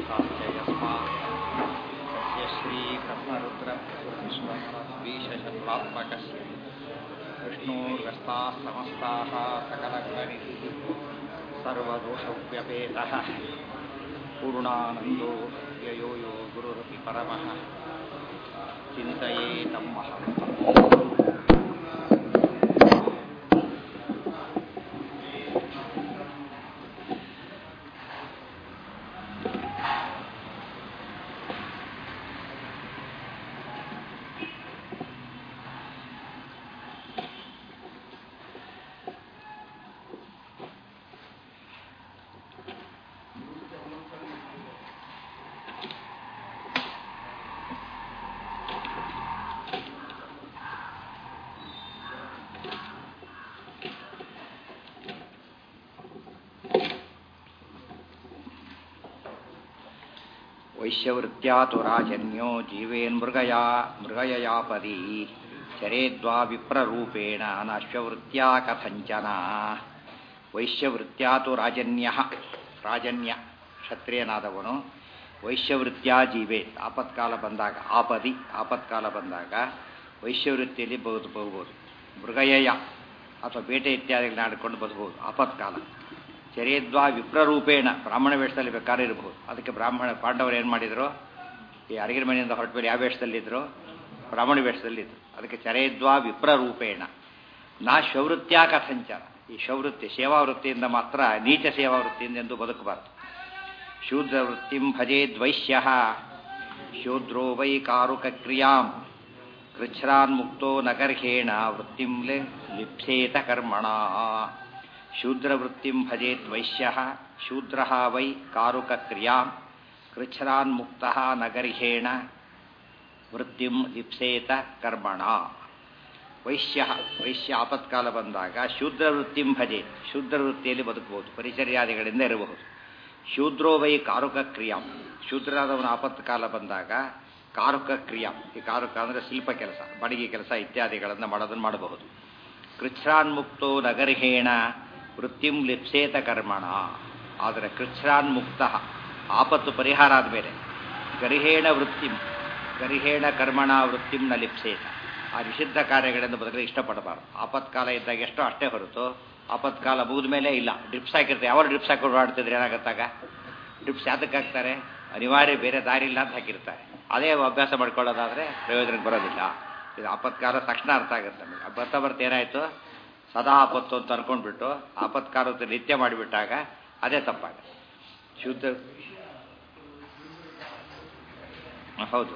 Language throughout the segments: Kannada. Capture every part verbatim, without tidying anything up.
शास्त्र यस्मात् तस्य श्रीब्रह्मरुद्रविश्वशत्वात्मकस्य विष्णोर्व्यस्ताः समस्ताः सकलगुणनिधिः सर्वदोषव्यपेतः पूर्णानन्दो ययो यो गुरुरपि परमः चिन्तयेतं महम् वैश्यवृत्त्या तु राजन्यो जीवेन् मृगया मृगययापदी चरेद्वा विप्ररूपेण नाश्ववृत्त्या कथञ्चन वैश्यवृत्त्या तु ರಾಜನ್ಯಃ ರಾಜನ್ಯ ಕ್ಷತ್ರಿಯನಾದವನು ವೈಶ್ಯವೃತ್ತ್ಯಾ ಜೀವೇತ್ ಆಪತ್ಕಾಲ ಬಂದಾಗ ಆಪದಿ ಆಪತ್ಕಾಲ ಬಂದಾಗ ವೈಶ್ಯವೃತ್ತಿಯಲ್ಲಿ ಬದು ಬಹುಬೋದು ಮೃಗಯಯ ಅಥವಾ ಬೇಟೆ ಇತ್ಯಾದಿಗಳನ್ನ ಆಡಿಕೊಂಡು ಬದುಕಬಹುದು ಆಪತ್ಕಾಲ ಚರೇದ್ವಾ ವಿಪ್ರರೂಪೇಣ ಬ್ರಾಹ್ಮಣ ವೇಷದಲ್ಲಿ ಬೇಕಾದ್ರೆ ಇರಬಹುದು. ಅದಕ್ಕೆ ಬ್ರಾಹ್ಮಣ ಪಾಂಡವರು ಏನು ಮಾಡಿದರು, ಈ ಅರಗಿನ ಮನೆಯಿಂದ ಹೊರಟ ಮೇಲೆ ಯಾವ ವೇಷದಲ್ಲಿದ್ದರು, ಬ್ರಾಹ್ಮಣ ವೇಷದಲ್ಲಿದ್ದರು. ಅದಕ್ಕೆ ಚರೇದ್ವಾ ವಿಪ್ರರೂಪೇಣ ನಾ ಶೌವೃತ್ತ್ಯಾ ಕಥಂಚನ, ಈ ಶೌವೃತ್ತಿ ಸೇವಾವೃತ್ತಿಯಿಂದ ಮಾತ್ರ ನೀಚ ಸೇವಾವೃತ್ತಿಯಿಂದ ಎಂದು ಬದುಕಬಾರದು. ಶೂದ್ರವೃತ್ತಿಂ ಭಜೇದ್ವೈಶ್ಯ ಶೂದ್ರೋ ವೈ ಕಾರುಕಕ್ರಿಯಾಂ ಕೃಚ್ಛ್ರಾನ್ಮುಕ್ತೋ ನಗರ್ಹೇಣ ವೃತ್ತಿಂ ಲಿಪ್ಸೇತ ಕರ್ಮಣ. ಶೂದ್ರವೃತ್ತಿಂ ಭಜೇತ್ ವೈಶ್ಯ ಶೂದ್ರ ವೈ ಕಾರುಕಕ್ರಿಯಾಂ ಕೃಚ್ಛ್ರಾನ್ಮುಕ್ತ ನಗರ್ಹೇಣ ವೃತ್ತಿಂ ಲಿಪ್ಸೇತ ಕರ್ಮಣ. ವೈಶ್ಯ ವೈಶ್ಯ ಆಪತ್ಕಾಲ ಬಂದಾಗ ಶೂದ್ರವೃತ್ತಿಂ ಭಜೇತ್, ಶೂದ್ರವೃತ್ತಿಯಲ್ಲಿ ಬದುಕಬಹುದು, ಪರಿಚರ್ಯಾದಿಗಳಿಂದ ಇರಬಹುದು. ಶೂದ್ರೋ ವೈ ಕಾರುಕಕ್ರಿಯಾಂ, ಶೂದ್ರನಾದವನ ಆಪತ್ಕಾಲ ಬಂದಾಗ ಕಾರುಕಕ್ರಿಯಾಂ, ಈ ಕಾರುಕ ಅಂದರೆ ಶಿಲ್ಪ ಕೆಲಸ, ಬಡಗಿ ಕೆಲಸ ಇತ್ಯಾದಿಗಳನ್ನು ಮಾಡೋದನ್ನು ಮಾಡಬಹುದು. ಕೃಚ್ಛ್ರಾನ್ಮುಕ್ತೋ ನಗರ್ಹೇಣ ವೃತ್ತಿಂ ಲಿಪ್ಸೇತ ಕರ್ಮಣ. ಆದರೆ ಕೃಚ್ಛ್ರಾನ್ಮುಕ್ತ ಆಪತ್ತು ಪರಿಹಾರ ಆದಮೇಲೆ ಗರಿಹೇಣ ವೃತ್ತಿಂ ಗರಿಹೇಣ ಕರ್ಮಣ ವೃತ್ತಿಂ ನ ಲಿಪ್ಸೇತ, ಆ ನಿಷಿದ್ಧ ಕಾರ್ಯಗಳಿಂದ ಬದುಕಲು ಇಷ್ಟಪಡಬಾರದು. ಆಪತ್ಕಾಲ ಇದ್ದಾಗ ಎಷ್ಟೋ ಅಷ್ಟೇ ಹೊರತು ಆಪತ್ಕಾಲ ಮುಗಿದ ಮೇಲೆ ಇಲ್ಲ. ಡ್ರಿಪ್ಸ್ ಹಾಕಿರ್ತಾರೆ, ಯಾವ ಡ್ರಿಪ್ಸ್ ಹಾಕೊಂಡು ಆಡ್ತಿದ್ರೆ ಏನಾಗತ್ತಾಗ, ಡ್ರಿಪ್ಸ್ ಯಾತಕ್ಕೆ ಹಾಕ್ತಾರೆ, ಅನಿವಾರ್ಯ ಬೇರೆ ದಾರಿ ಇಲ್ಲ ಅಂತ ಹಾಕಿರ್ತಾರೆ. ಅದೇ ಅಭ್ಯಾಸ ಮಾಡ್ಕೊಳ್ಳೋದಾದರೆ ಪ್ರಯೋಜನಕ್ಕೆ ಬರೋದಿಲ್ಲ. ಇದು ಆಪತ್ಕಾಲ ತಕ್ಷಣ ಅರ್ಥ ಆಗುತ್ತೆ ನಮಗೆ. ಬರ್ತಾ ಬರ್ತಾ ಏನಾಯಿತು, ಸದಾ ಆಪತ್ತು ಅಂತ ಅನ್ಕೊಂಡ್ಬಿಟ್ಟು ಆಪತ್ಕಾಲದ ನಿತ್ಯ ಮಾಡಿಬಿಟ್ಟಾಗ ಅದೇ ತಪ್ಪಾಗುತ್ತೆ. ಶುದ್ಧ ಹೌದು,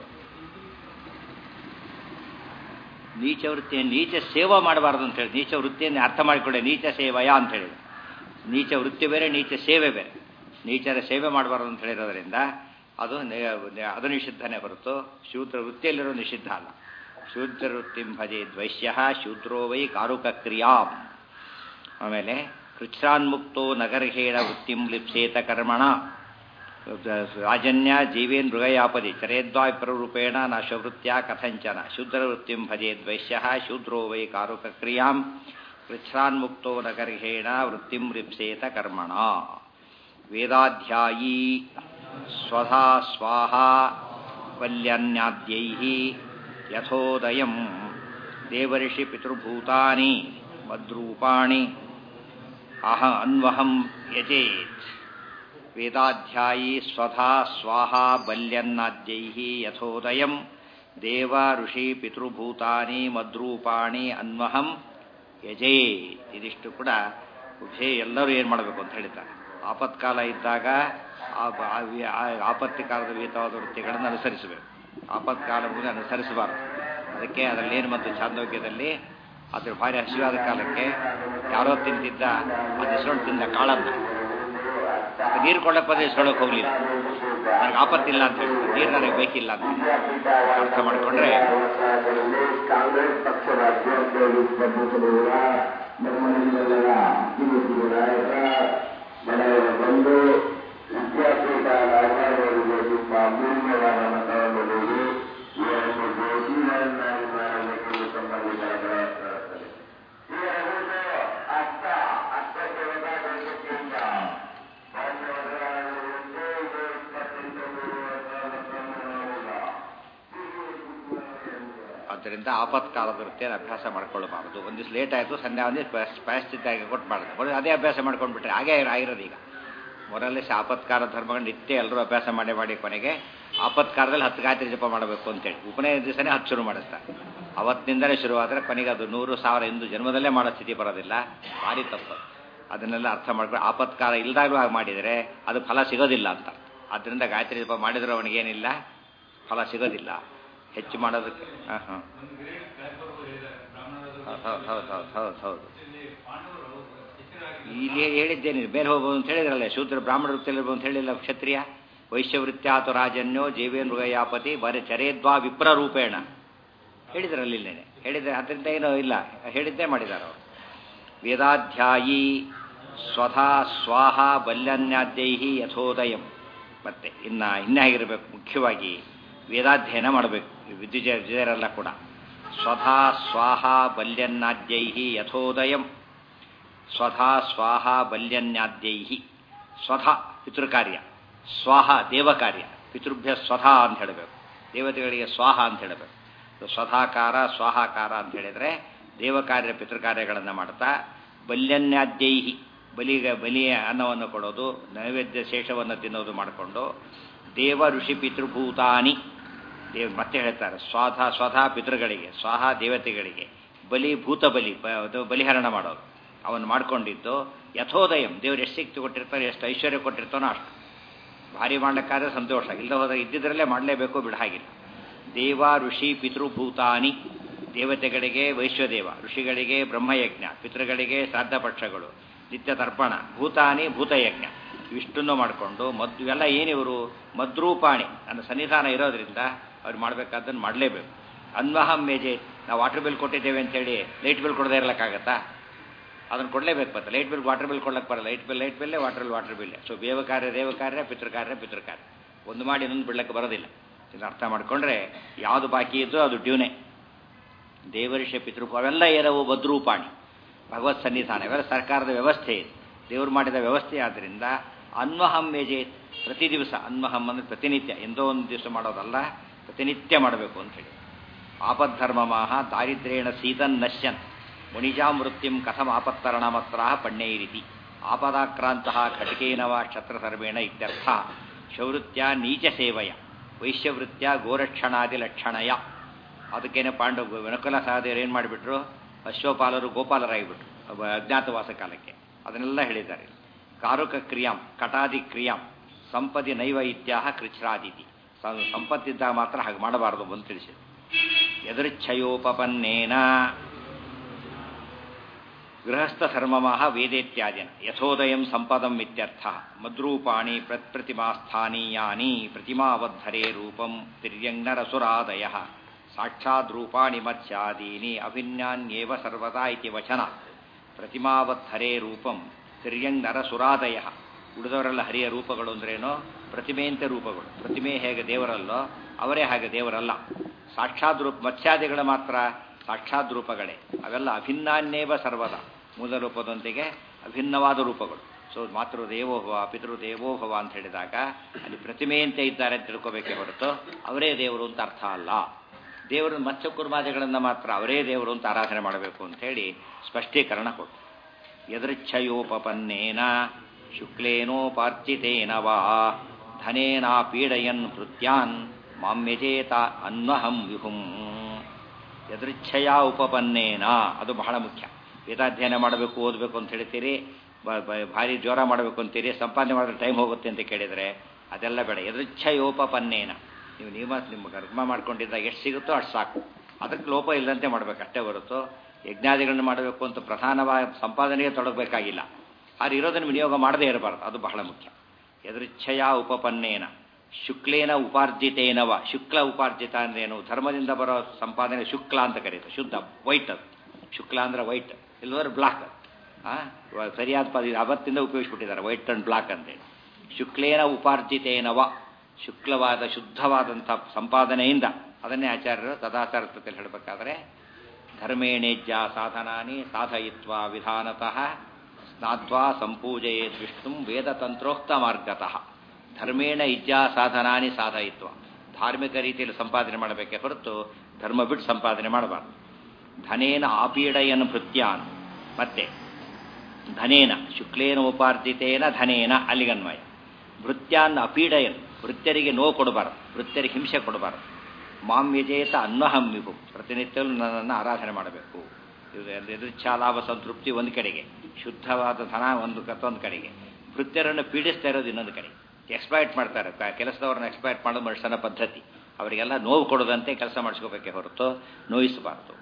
ನೀಚ ವೃತ್ತಿಯನ್ನು ನೀಚ ಸೇವಾ ಮಾಡಬಾರ್ದು ಅಂತ ಹೇಳಿ, ನೀಚ ವೃತ್ತಿಯನ್ನು ಅರ್ಥ ಮಾಡಿಕೊಳ್ಳಿ, ನೀಚ ಸೇವಯ ಅಂತ ಹೇಳಿದ್ರು. ನೀಚ ವೃತ್ತಿ ಬೇರೆ, ನೀಚ ಸೇವೆ ಬೇರೆ. ನೀಚರ ಸೇವೆ ಮಾಡಬಾರ್ದು ಅಂತ ಹೇಳಿರೋದ್ರಿಂದ ಅದು ಅದು ನಿಷಿದ್ಧನೇ ಹೊರತು ಶೂದ್ರ ವೃತ್ತಿಯಲ್ಲಿರೋ ನಿಷಿದ್ಧ ಅಲ್ಲ. ಶೂದ್ರ ವೃತ್ತಿಂ ಭಜೇದ್ ವೈಶ್ಯ ಶೂದ್ರೋ ವೈ ಕಾರುಕಕ್ರಿಯಾಂ. ಆಮೇಲೆ ಕೃಚ್ಛ್ರಾನ್ಮುಕ್ತೋ ನಗರ್ಹೇಣ ವೃತ್ತಿಂ ಲಿಪ್ಸೇತ ಕರ್ಮಣ. ರಾಜನ್ಯ ಜೀವೇನ್ ಮೃಗಯಾಪದಿ ಚರೇದ್ವಾ ವಿಪ್ರರೂಪೇಣ ನ ಶವೃತ್ತ್ಯಾ ಕಥಂಚನ. ಶೂದ್ರವೃತ್ತಿಂ ಭಜೇದ್ ವೈಶ್ಯ ಶೂದ್ರೋ ವೈ ಕಾರುಕಕ್ರಿಯಾಂ ಕೃಚ್ಛ್ರಾನ್ಮುಕ್ತೋ ನಗರ್ಹೇಣ ವೃತ್ತಿಂ ಲಿಪ್ಸೇತ ಕರ್ಮಣ. ವೇದಾಧ್ಯಾಯೀ ಸ್ವಧಾ ಸ್ವಾಹಾ ವಲ್ಯನ್ಯಾದ್ಯೈಃ ಯಥೋದಯಂ ದೇವರ್ಷಿ ಪಿತೃಭೂತಾನಿ ಮದ್ರೂಪಾಣಿ ಅಹ ಅನ್ವಹಂ ಯಜೇತ್. ವೇದಾಧ್ಯಾಯೀ ಸ್ವಧಾ ಸ್ವಾಹಾ ಬಲ್ಯನ್ನಾದ್ಯೈಃ ಯಥೋದಯಂ ದೇವ ಋಷಿ ಪಿತೃಭೂತಾನಿ ಮದ್ರೂಪಾಣಿ ಅನ್ವಹಂ ಯಜೇತ್. ಇದಿಷ್ಟು ಕೂಡ ಉಭಯ ಎಲ್ಲರೂ ಏನು ಮಾಡಬೇಕು ಅಂತ ಹೇಳಿದ್ದಾರೆ. ಆಪತ್ಕಾಲ ಇದ್ದಾಗ ಆಪತ್ತಿ ಕಾಲದ ವಿಹಿತವಾದ ವೃತ್ತಿಗಳನ್ನು ಅನುಸರಿಸಬೇಕು. ಆಪತ್ಕಾಲ ಮುಗಿದು ಅನುಸರಿಸಬಾರದು. ಅದಕ್ಕೆ ಅದರಲ್ಲೇನು ಮತ್ತು ಛಾಂದೋಗ್ಯದಲ್ಲಿ ಅದ್ರ ಭಾರಿ ಹಸಿವಾದ ಕಾಲಕ್ಕೆ ಯಾರೋ ತಿಂತಿದ್ದ ಅದು ಇಸ್ಕೊಂಡು ತಿಂದ ಕಾಳನ್ನು ನೀರು ಕೊಳ್ಳಪ್ಪದೇ ಇಸ್ಕೊಳ್ಳೋಕೆ ಹೋಗಲಿಲ್ಲ. ನನಗೆ ಆಪತ್ತಿಲ್ಲ ಅಂತ ಹೇಳ್ತಾರೆ, ನೀರು ನನಗೆ ಬೇಕಿಲ್ಲ ಅಂತ ಅರ್ಥ ಮಾಡಿಕೊಂಡ್ರೆ ಬಂದು ವಿದ್ಯಾಪೀಠ ರಾಜಾವರಿಗೆ ಅಮೂಲ್ಯವಾದ ಮತವನ್ನು ಇವರನ್ನು ಜ್ಯೋತಿಗಳನ್ನಾಗಿ ಮಾಡಬೇಕೆಂದು ತಮ್ಮಲ್ಲಿದ್ದಾರೆ ಪ್ರಯತ್ನಿಸುತ್ತದೆ. ಇವರನ್ನು ಅರ್ಥ ಅರ್ಥಕ್ಕೆ ಒಳಗಾಗುವುದಕ್ಕಿಂತ ಭಾಷೆ ಒಳಗಾಗುವಂತೆ ಇದು ಇಪ್ಪತ್ತೆಂಟು ಆದ್ದರಿಂದ ಆಪತ್ಕಾಲದ ವೃತ್ತಿಯನ್ನು ಅಭ್ಯಾಸ ಮಾಡ್ಕೊಳ್ಬಾರ್ದು. ಒಂದು ದಿವಸ ಲೇಟ್ ಆಯಿತು, ಸಂಧ್ಯಾ ಒಂದು ಪ್ರಾಯಶ್ಚಿತ್ತಾಗಿ ಕೊಟ್ಟು ಮಾಡಿದೆ, ಅದೇ ಅಭ್ಯಾಸ ಮಾಡ್ಕೊಂಡ್ಬಿಟ್ರೆ ಹಾಗೇ ಆಗಿರೋದು. ಈಗ ಮೊರಲ್ಲೇ ಆಪತ್ಕಾರ ಧರ್ಮಗಳು ನಿತ್ಯ ಎಲ್ಲರೂ ಅಭ್ಯಾಸ ಮಾಡಿ ಮಾಡಿ ಕೊನೆಗೆ ಆಪತ್ಕಾರದಲ್ಲಿ ಹತ್ತು ಗಾಯತ್ರಿ ಜಪ ಮಾಡಬೇಕು ಅಂತೇಳಿ ಉಪನಯನ ದಿವಸನೇ ಹತ್ತು ಶುರು ಮಾಡಿಸ್ತಾರೆ. ಅವತ್ತಿನಿಂದಲೇ ಶುರುವಾದರೆ ಕೊನೆಗೆ ಅದು ನೂರು ಸಾವಿರ ಎಂದು ಜನ್ಮದಲ್ಲೇ ಮಾಡೋ ಸ್ಥಿತಿ ಬರೋದಿಲ್ಲ, ಭಾರಿ ತಪ್ಪು. ಅದನ್ನೆಲ್ಲ ಅರ್ಥ ಮಾಡ್ಕೊಂಡು ಆಪತ್ಕಾರ ಇಲ್ದಾಗಲೂ ಹಾಗೆ ಮಾಡಿದರೆ ಅದು ಫಲ ಸಿಗೋದಿಲ್ಲ ಅಂತ. ಆದ್ದರಿಂದ ಗಾಯತ್ರಿ ಜಪ ಮಾಡಿದ್ರೆ ಅವನಿಗೇನಿಲ್ಲ, ಫಲ ಸಿಗೋದಿಲ್ಲ. ಹೆಚ್ಚು ಮಾಡೋದಕ್ಕೆ ಹಾಂ ಹಾಂ ಹೌದು ಹೌದು ಹೌದು ಹೌದು ಹೌದು ಇಲ್ಲಿ ಹೇಳಿದ್ದೇನೆ, ಮೇಲೆ ಹೋಗ್ಬೋದು ಅಂತ ಹೇಳಿದ್ರಲ್ಲ, ಶೂದ್ರ ಬ್ರಾಹ್ಮಣ ವೃತ್ತಿಯಲ್ಲಿರ್ಬೋದು ಅಂತ ಹೇಳಿಲ್ಲ. ಕ್ಷತ್ರಿಯ ವೈಶ್ಯವೃತ್ಯಾತು ರಾಜನ್ಯೋ ಜೀವೇ ಮೃಗಯಾಪತಿ ಬರೆ ಚರೇದ್ವಾ ವಿಪ್ರ ರೂಪೇಣ ಹೇಳಿದ್ರಲ್ಲಿ ಇಲ್ಲೇನೆ ಹೇಳಿದ್ರೆ. ಅದರಿಂದ ಏನೋ ಇಲ್ಲ, ಹೇಳಿದ್ದೇ ಮಾಡಿದ್ದಾರೆ ಅವರು. ವೇದಾಧ್ಯಾಯಿ ಸ್ವಧಾ ಸ್ವಾಹ ಬಲ್ಯನ್ಯಾದ್ಯೈಹಿ ಯಥೋದಯಂ. ಮತ್ತೆ ಇನ್ನು ಇನ್ನೇ ಆಗಿರಬೇಕು, ಮುಖ್ಯವಾಗಿ ವೇದಾಧ್ಯಯನ ಮಾಡಬೇಕು ವಿದ್ಯುಜ ವಿಜಯರೆಲ್ಲ ಕೂಡ. ಸ್ವಧಾ ಸ್ವಾಹ ಬಲ್ಯನ್ನಾದ್ಯೈಹಿ ಯಥೋದಯಂ. ಸ್ವಧಾ ಸ್ವಾಹ ಬಲ್ಯನ್ಯಾದ್ಯೈಹಿ. ಸ್ವಧಾ ಪಿತೃಕಾರ್ಯ, ಸ್ವಾಹ ದೇವಕಾರ್ಯ. ಪಿತೃಭ್ಯ ಸ್ವಧಾ ಅಂತ ಹೇಳಬೇಕು, ದೇವತೆಗಳಿಗೆ ಸ್ವಾಹ ಅಂತ ಹೇಳಬೇಕು. ಸ್ವಧಾಕಾರ ಸ್ವಾಹಾಕಾರ ಅಂತ ಹೇಳಿದರೆ ದೇವಕಾರ್ಯ ಪಿತೃಕಾರ್ಯಗಳನ್ನು ಮಾಡ್ತಾ, ಬಲ್ಯನ್ಯಾದ್ಯೈಹಿ ಬಲಿಗೆ ಬಲಿಯ ಅನ್ನವನ್ನು ಕೊಡೋದು, ನೈವೇದ್ಯ ಶೇಷವನ್ನು ತಿನ್ನೋದು ಮಾಡಿಕೊಂಡು, ದೇವ ಋಷಿ ಪಿತೃಭೂತಾನಿ ದೇವ್ ಮತ್ತೆ ಹೇಳ್ತಾರೆ. ಸ್ವಾಧ ಸ್ವಧಾ ಪಿತೃಗಳಿಗೆ, ಸ್ವಾಹ ದೇವತೆಗಳಿಗೆ, ಬಲಿ ಭೂತ ಬಲಿ ಅದು ಬಲಿಹರಣ ಮಾಡೋದು ಅವನು ಮಾಡ್ಕೊಂಡಿದ್ದು. ಯಥೋದಯಂ ದೇವರು ಎಷ್ಟು ಶಕ್ತಿ ಕೊಟ್ಟಿರ್ತಾನೆ, ಎಷ್ಟು ಐಶ್ವರ್ಯ ಕೊಟ್ಟಿರ್ತಾನೋ ಅಷ್ಟು ಭಾರಿ ಮಾಡಲಿಕ್ಕಾದ್ರೆ ಸಂತೋಷ. ಇಲ್ಲದ ಹೋದಾಗ ಇದ್ದಿದ್ರಲ್ಲೇ ಮಾಡಲೇಬೇಕು, ಬಿಡ ಹಾಗಿಲ್ಲ. ದೇವ ಋಷಿ ಪಿತೃಭೂತಾನಿ, ದೇವತೆಗಳಿಗೆ ವೈಶ್ವದೇವ, ಋಷಿಗಳಿಗೆ ಬ್ರಹ್ಮಯಜ್ಞ, ಪಿತೃಗಳಿಗೆ ಶ್ರಾದ್ದ ಪಕ್ಷಗಳು, ನಿತ್ಯ ತರ್ಪಣ, ಭೂತಾನಿ ಭೂತಯಜ್ಞ, ಇಷ್ಟನ್ನು ಮಾಡಿಕೊಂಡು ಮದ್ ಇವೆಲ್ಲ ಏನಿವರು ಮದ್ರೂಪಾಣಿ ನನ್ನ ಸನ್ನಿಧಾನ ಇರೋದ್ರಿಂದ ಅವ್ರು ಮಾಡಬೇಕಾದ್ದನ್ನು ಮಾಡಲೇಬೇಕು. ಅನ್ವಹಂ ಮೇಜೆ ನಾವು ವಾಟರ್ ಬಿಲ್ ಕೊಟ್ಟಿದ್ದೇವೆ ಅಂತೇಳಿ ಲೈಟ್ ಬಿಲ್ ಕೊಡದೇ ಇರಲಿಕ್ಕಾಗತ್ತಾ? ಅದನ್ನು ಕೊಡಲೇಬೇಕು. ಮತ್ತೆ ಲೈಟ್ ಬಿಲ್ ವಾಟರ್ ಬಿಲ್ ಕೊಡ್ಲಿಕ್ಕೆ ಬರಲ್ಲ. ಲೈಟ್ ಬಿಲ್ ಲೈಟ್ ಬಿಲ್ಲೇ, ವಾಟರ್ ಬಿಲ್ ವಾಟರ್ ಬಿಲ್ಲೇ. ಸೊ ದೇವಕಾರ್ಯ ದೇವಕಾರ್ಯ, ಪಿತೃಕಾರ್ಯ ಪಿತೃಕಾರ್ಯ, ಒಂದು ಮಾಡಿ ಇನ್ನೊಂದು ಬಿಡ್ಲಿಕ್ಕೆ ಬರೋದಿಲ್ಲ. ಇದನ್ನು ಅರ್ಥ ಮಾಡಿಕೊಂಡ್ರೆ ಯಾವುದು ಬಾಕಿ ಇದ್ದೋ ಅದು ಡ್ಯೂನೆ. ದೇವರಿಷ ಪಿತೃ ಅವೆಲ್ಲ ಏನವು ಬದ್ರೂಪಾಣಿ, ಭಗವತ್ ಸನ್ನಿಧಾನ, ಇವೆಲ್ಲ ಸರ್ಕಾರದ ವ್ಯವಸ್ಥೆ ಇದೆ, ದೇವರು ಮಾಡಿದ ವ್ಯವಸ್ಥೆ. ಆದ್ದರಿಂದ ಅನ್ವಹಂ ಮೇಜೆ ಪ್ರತಿ ದಿವಸ, ಅನ್ವಹಂ ಅಂದರೆ ಪ್ರತಿನಿತ್ಯ, ಎಂದೋ ಒಂದು ದಿವಸ ಮಾಡೋದಲ್ಲ, ಪ್ರತಿನಿತ್ಯ ಮಾಡಬೇಕು ಅಂಥೇಳಿ. ಆಪದ್ಧರ್ಮಮಾಹ ದಾರಿದ್ರ್ಯೇಣ ಸೀತನ್ ನಶ್ಯನ್ ಮುನಿಜಾಂ ವೃತ್ತಿಂ ಕಥಂ ಆಪತ್ತರಣಮತ್ರ ಪಣ್ಯೈರಿತಿ. ಆಪದಾಕ್ರಾಂತಹ ಖಡ್ಗೇನವ ಕ್ಷತ್ರಸರ್ವೇಣ ಇತ್ಯರ್ಥ. ಶೌವೃತ್ಯ ನೀಚ ಸೇವಯ ವೈಶ್ಯವೃತ್ಯ ಗೋರಕ್ಷಣಾದಿ ಲಕ್ಷಣಯ. ಅದಕ್ಕೇನೆ ಪಾಂಡವ ವನಕುಲ ಸಹದೇವರು ಏನು ಮಾಡಿಬಿಟ್ರು, ಅಶ್ವಪಾಲರು ಗೋಪಾಲರಾಗಿಬಿಟ್ರು ಅಜ್ಞಾತವಾಸ ಕಾಲಕ್ಕೆ. ಅದನ್ನೆಲ್ಲ ಹೇಳಿದ್ದಾರೆ. ಕಾರುಕ ಕ್ರಿಯಾಂ ಕಟಾದಿ ಕ್ರಿಯಾಂ ಸಂಪದಿ ನೈವ ಇತ್ಯಾಹ ಕೃಚ್ಛ್ರಾದಿತಿ. ಸಂಪತ್ತಿದ್ದಾಗ ಮಾತ್ರ ಹಾಗೆ ಮಾಡಬಾರದು ಅಂತ ತಿಳಿಸಿದೆ. ಯದೃಚ್ಛಯೋಪಪನ್ನೇನ ಗೃಹಸ್ಥ ಧರ್ಮಮಃ ವೇದೇತ್ಯಾದಿನ ಯಥೋದಯಂ ಸಂಪದಂ ಇತ್ಯರ್ಥ. ಮದ್ರೂಪಾಣಿ ಪ್ರತಿಮಾಸ್ಥಾನೀಯಾನಿ ಪ್ರತಿಮಾವದ್ಧರೇ ರೂಪಂ ತಿರ್ಯಂಗ್ನರಸುರಾದಯ ಸಾಕ್ಷಾದ್ರೂಪಾಣಿ ಮತ್ಸ್ಯಾದೀನಿ ಅಭಿನ್ಯಾನ್ಯೇವ ಸರ್ವದಾ ಇತಿ ವಚನ. ಪ್ರತಿಮಾವದ್ಧರೇ ರೂಪಂ ತಿರ್ಯಂಗ್ನರಸುರಾದಯ. ಉಳಿದವರೆಲ್ಲ ಹರಿಯ ರೂಪಗಳು ಅಂದ್ರೇನೋ ಪ್ರತಿಮೆಯಂತೆ ರೂಪಗಳು. ಪ್ರತಿಮೆ ಹೇಗೆ ದೇವರಲ್ಲೋ ಅವರೇ ಹಾಗೆ ದೇವರಲ್ಲ. ಸಾಕ್ಷಾತ್ ರೂಪ ಮತ್ಸ್ಯಾದಿಗಳು ಮಾತ್ರ ಸಾಕ್ಷಾತ್ ರೂಪಗಳೇ. ಅವೆಲ್ಲ ಅಭಿನ್ನಾನ್ಯೇವ ಸರ್ವದ, ಮೂಲ ರೂಪದೊಂದಿಗೆ ಅಭಿನ್ನವಾದ ರೂಪಗಳು. ಸೊ ಮಾತೃದೇವೋಭವ ಪಿತೃದೇವೋಭವ ಅಂತ ಹೇಳಿದಾಗ ಅಲ್ಲಿ ಪ್ರತಿಮೆಯಂತೆ ಇದ್ದಾರೆ ಅಂತ ತಿಳ್ಕೋಬೇಕೇ ಹೊರತು ಅವರೇ ದೇವರು ಅಂತ ಅರ್ಥ ಅಲ್ಲ. ದೇವರು ಮತ್ಸ್ಯ ಕುರ್ಮಾದಿಗಳನ್ನು ಮಾತ್ರ ಅವರೇ ದೇವರು ಅಂತ ಆರಾಧನೆ ಮಾಡಬೇಕು ಅಂಥೇಳಿ ಸ್ಪಷ್ಟೀಕರಣ ಕೊಟ್ಟು. ಯದೃಚ್ಛಯೋಪಪನ್ನೇನ ಶುಕ್ಲೇನೋಪಾರ್ಜಿತೇನ ವಾ ಧನೇನಾ ಪೀಡಯನ್ ಭೃತ್ಯಾನ್ ಮಾಮ್ಯಜೇತ ಅನ್ವಹಂ ವಿಹುಂ. ಯದೃಚ್ಛಯ ಉಪಪನ್ನೇನ, ಅದು ಬಹಳ ಮುಖ್ಯ. ವೇದಾಧ್ಯಯನ ಮಾಡಬೇಕು, ಓದಬೇಕು ಅಂತ ಹೇಳ್ತೀರಿ, ಭಾರಿ ಜ್ವರ ಮಾಡಬೇಕು ಅಂತೀರಿ, ಸಂಪಾದನೆ ಮಾಡಿದ್ರೆ ಟೈಮ್ ಹೋಗುತ್ತೆ ಅಂತ ಕೇಳಿದರೆ ಅದೆಲ್ಲ ಬೇಡ. ಯದೃಚ್ಛಯೋಪಪನ್ನೇನ, ನೀವು ನಿಯಮ ನಿಮ್ಮ ಕರ್ಮ ಮಾಡ್ಕೊಂಡಿದ್ದಾಗ ಎಷ್ಟು ಸಿಗುತ್ತೋ ಅಷ್ಟು ಸಾಕು. ಅದಕ್ಕೆ ಲೋಪ ಇಲ್ಲದಂತೆ ಮಾಡಬೇಕು ಅಷ್ಟೇ ಹೊರತು ಯಜ್ಞಾದಿಗಳನ್ನು ಮಾಡಬೇಕು ಅಂತ ಪ್ರಧಾನವಾದ ಸಂಪಾದನೆಗೆ ತೊಡಗಬೇಕಾಗಿಲ್ಲ. ಆದ್ರೆ ಇರೋದನ್ನು ವಿನಿಯೋಗ ಮಾಡದೇ ಇರಬಾರ್ದು, ಅದು ಬಹಳ ಮುಖ್ಯ. ಯದೃಚ್ಛಯ ಉಪಪನ್ನೇನ ಶುಕ್ಲೇನ ಉಪಾರ್ಜಿತೇನವ. ಶುಕ್ಲ ಉಪಾರ್ಜಿತ ಅಂದ್ರೇನು? ಧರ್ಮದಿಂದ ಬರೋ ಸಂಪಾದನೆ ಶುಕ್ಲ ಅಂತ ಕರೀತಾರೆ. ಶುದ್ಧ ವೈಟ್, ಅದು ಶುಕ್ಲ ಅಂದ್ರೆ ವೈಟ್, ಇಲ್ಲದ್ರೆ ಬ್ಲಾಕ್. ಸರಿಯಾದ ಪದ ಅವತ್ತಿಂದ ಉಪಯೋಗಿಸ್ಬಿಟ್ಟಿದ್ದಾರೆ, ವೈಟ್ ಅಂಡ್ ಬ್ಲಾಕ್ ಅಂತೇಳಿ. ಶುಕ್ಲೇನ ಉಪಾರ್ಜಿತೇನವ, ಶುಕ್ಲವಾದ ಶುದ್ಧವಾದಂಥ ಸಂಪಾದನೆಯಿಂದ. ಅದನ್ನೇ ಆಚಾರ್ಯರು ತದಾಚಾರತ್ವದಲ್ಲಿ ಹೇಳಬೇಕಾದ್ರೆ ಧರ್ಮೇಣೇಜ್ಯ ಸಾಧನಾನಿ ಸಾಧಯಿತ್ವ ವಿಧಾನತಃ ಸ್ನಾತ್ವಾ ಸಂಪೂಜಯೇತ್ ವಿಷ್ಣು ವೇದತಂತ್ರೋಕ್ತ ಮಾರ್ಗತಃ. ಧರ್ಮೇಣ ಇಜ್ಜಾ ಸಾಧನಾನಿ ಸಾಧಯಿತ್ವ, ಧಾರ್ಮಿಕ ರೀತಿಯಲ್ಲಿ ಸಂಪಾದನೆ ಮಾಡಬೇಕೆ ಹೊರತು ಧರ್ಮ ಬಿಟ್ಟು ಸಂಪಾದನೆ ಮಾಡಬಾರ್ದು. ಧನೇನ ಆಪೀಡಯನ್ ಭೃತ್ಯಾನ್, ಮತ್ತೆ ಧನೇನ ಶುಕ್ಲೇನ ಉಪಾರ್ಜಿತೇನ ಧನೇನ ಅಲ್ಲಿಗನ್ವಯ. ಭೃತ್ಯಾನ್ ಅಪೀಡಯನ್, ಭೃತ್ಯರಿಗೆ ನೋವು ಕೊಡಬಾರದು, ಭೃತ್ಯರಿಗೆ ಹಿಂಸೆ ಕೊಡಬಾರದು. ಮಾಂ ಯಜೇತ ಅನ್ವಹಂ ವಿಭು, ಪ್ರತಿನಿತ್ಯವೂ ನನ್ನನ್ನು ಆರಾಧನೆ ಮಾಡಬೇಕು. ಇದು ಎದುರ್ಚ್ಛಾಲಾಭ ಸಂತೃಪ್ತಿ ಒಂದು ಕಡೆಗೆ, ಶುದ್ಧವಾದ ಧನ ಒಂದು ಕತ್ತೊಂದು ಕಡೆಗೆ, ಭೃತ್ಯರನ್ನು ಪೀಡಿಸ್ತಾ ಇರೋದು ಇನ್ನೊಂದು ಕಡೆ. ಎಕ್ಸ್ಪ್ಲಾಯ್ಟ್ ಮಾಡ್ತಾರೆ, ಕೆಲಸದವ್ರನ್ನ ಎಕ್ಸ್ಪ್ಲಾಯ್ಟ್ ಮಾಡೋದು ಮನುಷ್ಯನ ಪದ್ಧತಿ. ಅವರಿಗೆಲ್ಲ ನೋವು ಕೊಡದಂತೆ ಕೆಲಸ ಮಾಡಿಸ್ಕೋಬೇಕೆ ಹೊರತು ನೋಯಿಸಬಾರದು.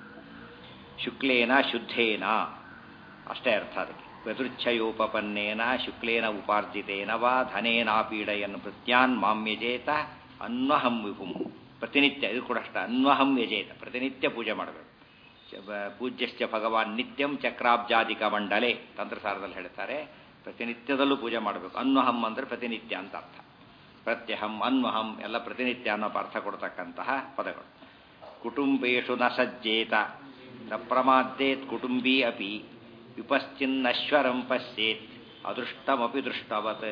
ಶುಕ್ಲೇನ ಶುದ್ಧೇನ ಅಷ್ಟೇ ಅರ್ಥ ಅದಕ್ಕೆ. ವ್ಯದೃಚ್ಛಯೋಪಪನ್ನೇನ ಶುಕ್ಲೇನ ಉಪಾರ್ಜಿತೇನ ವಾ ಧನೇನಾಪೀಡಯನ್ ಭೃತ್ಯಾನ್ ಮಾಮ್ಯಜೇತ ಅನ್ವಹಂ ವಿಭುಂ. ಪ್ರತಿನಿತ್ಯ ಇದು ಕೂಡ ಅಷ್ಟ, ಅನ್ವಹಂ ಯಜೇತ, ಪ್ರತಿನಿತ್ಯ ಪೂಜೆ ಮಾಡಬೇಕು. ಪೂಜ್ಯಶ್ಚ ಭಗವಾನ್ ನಿತ್ಯಂ ಚಕ್ರಾಬ್ಜಾದಿಕ ಮಂಡಲೆ ತಂತ್ರಸಾರದಲ್ಲಿ ಹೇಳ್ತಾರೆ, ಪ್ರತಿನಿತ್ಯದಲ್ಲೂ ಪೂಜೆ ಮಾಡಬೇಕು. ಅನ್ವಹಂ ಅಂದರೆ ಪ್ರತಿನಿತ್ಯ ಅಂತ ಅರ್ಥ. ಪ್ರತ್ಯಹಂ ಅನ್ವಹಂ ಎಲ್ಲ ಪ್ರತಿನಿತ್ಯ ಅನ್ನೋ ಅರ್ಥ ಕೊಡ್ತಕ್ಕಂತಹ ಪದಗಳು. ಕುಟುಂಬೇಶು ನ ಸಜ್ಜೇತ ನ ಪ್ರಮಾದ್ದೇತ್ ಕುಟುಂಬೀ ಅಪಿ ವಿಪಶ್ಚಿನ್ನಶ್ವರಂ ಪಶ್ಯೇತ್ ಅದೃಷ್ಟಮಪಿ ದೃಷ್ಟವತ್.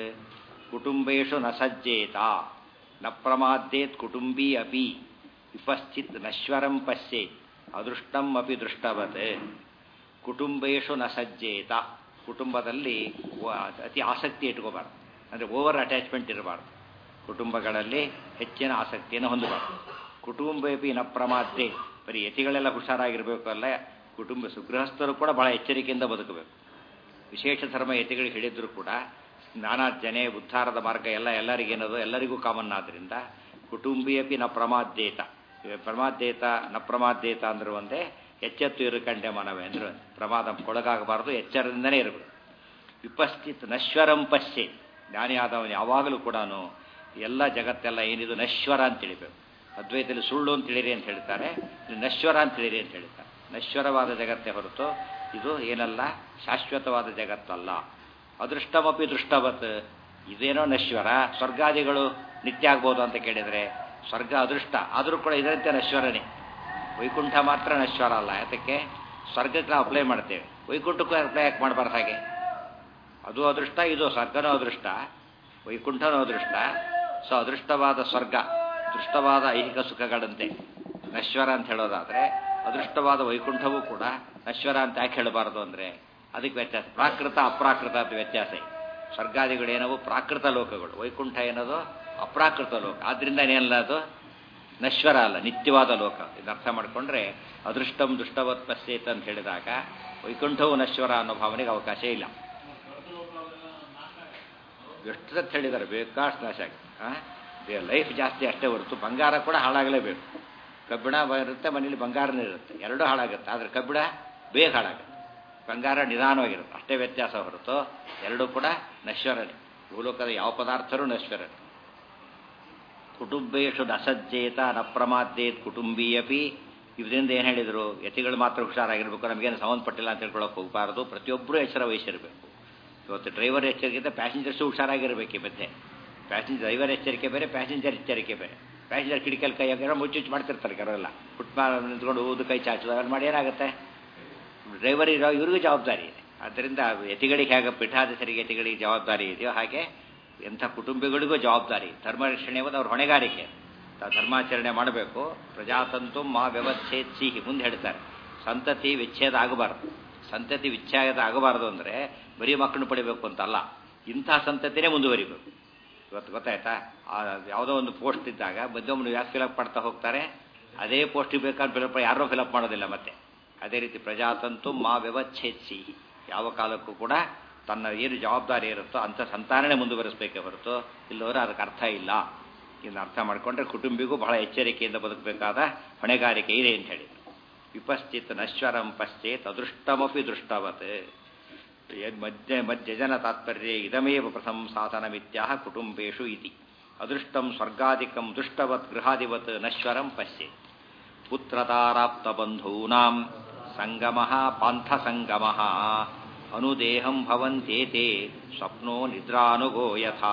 ಕುಟುಂಬೇಶು ನ ಸಜ್ಜೇತ ನ ಪ್ರಮಾದ್ದೇತ್ ಕುಟುಂಬೀ ಅಪಿ ವಿಪಶ್ಚಿತ್ ನಶ್ವರಂ ಪಶ್ಯೇತ್ ಅದೃಷ್ಟಂ ಅಪಿ ದೃಷ್ಟವತ್. ಕುಟುಂಬೇಶು ನ ಸಜ್ಜೇತ, ಕುಟುಂಬದಲ್ಲಿ ಅತಿ ಆಸಕ್ತಿ ಇಟ್ಕೋಬಾರ್ದು, ಅಂದರೆ ಓವರ್ ಅಟ್ಯಾಚ್ಮೆಂಟ್ ಇರಬಾರ್ದು. ಕುಟುಂಬಗಳಲ್ಲಿ ಹೆಚ್ಚಿನ ಆಸಕ್ತಿಯನ್ನು ಹೊಂದಬಾರ್ದು. ಕುಟುಂಬೇಪಿ ನ ಪ್ರಮಾದ್ದೆ, ಬರೀ ಯತಿಗಳೆಲ್ಲ ಹುಷಾರಾಗಿರಬೇಕು ಅಲ್ಲ, ಕುಟುಂಬ ಸುಗೃಹಸ್ಥರು ಕೂಡ ಬಹಳ ಎಚ್ಚರಿಕೆಯಿಂದ ಬದುಕಬೇಕು. ವಿಶೇಷ ಧರ್ಮ ಯತಿಗಳಿಗೆ ಹಿಡಿದ್ರು ಕೂಡ ನಾನಾ ಜನೆ ಉದ್ಧಾರದ ಮಾರ್ಗ ಎಲ್ಲ ಎಲ್ಲರಿಗೇನದು ಎಲ್ಲರಿಗೂ ಕಾಮನ್ ಆದ್ದರಿಂದ ಕುಟುಂಬಿಯಪಿ ನ ಪ್ರಮಾದ್ದೇತ. ಪ್ರಮಾದ್ದೇತ ನ ಪ್ರಮಾದ್ದೇತ ಅಂದ್ರೆ ಒಂದೇ, ಎಚ್ಚೆತ್ತು ಇರು ಕಂಡೆ ಮನವೇ ಅಂದ್ರೆ ಪ್ರಮಾದಕ್ಕೊಳಗಾಗಬಾರದು, ಎಚ್ಚರದಿಂದನೇ ಇರಬೇಕು. ವಿಪಶ್ಚಿತ್ ನಶ್ವರಂ ಪಶ್ಯೆ, ಜ್ಞಾನಿ ಆದವನು ಯಾವಾಗಲೂ ಕೂಡ ಎಲ್ಲ ಜಗತ್ತೆಲ್ಲ ಏನಿದು ನಶ್ವರ ಅಂತ ತಿಳಿಬೇಕು. ಅದ್ವೈತದಲ್ಲಿ ಸುಳ್ಳು ಅಂತ ತಿಳಿರಿ ಅಂತ ಹೇಳ್ತಾರೆ, ನಶ್ವರ ಅಂತ ತಿಳಿರಿ ಅಂತ ಹೇಳ್ತಾರೆ. ನಶ್ವರವಾದ ಜಗತ್ತೇ ಹೊರತು ಇದು ಏನಲ್ಲ, ಶಾಶ್ವತವಾದ ಜಗತ್ತಲ್ಲ. ಅದೃಷ್ಟಮಪಿ ದೃಷ್ಟವತ್, ಇದೇನೋ ನಶ್ವರ, ಸ್ವರ್ಗಾದಿಗಳು ನಿತ್ಯ ಆಗ್ಬೋದು ಅಂತ ಕೇಳಿದರೆ ಸ್ವರ್ಗ ಅದೃಷ್ಟ ಆದರೂ ಕೂಡ ಇದರಂತೆ ನಶ್ವರನೇ. ವೈಕುಂಠ ಮಾತ್ರ ನಶ್ವರ ಅಲ್ಲ. ಯಾತಕ್ಕೆ? ಸ್ವರ್ಗಕ್ಕೆ ನಾವು ಅಪ್ಲೈ ಮಾಡ್ತೇವೆ, ವೈಕುಂಠಕ್ಕೂ ಅಪ್ಲೈ ಯಾಕೆ ಮಾಡಬಾರ್ದು? ಹಾಗೆ ಅದು ಅದೃಷ್ಟ, ಇದು ಸ್ವರ್ಗನೂ ಅದೃಷ್ಟ, ವೈಕುಂಠನೂ ಅದೃಷ್ಟ. ಸೊ ಅದೃಷ್ಟವಾದ ಸ್ವರ್ಗ, ದೃಷ್ಟವಾದ ಐಹಿಕ ಸುಖಗಳಂತೆ ನಶ್ವರ ಅಂತ ಹೇಳೋದಾದರೆ, ಅದೃಷ್ಟವಾದ ವೈಕುಂಠವೂ ಕೂಡ ನಶ್ವರ ಅಂತ ಯಾಕೆ ಹೇಳಬಾರದು ಅಂದರೆ ಅದಕ್ಕೆ ವ್ಯತ್ಯಾಸ. ಪ್ರಾಕೃತ ಅಪ್ರಾಕೃತ ಅಂತ ವ್ಯತ್ಯಾಸ ಇದೆ. ಸ್ವರ್ಗಾದಿಗಳೇನವು ಪ್ರಾಕೃತ ಲೋಕಗಳು, ವೈಕುಂಠ ಏನದು ಅಪ್ರಾಕೃತ ಲೋಕ. ಆದ್ರಿಂದ ಏನೆಲ್ಲ ಅದು ನಶ್ವರ ಅಲ್ಲ, ನಿತ್ಯವಾದ ಲೋಕ. ಇದು ಅರ್ಥ ಮಾಡಿಕೊಂಡ್ರೆ ಅದೃಷ್ಟಂ ದುಷ್ಟವತ್ ಪಶ್ಯೇತ್ ಅಂತ ಹೇಳಿದಾಗ ವೈಕುಂಠವು ನಶ್ವರ ಅನ್ನೋ ಭಾವನೆಗೆ ಅವಕಾಶ ಇಲ್ಲ. ಎಷ್ಟು ಸತ್ತು ಹೇಳಿದ್ದಾರೆ, ಬೇಕಾಷ್ಟು ನಾಶ ಆಗುತ್ತೆ. ಲೈಫ್ ಜಾಸ್ತಿ ಅಷ್ಟೇ ಹೊರತು ಬಂಗಾರ ಕೂಡ ಹಾಳಾಗಲೇಬೇಕು. ಕಬ್ಬಿಣ ಇರುತ್ತೆ, ಮನೇಲಿ ಬಂಗಾರನೇ ಇರುತ್ತೆ, ಎರಡೂ ಹಾಳಾಗುತ್ತೆ. ಆದರೆ ಕಬ್ಬಿಣ ಬೇಗ ಹಾಳಾಗುತ್ತೆ, ಬಂಗಾರ ನಿಧಾನವಾಗಿರುತ್ತೆ. ಅಷ್ಟೇ ವ್ಯತ್ಯಾಸ ಹೊರತು ಎರಡೂ ಕೂಡ ನಶ್ವರನೇ. ಭೂಲೋಕದ ಯಾವ ಪದಾರ್ಥರೂ ನಶ್ವರನೇ. ಕುಟುಂಬೇಶು ನಸಜ್ಜೇತ ನ ಪ್ರಮಾದ್ದೇತ್ ಕುಟುಂಬೀಯಪಿ. ಇದರಿಂದ ಏನು ಹೇಳಿದರು? ಯತಿಗಳು ಮಾತ್ರ ಹುಷಾರಾಗಿರ್ಬೇಕು, ನಮಗೇನು ಸಂಬಂಧಪಟ್ಟಿಲ್ಲ ಅಂತ ಹೇಳ್ಕೊಳಕ್ಕೆ ಹೋಗಬಾರದು. ಪ್ರತಿಯೊಬ್ಬರೂ ಎಚ್ಚರ ವಹಿಸಿರಬೇಕು. ಇವತ್ತು ಡ್ರೈವರ್ ಎಚ್ಚರಿಕೆ, ಪ್ಯಾಸೆಂಜರ್ಸು ಹುಷಾರಾಗಿರಬೇಕು. ಈ ಮಧ್ಯೆ ಪ್ಯಾಸೆಂಜರ್ ಡ್ರೈವರ್ ಎಚ್ಚರಿಕೆ ಬೇರೆ, ಪ್ಯಾಸೆಂಜರ್ ಎಚ್ಚರಿಕೆ ಬೇರೆ. ಪ್ಯಾಸೆಂಜರ್ ಕಿಡಿಕಲ್ಲಿ ಕೈ ಹಾಕಿರೋ ಮುಚ್ಚುಚ್ಚು ಮಾಡ್ತಿರ್ತಾರೆ ಕೆಲವೆಲ್ಲ, ಪುಟ್ಟ ನಿಂತ್ಕೊಂಡು ಊದು ಕೈ ಚಾಚೋದು ಅವೆಲ್ಲ ಮಾಡಿ ಏನಾಗುತ್ತೆ? ಡ್ರೈವರ್ ಇರೋ ಇವ್ರಿಗೂ ಜವಾಬ್ದಾರಿ ಇದೆ. ಆದ್ದರಿಂದ ಯತಿಗಳಿಗೆ ಹೇಗೆ ಪೀಠಾಧೀಶರಿಗೆ ಯತಿಗಳಿಗೆ ಜವಾಬ್ದಾರಿ ಇದೆಯೋ ಹಾಗೆ ಎಂಥ ಕುಟುಂಬಿಗಳಿಗೂ ಜವಾಬ್ದಾರಿ. ಧರ್ಮ ರಕ್ಷಣೆ ಎಂಬುದು ಅವ್ರ ಹೊಣೆಗಾರಿಕೆ. ತಾವು ಧರ್ಮಾಚರಣೆ ಮಾಡಬೇಕು. ಪ್ರಜಾತಂತು ಮಾ ವ್ಯವಚ್ಛೇದ್ ಸಿಹಿ ಮುಂದೆ ಹೇಳ್ತಾರೆ. ಸಂತತಿ ವಿಚ್ಛೇದ ಆಗಬಾರ್ದು. ಸಂತತಿ ವಿಚ್ಛೇದ ಆಗಬಾರ್ದು ಅಂದರೆ ಬರೀ ಮಕ್ಕಳನ್ನು ಪಡಿಬೇಕು ಅಂತಲ್ಲ, ಇಂಥ ಸಂತತಿನೇ ಮುಂದುವರಿಬೇಕು. ಇವತ್ತು ಗೊತ್ತಾಯ್ತಾ? ಯಾವುದೋ ಒಂದು ಪೋಸ್ಟ್ ಇದ್ದಾಗ ಮಧ್ಯೊಮ್ಮೆ ಯಾಕೆ ಫಿಲಪ್ ಮಾಡ್ತಾ ಹೋಗ್ತಾರೆ, ಅದೇ ಪೋಸ್ಟಿಗೆ ಬೇಕಾದ ಫಿಲಪ್ ಯಾರೋ ಫಿಲಪ್ ಮಾಡೋದಿಲ್ಲ. ಮತ್ತೆ ಅದೇ ರೀತಿ ಪ್ರಜಾತಂತು ಮಾ ವ್ಯವಚ್ಛೇದಿಸಿ, ಯಾವ ಕಾಲಕ್ಕೂ ಕೂಡ ತನ್ನ ಏನು ಜವಾಬ್ದಾರಿ ಇರುತ್ತೋ ಅಂಥ ಸಂತಾನನೇ ಮುಂದುವರಿಸಬೇಕೇ ಹೊರತು ಇಲ್ಲವರೆ ಅದಕ್ಕೆ ಅರ್ಥ ಇಲ್ಲ. ಇದನ್ನು ಅರ್ಥ ಮಾಡಿಕೊಂಡ್ರೆ ಕುಟುಂಬಿಗೂ ಬಹಳ ಎಚ್ಚರಿಕೆಯಿಂದ ಬದುಕಬೇಕಾದ ಹೊಣೆಗಾರಿಕೆ ಇದೆ ಅಂತ ಹೇಳಿ. ವಿಪಶ್ಚಿತ್ ನಶ್ವರಂ ಪಶ್ಚೇತ್ ಅದೃಷ್ಟಮಪಿ ದೃಷ್ಟವತ್. ಮಧ್ಯ ಮಧ್ಯಜನ ತಾತ್ಪರ್ಯ ಇದಮೇವ ಪ್ರಥಮ ಸಾಧನಮಿತ್ಯಾಹ ಕುಟುಂಬೇಶು ಇತಿ. ಅದೃಷ್ಟಂ ಸ್ವರ್ಗಾದಿಕಂ ದುಷ್ಟವತ್ ಗೃಹಾದಿವತ್ ನಶ್ವರಂ ಪಶ್ಯೇತ್. ಪುತ್ರತಾರಾಪ್ತ ಬಂಧೂನಾಂ ಸಂಗಮಃ ಪಾಂಥ ಸಂಗಮಃ ಅನುದೇಹಂ ಭವಂತೇತೆ ಸ್ವಪ್ನೋ ನಿದ್ರಾನುಗೋ ಯಥಾ.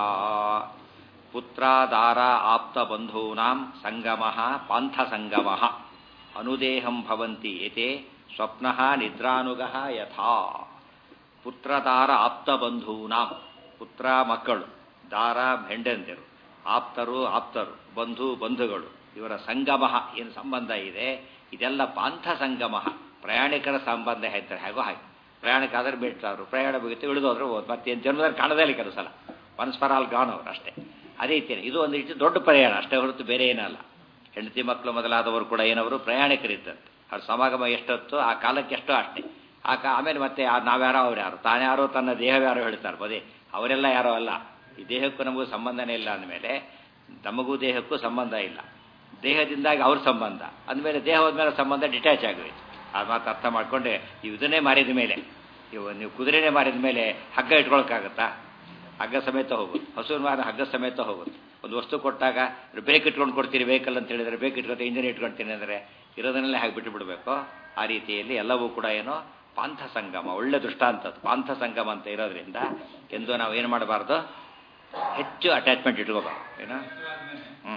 ಪುತ್ರಾದಾರ ಆಪ್ತ ಬಂಧೂನಾಂ ಸಂಗಮಃ ಪಾಂಥ ಸಂಗಮಃ ಅನುದೇಹಂ ಭವಂತಿ ಏತೆ ಸ್ವಪ್ನಃ ನಿದ್ರಾನುಗಃ ಯಥಾ. ಪುತ್ರದಾರ ಆಪ್ತ ಬಂಧೂನಾಂ, ಪುತ್ರ ಮಕ್ಕಳು, ದಾರ ಹೆಂಡಂದಿರು, ಆಪ್ತರು ಆಪ್ತರು, ಬಂಧು ಬಂಧುಗಳು, ಇವರ ಸಂಗಮ ಏನು ಸಂಬಂಧ ಇದೆ, ಇದೆಲ್ಲ ಪಾಂಥ ಸಂಗಮ. ಪ್ರಯಾಣಿಕರ ಸಂಬಂಧ ಹೇಳ್ತಾರೆ, ಹೇಗೋ ಹಾಗೆ ಪ್ರಯಾಣಕ್ಕೆ ಆದ್ರೆ ಬಿಟ್ಟರು, ಪ್ರಯಾಣ ಮುಗಿತು ಇಳಿದೋದ್ರು ಹೋದ್ ಮತ್ತೆ ಜನ್ಮದಲ್ಲಿ ಕಾಣದೇ ಇಲ್ಲ ಕೆಲವು ಸಲ, ಒನ್ಸ್ ಫಾರ್ ಆಲ್ ಗಾನ್ ಅವರು ಅಷ್ಟೇ. ಅದೇ ರೀತಿ ಇದು ಒಂದು ರೀತಿ ದೊಡ್ಡ ಪ್ರಯಾಣ ಅಷ್ಟೇ ಹೊರತು ಬೇರೆ ಏನಲ್ಲ. ಹೆಂಡತಿ ಮಕ್ಕಳು ಮೊದಲಾದವರು ಕೂಡ ಏನವರು ಪ್ರಯಾಣಿಕರಿದ್ದಂತೆ. ಅವ್ರ ಸಮಾಗಮ ಎಷ್ಟೊತ್ತು ಆ ಕಾಲಕ್ಕೆ ಎಷ್ಟೋ ಅಷ್ಟೇ. ಆ ಕಾ ಆಮೇಲೆ ಮತ್ತೆ ನಾವ್ಯಾರೋ ಅವ್ರು ಯಾರು, ತಾನ್ಯಾರೋ ತನ್ನ ದೇಹವ್ಯಾರೋ ಹೇಳ್ತಾರೆ ಬದೇ, ಅವರೆಲ್ಲ ಯಾರೋ ಅಲ್ಲ. ಈ ದೇಹಕ್ಕೂ ನಮಗೂ ಸಂಬಂಧನೇ ಇಲ್ಲ ಅಂದಮೇಲೆ ನಮಗೂ ದೇಹಕ್ಕೂ ಸಂಬಂಧ ಇಲ್ಲ, ದೇಹದಿಂದಾಗಿ ಅವ್ರ ಸಂಬಂಧ ಅಂದಮೇಲೆ ದೇಹ ಹೋದ್ಮೇಲೆ ಸಂಬಂಧ ಡಿಟ್ಯಾಚ್ ಆಗೋಯ್ತು. ಆ ಮಾತು ಅರ್ಥ ಮಾಡ್ಕೊಂಡೆ. ನೀವು ಇದನ್ನೇ ಮಾರಿದ ಮೇಲೆ, ಇವು ನೀವು ಕುದುರೆನೇ ಮಾರಿದ ಮೇಲೆ ಹಗ್ಗ ಇಟ್ಕೊಳಕ್ಕಾಗತ್ತಾ? ಹಗ್ಗ ಸಮೇತ ಹೋಗುತ್ತೆ. ಹಸುವಿನ ಮಾರ ಹಗ್ಗ ಸಮೇತ ಹೋಗುತ್ತೆ. ಒಂದು ವಸ್ತು ಕೊಟ್ಟಾಗ ಬ್ರೇಕ್ ಇಟ್ಕೊಂಡು ಕೊಡ್ತೀರಿ ವೆಹಿಕಲ್ ಅಂತ ಹೇಳಿದರೆ, ಬ್ರೇಕ್ ಇಟ್ಕೊಳ್ತೀನಿ ಇಂಜಿನ್ ಇಟ್ಕೊಳ್ತೀನಿ ಅಂದರೆ ಇರೋದನ್ನೆಲ್ಲ ಹಾಗೆ ಬಿಟ್ಟು ಬಿಡಬೇಕು. ಆ ರೀತಿಯಲ್ಲಿ ಎಲ್ಲವೂ ಕೂಡ ಏನೋ ಪಾಂಥ ಸಂಗಮ, ಒಳ್ಳೆ ದೃಷ್ಟಾಂತದ್ದು. ಪಾಂಥ ಸಂಗಮ ಅಂತ ಇರೋದ್ರಿಂದ ಎಂದು ನಾವು ಏನು ಮಾಡಬಾರ್ದು, ಹೆಚ್ಚು ಅಟ್ಯಾಚ್ಮೆಂಟ್ ಇಟ್ಕೋಬಾರ್ದು. ಏನೋ ಹ್ಞೂ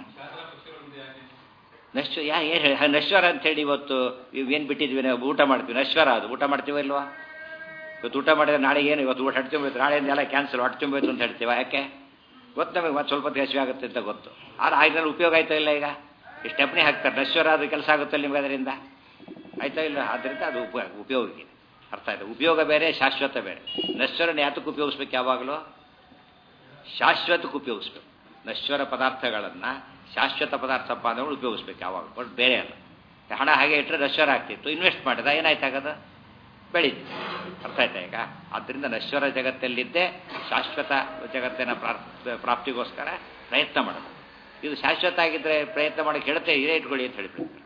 ನಶ್ವ ಯಾ ಏನು ಹೇಳಿ ನಶ್ವರ ಅಂತೇಳಿ ಇವತ್ತು ಏನು ಬಿಟ್ಟಿದ್ವಿ ನಾವು, ಊಟ ಮಾಡ್ತೀವಿ ನಶ್ವರ, ಅದು ಊಟ ಮಾಡ್ತೀವ ಇಲ್ವಾ? ಇವತ್ತು ಊಟ ಮಾಡಿದ್ರೆ ನಾಳೆ ಏನು, ಇವತ್ತು ಊಟ ಹೊಟ್ಟೆ ತುಂಬೋಯ್ತು, ನಾಳೆಯಿಂದ ಎಲ್ಲ ಕ್ಯಾನ್ಸಲ್, ಹೊಟ್ಟೆ ತುಂಬೋಯ್ತು ಅಂತ ಹೇಳ್ತೀವ. ಯಾಕೆ ಗೊತ್ತು ನಮಗೆ, ಮತ್ತೆ ಸ್ವಲ್ಪ ಹೊತ್ತು ಹಸಿವೆ ಆಗುತ್ತೆ ಅಂತ ಗೊತ್ತು. ಆದ್ರೆ ಆಗಿನಲ್ಲಿ ಉಪಯೋಗ ಆಯ್ತಾ ಇಲ್ಲ? ಈಗ ಈ ಸ್ಟೆಪ್ನಿ ಹಾಕ್ತಾರೆ, ನಶ್ವರ ಅದು ಕೆಲಸ ಆಗುತ್ತಲ್ಲ ನಿಮ್ಗೆ ಅದರಿಂದ, ಆಯ್ತಾ ಇಲ್ಲ? ಆದ್ದರಿಂದ ಅದು ಉಪಯೋಗ ಉಪಯೋಗ ಅರ್ಥ ಆಯ್ತು. ಉಪಯೋಗ ಬೇರೆ, ಶಾಶ್ವತ ಬೇರೆ. ನಶ್ವರನ ಯಾತಕ್ಕೆ ಉಪಯೋಗಿಸ್ಬೇಕು? ಯಾವಾಗಲೂ ಶಾಶ್ವತಕ್ಕೆ ಉಪಯೋಗಿಸ್ಬೇಕು. ನಶ್ವರ ಪದಾರ್ಥಗಳನ್ನು ಶಾಶ್ವತ ಪದಾರ್ಥಪ್ಪ ಅಂದ್ರೆ ಉಪಯೋಗಿಸ್ಬೇಕು ಯಾವಾಗ, ಬಟ್ ಬೇರೆ ಅಲ್ಲ. ಹಣ ಹಾಗೆ ಇಟ್ಟರೆ ನಶ್ವರ ಆಗ್ತಿತ್ತು, ಇನ್ವೆಸ್ಟ್ ಮಾಡಿದ ಏನಾಯ್ತಾಗದ ಬೆಳೀತು. ಅರ್ಥ ಆಯ್ತಾ ಈಗ? ಆದ್ದರಿಂದ ನಶ್ವರ ಜಗತ್ತಲ್ಲಿದ್ದೇ ಶಾಶ್ವತ ಜಗತ್ತಿನ ಪ್ರಾಪ್ತಿಗೋಸ್ಕರ ಪ್ರಯತ್ನ ಮಾಡೋದು. ಇದು ಶಾಶ್ವತ ಆಗಿದ್ದರೆ ಪ್ರಯತ್ನ ಮಾಡೋಕ್ಕೆ ಹೇಳುತ್ತೆ, ಇದೇ ಇಟ್ಕೊಳ್ಳಿ ಅಂತ ಹೇಳಿಬಿಡ್ತಾರೆ.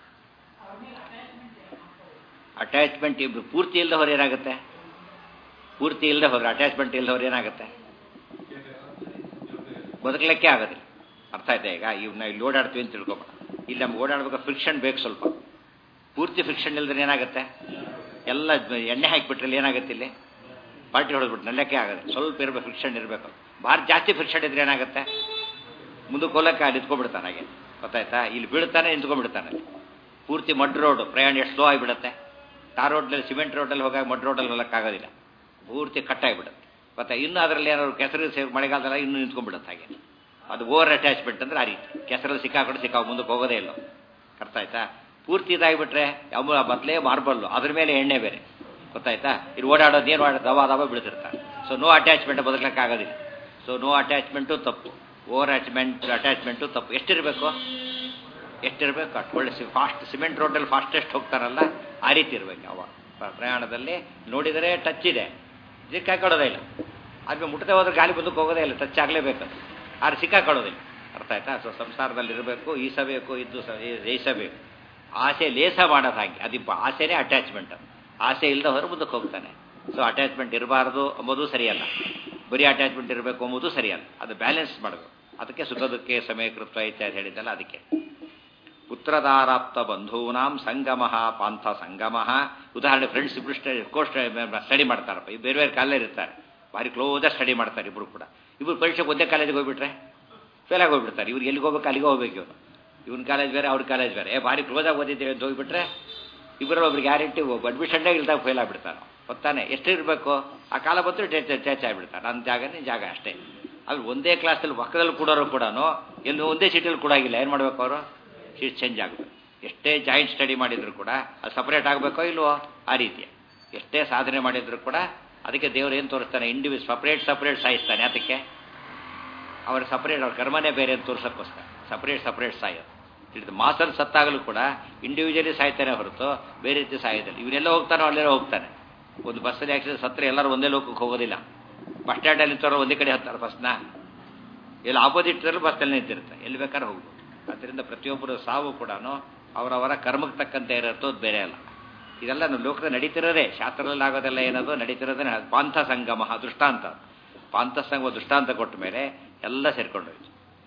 ಅಟ್ಯಾಚ್ಮೆಂಟ್ ಇಬ್ಬರು ಪೂರ್ತಿ ಇಲ್ಲದೆ ಹೋದ್ರೆ ಏನಾಗುತ್ತೆ? ಪೂರ್ತಿ ಇಲ್ಲದೆ ಹೋದ್ರೆ ಅಟ್ಯಾಚ್ಮೆಂಟ್ ಇಲ್ಲದೆ ಹೋದ್ರೆ ಏನಾಗುತ್ತೆ? ಬದುಕಲಿಕ್ಕೆ ಆಗೋದಿಲ್ಲ. ಅರ್ಥ ಆಯ್ತಾ ಈಗ? ಇವ್ ನಾವು ಇಲ್ಲಿ ಓಡಾಡ್ತೀವಿ ಅಂತ ತಿಳ್ಕೊಬೇಡ. ಇಲ್ಲಿ ನಮ್ಗೆ ಓಡಾಡ್ಬೇಕು ಫ್ರಿಕ್ಷನ್ ಬೇಕು ಸ್ವಲ್ಪ. ಪೂರ್ತಿ ಫ್ರಿಕ್ಷನ್ ಇಲ್ಲದ್ರೆ ಏನಾಗುತ್ತೆ? ಎಲ್ಲ ಎಣ್ಣೆ ಹಾಕಿಬಿಟ್ರಲ್ಲಿ ಏನಾಗುತ್ತೆ? ಇಲ್ಲಿ ಪಾರ್ಟಿ ಹೊಡೆದ್ಬಿಟ್ಟು ನಲ್ಲಕ್ಕೆ ಆಗೋದು. ಸ್ವಲ್ಪ ಇರಬೇಕು, ಫ್ರಿಕ್ಷನ್ ಇರಬೇಕು. ಭಾಳ ಜಾಸ್ತಿ ಫ್ರಿಕ್ಷನ್ ಇದ್ರೆ ಏನಾಗುತ್ತೆ? ಮುಂದಕ್ಕೆ ಹೋಲಕ್ಕೆ ಅಲ್ಲಿ ನಿಂತ್ಕೊಂಡ್ಬಿಡ್ತಾನೆ. ಹಾಗೆ ಗೊತ್ತಾಯ್ತಾ? ಇಲ್ಲಿ ಬೀಳ್ತಾನೆ, ನಿಂತ್ಕೊಂಡ್ಬಿಡ್ತಾನೆ. ಪೂರ್ತಿ ಮಡ್ ರೋಡ್ ಪ್ರಯಾಣ ಎಷ್ಟು ಸ್ಲೋ ಆಗಿಬಿಡುತ್ತೆ. ಟಾರ್ ರೋಡ್ನಲ್ಲಿ ಸಿಮೆಂಟ್ ರೋಡಲ್ಲಿ ಹೋಗಾಗ ಮಡ್ ರೋಡಲ್ಲಿ ಹೋಗೋಕ್ಕಾಗೋದಿಲ್ಲ, ಪೂರ್ತಿ ಕಟ್ಟಾಗಿಬಿಡುತ್ತೆ. ಗೊತ್ತಾ? ಇನ್ನೂ ಅದರಲ್ಲಿ ಏನಾದ್ರು ಕೆಸರು ಸೇರಿ ಮಳೆಗಾಲದಲ್ಲ ಇನ್ನೂ ನಿಂತ್ಕೊಂಡ್ಬಿಡುತ್ತೆ. ಹಾಗೆ ಅದು ಓವರ್ ಅಟ್ಯಾಚ್ಮೆಂಟ್ ಅಂದ್ರೆ ಆ ರೀತಿ. ಕೆಸರಲ್ಲಿ ಸಿಕ್ಕಾಕೊಂಡು ಸಿಕ್ಕಾಗ ಮುಂದಕ್ಕೆ ಹೋಗೋದೇ ಇಲ್ಲ. ಅರ್ಥ ಆಯ್ತಾ? ಪೂರ್ತಿ ಇದಾಗಿಬಿಟ್ರೆ ಯಾವ ಮೊದಲೇ ಮಾರ್ಬಲ್ಲು, ಅದ್ರ ಮೇಲೆ ಎಣ್ಣೆ ಬೇರೆ. ಗೊತ್ತಾಯ್ತಾ? ಇದು ಓಡಾಡೋದು ಏನು ಓಡಾಡೋ ದವಾ ದವಾ ಬಿಡ್ತಿರ್ತಾರೆ. ಸೊ ನೋ ಅಟ್ಯಾಚ್ಮೆಂಟ್, ಬದಲಕ್ಕೆ ಆಗೋದಿಲ್ಲ. ಸೊ ನೋ ಅಟ್ಯಾಚ್ಮೆಂಟು ತಪ್ಪು, ಓವರ್ ಅಟ್ಯಾಚ್ಮೆಂಟ್ ಅಟ್ಯಾಚ್ಮೆಂಟು ತಪ್ಪು. ಎಷ್ಟಿರಬೇಕು? ಎಷ್ಟಿರಬೇಕು ಅಷ್ಟು ಒಳ್ಳೆ ಫಾಸ್ಟ್. ಸಿಮೆಂಟ್ ರೋಡಲ್ಲಿ ಫಾಸ್ಟೆಸ್ಟ್ ಹೋಗ್ತಾರಲ್ಲ ಆ ರೀತಿ ಇರಬೇಕು. ಅವಾಗ ಪ್ರಯಾಣದಲ್ಲಿ ನೋಡಿದರೆ ಟಚ್ ಇದೆ, ಸಿಕ್ಕಾಕೊಳ್ಳೋದೇ ಇಲ್ಲ. ಆದ್ಮೇಲೆ ಮುಟ್ಟದೆ ಹೋದ್ರೆ ಗಾಳಿ ಮುಂದಕ್ಕೆ ಹೋಗೋದೇ ಇಲ್ಲ, ಟಚ್ ಆಗಲೇಬೇಕು. ಆದ್ರೆ ಸಿಕ್ಕಾಕೊಳ್ಳೋದಿಲ್ಲ. ಅರ್ಥ ಆಯ್ತಾ? ಸೊ ಸಂಸಾರದಲ್ಲಿ ಇರಬೇಕು, ಈಸಬೇಕು, ಇದ್ದು ಜಯಿಸಬೇಕು. ಆಸೆ ಲೇಸ ಮಾಡೋದು ಹಾಗೆ, ಅದಿಪ್ಪ ಆಸೆನೇ ಅಟ್ಯಾಚ್ಮೆಂಟ್. ಆಸೆ ಇಲ್ಲದೆ ಹೋದ್ರೆ ಮುಂದಕ್ಕೆ ಹೋಗ್ತಾನೆ. ಸೊ ಅಟ್ಯಾಚ್ಮೆಂಟ್ ಇರಬಾರ್ದು ಎಂಬುದು ಸರಿಯಲ್ಲ, ಬರೀ ಅಟ್ಯಾಚ್ಮೆಂಟ್ ಇರಬೇಕು ಎಂಬುದು ಸರಿಯಲ್ಲ. ಅದು ಬ್ಯಾಲೆನ್ಸ್ ಮಾಡಬೇಕು. ಅದಕ್ಕೆ ಸುಖದಕ್ಕೆ ಸಮಯಕೃತ್ವ ಇತ್ಯಾದಿ ಹೇಳಿದ್ದಲ್ಲ ಅದಕ್ಕೆ. ಪುತ್ರದಾರಾಪ್ತ ಬಂಧೂನಾಂ ಸಂಗಮ ಪಾಂಥ ಸಂಗಮ. ಉದಾಹರಣೆ ಫ್ರೆಂಡ್ಸ್ ಇಬ್ಬರು ಸ್ಟಡಿ ಕೋರ್ಸ್ ಸ್ಟಡಿ ಮಾಡ್ತಾರಪ್ಪ, ಇವು ಬೇರೆ ಬೇರೆ ಕಾಲೇಜ್ ಇರ್ತಾರೆ, ಭಾರಿ ಕ್ಲೋಸಾಗಿ ಸ್ಟಡಿ ಮಾಡ್ತಾರೆ ಇಬ್ಬರು ಕೂಡ. ಇಬ್ಬರು ಪರೀಕ್ಷೆಗೆ ಒಂದೇ ಕಾಲೇಜಿಗೆ ಹೋಗ್ಬಿಟ್ರೆ ಫೇಲ್ ಆಗಿ ಹೋಗ್ಬಿಡ್ತಾರೆ. ಇವ್ರು ಎಲ್ಲಿಗೆ ಹೋಗ್ಬೇಕು ಅಲ್ಲಿಗೆ ಹೋಗ್ಬೇಕು. ಇವರು ಇವನ್ ಕಾಲೇಜ್ ಬೇರೆ ಅವ್ರ ಕಾಲೇಜ್ ಬೇರೆ, ಏ ಭಾರಿ ಕ್ಲೋಸಾಗಿ ಓದಿದ್ದೇವೆ ಅಂತ ಹೋಗ್ಬಿಟ್ರೆ ಇಬ್ಬರು ಒಬ್ರಿಗೆ ಗ್ಯಾರಂಟಿ ಅಡ್ಮಿಷನ್ನೇ ಇಲ್ದಾಗ ಫೇಲ್ ಆಗಿಬಿಡ್ತಾನೆ. ಗೊತ್ತಾನೆ ಎಷ್ಟು ಇರಬೇಕು? ಆ ಕಾಲ ಬಂತು ಟಚ್ ಆಗಿಬಿಡ್ತಾರೆ. ನನ್ನ ಜಾಗ ನಿನ್ನ ಜಾಗ ಅಷ್ಟೇ. ಅಲ್ಲಿ ಒಂದೇ ಕ್ಲಾಸಲ್ಲಿ ಪಕ್ಕದಲ್ಲಿ ಕೂಡೋರು ಕೂಡ ಎಲ್ಲೂ ಒಂದೇ ಸೀಟಲ್ಲಿ ಕೂಡಾಗಿಲ್ಲ. ಏನು ಮಾಡಬೇಕು ಅವರು? ಸೀಟ್ ಚೇಂಜ್ ಆಗಬೇಕು. ಎಷ್ಟೇ ಜಾಯಿಂಟ್ ಸ್ಟಡಿ ಮಾಡಿದ್ರು ಕೂಡ ಅದು ಸಪ್ರೇಟ್ ಆಗಬೇಕೋ ಇಲ್ವೋ ಆ ರೀತಿಯ. ಎಷ್ಟೇ ಸಾಧನೆ ಮಾಡಿದ್ರು ಕೂಡ ಅದಕ್ಕೆ ದೇವರು ಏನು ತೋರಿಸ್ತಾನೆ? ಇಂಡಿವಿಜ್ ಸಪ್ರೇಟ್ ಸಪ್ರೇಟ್ ಸಾಯಿಸ್ತಾನೆ. ಅದಕ್ಕೆ ಅವ್ರ ಸಪ್ರೇಟ್, ಅವ್ರ ಕರ್ಮನೇ ಬೇರೆ ಅಂತ ತೋರ್ಸೋಕ್ಕೋಸ್ಕರ ಸಪ್ರೇಟ್ ಸಪ್ರೇಟ್ ಸಾಯೋದು. ತಿಳಿದು ಮಾಸಲ್ಲಿ ಸತ್ತಾಗಲೂ ಕೂಡ ಇಂಡಿವಿಜುವಲಿ ಸಾಯ್ತಾನೆ ಹೊರತು ಬೇರೆ ರೀತಿ ಸಾಯೋದಿಲ್ಲ. ಇವನ್ನೆಲ್ಲ ಹೋಗ್ತಾನೋ ಅಲ್ಲೆಲ್ಲ ಹೋಗ್ತಾನೆ. ಒಂದು ಬಸ್ಸಲ್ಲಿ ಆಕ್ಸಿಡೆಂಟ್ ಸತ್ತರೆ ಎಲ್ಲರೂ ಒಂದೇ ಲೋಕಕ್ಕೆ ಹೋಗೋದಿಲ್ಲ. ಬಸ್ ಸ್ಟ್ಯಾಂಡಲ್ಲಿ ನಿಂತವ್ರು ಒಂದೇ ಕಡೆ ಹತ್ತಾರೆ ಬಸ್ನ, ಎಲ್ಲ ಆಪೋಸಿಟ್ ಬಸ್ಸಲ್ಲಿ ನಿಂತಿರುತ್ತೆ, ಎಲ್ಲಿ ಬೇಕಾದ್ರೆ ಹೋಗ್ಬೋದು. ಆದ್ದರಿಂದ ಪ್ರತಿಯೊಬ್ಬರು ಸಾವು ಕೂಡ ಅವರವರ ಕರ್ಮಕ್ಕೆ ತಕ್ಕಂತೆ ಇರತ್ತೋ ಅದು ಬೇರೆ ಅಲ್ಲ. ಇದೆಲ್ಲ ಲೋಕದ ನಡೀತಿರೋದೇ, ಶಾಸ್ತ್ರದಲ್ಲಿ ಆಗೋದೆಲ್ಲ ಏನದು ನಡೀತಿರೋದೇ. ಪಾಂಥ ಸಂಗಮ ದೃಷ್ಟಾಂತ, ಪಾಂಥ ಸಂಗಮ ದೃಷ್ಟಾಂತ ಕೊಟ್ಟ ಮೇಲೆ ಎಲ್ಲ ಸೇರ್ಕೊಂಡೋಯ್ತು.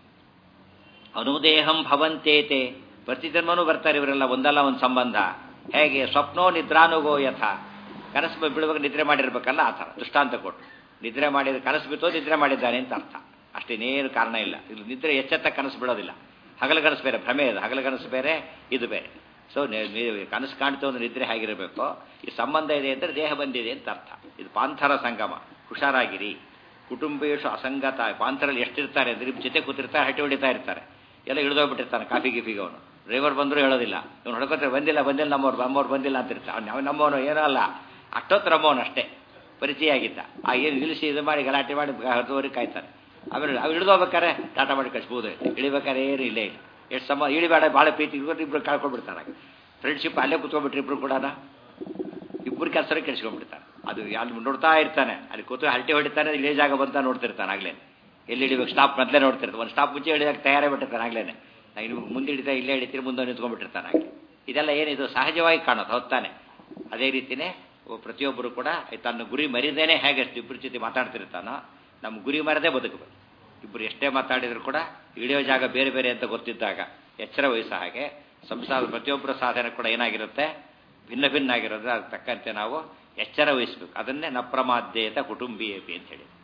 ಅನುದೇಹಂ ಭವಂತೇತೆ, ಪ್ರತಿ ಜನ್ಮನೂ ಬರ್ತಾರೆ ಇವರೆಲ್ಲ, ಒಂದಲ್ಲ ಒಂದು ಸಂಬಂಧ. ಹೇಗೆ? ಸ್ವಪ್ನೋ ನಿದ್ರಾನುಗೋ ಯಥ, ಕನಸು ಬೀಳುವಾಗ ನಿದ್ರೆ ಮಾಡಿರ್ಬೇಕಲ್ಲ ಆ ಥರ ದೃಷ್ಟಾಂತ ಕೊಟ್ಟು. ನಿದ್ರೆ ಮಾಡಿದ ಕನಸು ಬಿತ್ತೋ ನಿದ್ರೆ ಮಾಡಿದ್ದಾನೆ ಅಂತ ಅರ್ಥ, ಅಷ್ಟೇನೇನು ಕಾರಣ ಇಲ್ಲ. ಇದು ನಿದ್ರೆ ಎಚ್ಚೆತ್ತ ಕನಸು ಬಿಡೋದಿಲ್ಲ. ಹಗಲ ಕನಸು ಬೇರೆ, ಭ್ರಮೆ ಇದೆ. ಹಗಲ ಕನಸು ಬೇರೆ, ಇದು ಬೇರೆ. ಸೊ ಕನಸು ಕಾಣ್ತಾ ಒಂದು ನಿದ್ರೆ ಹೇಗಿರಬೇಕು, ಈ ಸಂಬಂಧ ಇದೆ ಅಂದರೆ ದೇಹ ಬಂದಿದೆ ಅಂತ ಅರ್ಥ. ಇದು ಪಾಂಥರ ಸಂಗಮ, ಹುಷಾರಾಗಿರಿ. ಕುಟುಂಬೇಶು ಅಸಂಗತ ಪಾಂತರಲ್ಲಿ ಎಷ್ಟಿರ್ತಾರೆ ಅಂದ್ರೆ ನಿಮ್ಮ ಜೊತೆ ಕೂತಿರ್ತಾರೆ, ಹಟ್ಟಿ ಹೊಡಿತಾ ಇರ್ತಾರೆ, ಎಲ್ಲ ಇಳಿದೋಗ್ಬಿಟ್ಟಿರ್ತಾನೆ ಕಾಫಿ ಗಿಫಿಗೆ. ಅವನು ಡ್ರೈವರ್ ಬಂದರೂ ಹೇಳೋದಿಲ್ಲ, ಇವನು ಹೊಡ್ಕೋತಾರೆ ಬಂದಿಲ್ಲ ಬಂದಿಲ್ಲ ನಮ್ಮವ್ರು ನಮ್ಮವ್ರು ಬಂದಿಲ್ಲ ಅಂತಿರ್ತಾರೆ. ಅವ್ನು ನಮ್ಮವನು ಏನೋ ಅಲ್ಲ, ಅಷ್ಟೊತ್ತು ನಮ್ಮವನು ಅಷ್ಟೇ ಪರಿಚಯ ಆಗಿದ್ದ. ಆ ಏನು ನಿಲ್ಲಿಸಿ ಇದು ಮಾಡಿ ಗಲಾಟೆ ಮಾಡಿ ಹತ್ತುವರೆಗೆ ಕಾಯ್ತಾನೆ. ಆಮೇಲೆ ಅವ್ರು ಇಳಿದೋಗ್ಬೇಕಾರೆ ಟಾಟಾ ಮಾಡಿ ಕಳಿಸ್ಬೋದು, ಇಳಿಬೇಕಾರೆ ಏನು ಇಲ್ಲೇ ಇಲ್ಲ. ಎಷ್ಟು ಸಮ ಇಳಿಬೇಡ ಭಾಳ ಪ್ರೀತಿ ಇಬ್ರು ಕಳ್ಕೊಂಡ್ಬಿಡ್ತಾರೆ. ಫ್ರೆಂಡ್ಶಿಪ್ ಅಲ್ಲೇ ಕೂತ್ಕೊಂಡ್ಬಿಟ್ರಿ ಇಬ್ರು ಕೂಡ, ಇಬ್ಬರು ಕೆಲಸ ಕೆಡಿಸ್ಕೊಂಡ್ಬಿಡ್ತಾರೆ. ಅದು ಅಲ್ಲಿ ನೋಡ್ತಾ ಇರ್ತಾನೆ, ಅಲ್ಲಿ ಕೂತು ಹಲ್ಟಿ ಹೊಡಿತಾನೆ, ಇಲ್ಲೇ ಜಾಗ ಬಂತ ನೋಡ್ತಿರ್ತಾನೆ. ಆಗ್ಲೇ ಎಲ್ಲಿ ಹಿಡಿಬೇಕು ಸ್ಟಾಪ್ ಮೊದಲೇ ನೋಡ್ತಿರ್ತಾನೆ. ಒಂದು ಸ್ಟಾಪ್ ಮುಂಚೆ ಹಿಡಿದಾಗ ತಯಾರೇ ಬಿಟ್ಟಿರ್ತಾನೆ. ಆಗ್ಲೇನೆ ನಾನು ಇನ್ನು ಮುಂದೆ ಹಿಡಿತಾ ಇಲ್ಲೇ ಹಿಡಿತೀರಿ ಮುಂದೆ ನಿಂತ್ಕೊಂಡ್ಬಿಟ್ಟಿರ್ತಾನೆ. ಹಾಗೆ ಇದೆಲ್ಲ ಏನಿದು ಸಹಜವಾಗಿ ಕಾಣೋದು ಹೊತ್ತಾನೆ. ಅದೇ ರೀತಿಯೇ ಪ್ರತಿಯೊಬ್ಬರು ಕೂಡ ತನ್ನ ಗುರಿ ಮರಿದೇನೆ ಹೇಗೆ ಇಬ್ಬರ ಜೊತೆ ಮಾತಾಡ್ತಿರ್ತಾನೋ, ನಮ್ಮ ಗುರಿ ಮರದೇ ಬದುಕಬೇಕು. ಇಬ್ಬರು ಎಷ್ಟೇ ಮಾತಾಡಿದ್ರು ಕೂಡ ಇಳಿಯೋ ಜಾಗ ಬೇರೆ ಬೇರೆ ಅಂತ ಗೊತ್ತಿದ್ದಾಗ ಎಚ್ಚರ ವಹಿಸೋ ಹಾಗೆ ಸಂಸಾರದ ಪ್ರತಿಯೊಬ್ಬರ ಸಾಧನೆ ಕೂಡ ಏನಾಗಿರುತ್ತೆ, ಭಿನ್ನ ಭಿನ್ನ ಆಗಿರೋದ್ರೆ ಅದಕ್ಕೆ ತಕ್ಕಂತೆ ನಾವು ಎಚ್ಚರ ವಹಿಸಬೇಕು. ಅದನ್ನೇ ನಪ್ರಮಾದ್ಯೇತ ಕುಟುಂಬೀಯಪಿ ಅಂತ ಹೇಳಿ.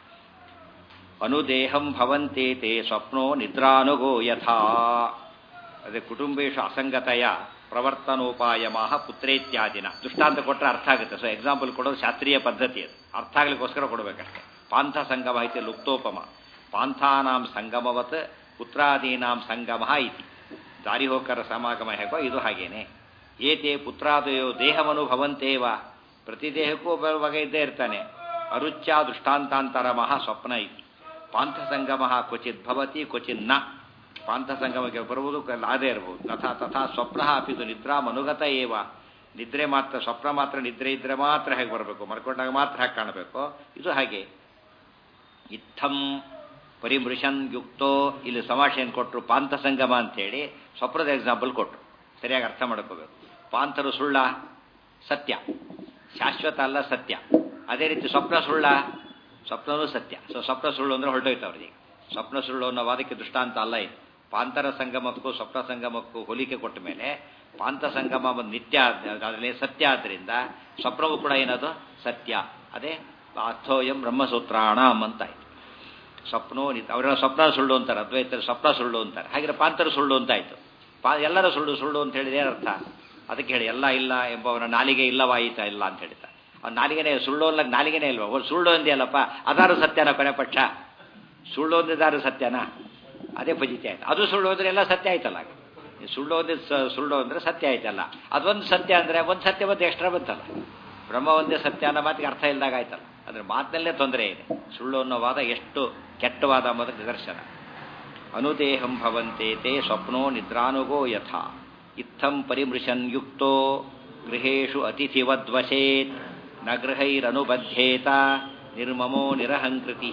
ಅನುದೇಹಂ ಭವಂತೇತೆ ಸ್ವಪ್ನೋ ನಿದ್ರಾನುಗೋ ಯಥಾ. ಅದೇ ಕುಟುಂಬೇಶು ಅಸಂಗತೆಯ ಪ್ರವರ್ತನೋಪಾಯಮಾಹ ಪುತ್ರೇತ್ಯಾದಿನ ದೃಷ್ಟಾಂತ ಕೊಟ್ಟರೆ ಅರ್ಥ ಆಗುತ್ತೆ. ಸೊ ಎಕ್ಸಾಂಪಲ್ ಕೊಡೋದು ಶಾಸ್ತ್ರೀಯ ಪದ್ಧತಿ, ಅದು ಅರ್ಥ ಆಗ್ಲಿಕ್ಕೋಸ್ಕರ ಕೊಡಬೇಕಷ್ಟೆ. ಪಾಂಥ ಸಂಗಮ ಇತಿ ಲುಪ್ತೋಪಮ, ಪಾಂಥಾನಾಂ ಸಂಗಮವತ್ ಪುತ್ರಾದೀನಾಂ ಸಂಗಮ ಇತಿ. ದಾರಿಹೋಕರ ಸಮಾಗಮ ಹೇಗೋ ಇದು ಹಾಗೇನೆ. ಏತೆ ಪುತ್ರಾದಯೋ ದೇಹಮನುಭವಂತೇವ, ಪ್ರತಿ ದೇಹಕ್ಕೂ ಒಬ್ಬ ಬಗೆ ಇದ್ದೇ ಇರ್ತಾನೆ. ಅರುಚ್ಯ ದೃಷ್ಟಾಂತಾಂತರ ಮಹಾ ಸ್ವಪ್ನ ಇತಿ. ಪಾಂಥ ಸಂಗಮ ಕ್ವಚಿತ್ ಭವತಿ ಕ್ವಚಿನ್ ನ. ಪಾಂಥ ಸಂಗಮಕ್ಕೆ ಬರುವುದು ಅದೇ ಇರಬಹುದು. ತಥಾ ತಥಾ ಸ್ವಪ್ನ ಅಪಿದು ನಿದ್ರಾ ಮನುಗತ ಏವ. ನಿದ್ರೆ ಮಾತ್ರ, ಸ್ವಪ್ನ ಮಾತ್ರ ನಿದ್ರೆ ಇದ್ರೆ ಮಾತ್ರ ಹೇಗೆ ಬರಬೇಕು, ಮರ್ಕೊಂಡಾಗ ಮಾತ್ರ ಹೇಗೆ ಕಾಣಬೇಕು, ಇದು ಹಾಗೆ. ಇತ್ತಂ ಪರಿಮೃಷನ್ ಯುಕ್ತೋ, ಇಲ್ಲಿ ಸಮಾಷೆಯನ್ನು ಕೊಟ್ಟರು ಪಾಂಥ ಸಂಗಮ ಅಂತೇಳಿ ಸ್ವಪ್ನದ ಎಕ್ಸಾಂಪಲ್ ಕೊಟ್ಟರು. ಸರಿಯಾಗಿ ಅರ್ಥ ಮಾಡ್ಕೋಬೇಕು. ಪಾಂಥರು ಸುಳ್ಳ, ಸತ್ಯ, ಶಾಶ್ವತ ಅಲ್ಲ ಸತ್ಯ. ಅದೇ ರೀತಿ ಸ್ವಪ್ನ ಸುಳ್ಳ, ಸ್ವಪ್ನವೂ ಸತ್ಯ. ಸೊ ಸ್ವಪ್ನ ಸುಳ್ಳು ಅಂದರೆ ಹೊರಟೋಯ್ತು ಅವ್ರಿಗೆ. ಸ್ವಪ್ನ ಸುಳ್ಳು ಅನ್ನೋ ವಾದಕ್ಕೆ ದೃಷ್ಟಾಂತ ಅಲ್ಲ ಇದು. ಪಾಂತರ ಸಂಗಮಕ್ಕೂ ಸ್ವಪ್ನ ಸಂಗಮಕ್ಕೂ ಹೋಲಿಕೆ ಕೊಟ್ಟ ಮೇಲೆ ಪಾಂಥ ಸಂಗಮ ಒಂದು ನಿತ್ಯ, ಅದರಲ್ಲಿ ಸತ್ಯ ಆದ್ದರಿಂದ ಸ್ವಪ್ನವೂ ಕೂಡ ಏನದು ಸತ್ಯ. ಅದೇ ಅರ್ಥೋಯಂ ಬ್ರಹ್ಮಸೂತ್ರಾಣಂ ಅಂತಾಯ್ತು. ಸ್ವಪ್ನೋ ನಿತ್ಯ, ಅವರೆಲ್ಲ ಸ್ವಪ್ನ ಸುಳ್ಳು ಅಂತಾರೆ, ಅದ್ವೈತರು ಸ್ವಪ್ನ ಸುಳ್ಳು ಅಂತಾರೆ. ಹಾಗೆ ಪಾಂತರ ಸುಳ್ಳು ಅಂತಾಯ್ತು. ಪಾ ಎಲ್ಲರೂ ಸುಳ್ಳು ಸುಳ್ಳು ಅಂತ ಹೇಳಿದ ಏನರ್ಥ, ಅದಕ್ಕೆ ಹೇಳಿ ಎಲ್ಲ ಇಲ್ಲ ಎಂಬವನ ನಾಲಿಗೆ ಇಲ್ಲವಾಯಿತಾ ಇಲ್ಲ ಅಂತ ಹೇಳ್ತಾರೆ. ಅವ್ನು ನಾಲಿಗೆನೇ ಸುಳ್ಳು ಅಲ್ಲ, ನಾಲಿಗೆನೇ ಇಲ್ವಾ, ಸುಳ್ಳು ಅಂದಿಯಲ್ಲಪ್ಪ ಅದಾರು ಸತ್ಯನ ಕೊನೆ ಪಕ್ಷ. ಸುಳ್ಳು ಒಂದಿದಾರು ಸತ್ಯನಾ, ಅದೇ ಫಜಿತಿ ಆಯ್ತು. ಅದು ಸುಳ್ಳು ಅಂದ್ರೆ ಎಲ್ಲ ಸತ್ಯ ಆಯ್ತಲ್ಲ. ಸುಳ್ಳು ಒಂದೇ ಸುಳ್ಳು ಅಂದ್ರೆ ಸತ್ಯ ಆಯ್ತಲ್ಲ. ಅದೊಂದು ಸತ್ಯ ಅಂದ್ರೆ ಒಂದು ಸತ್ಯ ಬಂದು ಎಕ್ಸ್ಟ್ರಾ ಬಂತಲ್ಲ. ಬ್ರಹ್ಮ ಒಂದೇ ಸತ್ಯ ಅನ್ನೋ ಮಾತಿಗೆ ಅರ್ಥ ಇಲ್ದಾಗ ಆಯ್ತಲ್ಲ. ಅಂದ್ರೆ ಮಾತಿನಲ್ಲೇ ತೊಂದರೆ ಇದೆ. ಸುಳ್ಳು ಅನ್ನೋ ವಾದ ಎಷ್ಟು ಕೆಟ್ಟವಾದ ಅನ್ನೋದಕ್ಕೆ ನಿದರ್ಶನ. ಅನುದೇಹಂ ಭವಂತೇತೆ ಸ್ವಪ್ನೋ ನಿದ್ರಾನುಗೋ ಯಥಾ. ಇತ್ತಂ ಪರಿಮೃಶನ್ ಯುಕ್ತೋ ಗೃಹೇಶು ಅತಿಥಿವದ್ವಶೇತ್ ನ ಗೃಹೈರನುಬಧ್ಯೇತ ನಿರ್ಮಮೋ ನಿರಹಂಕೃತಿ.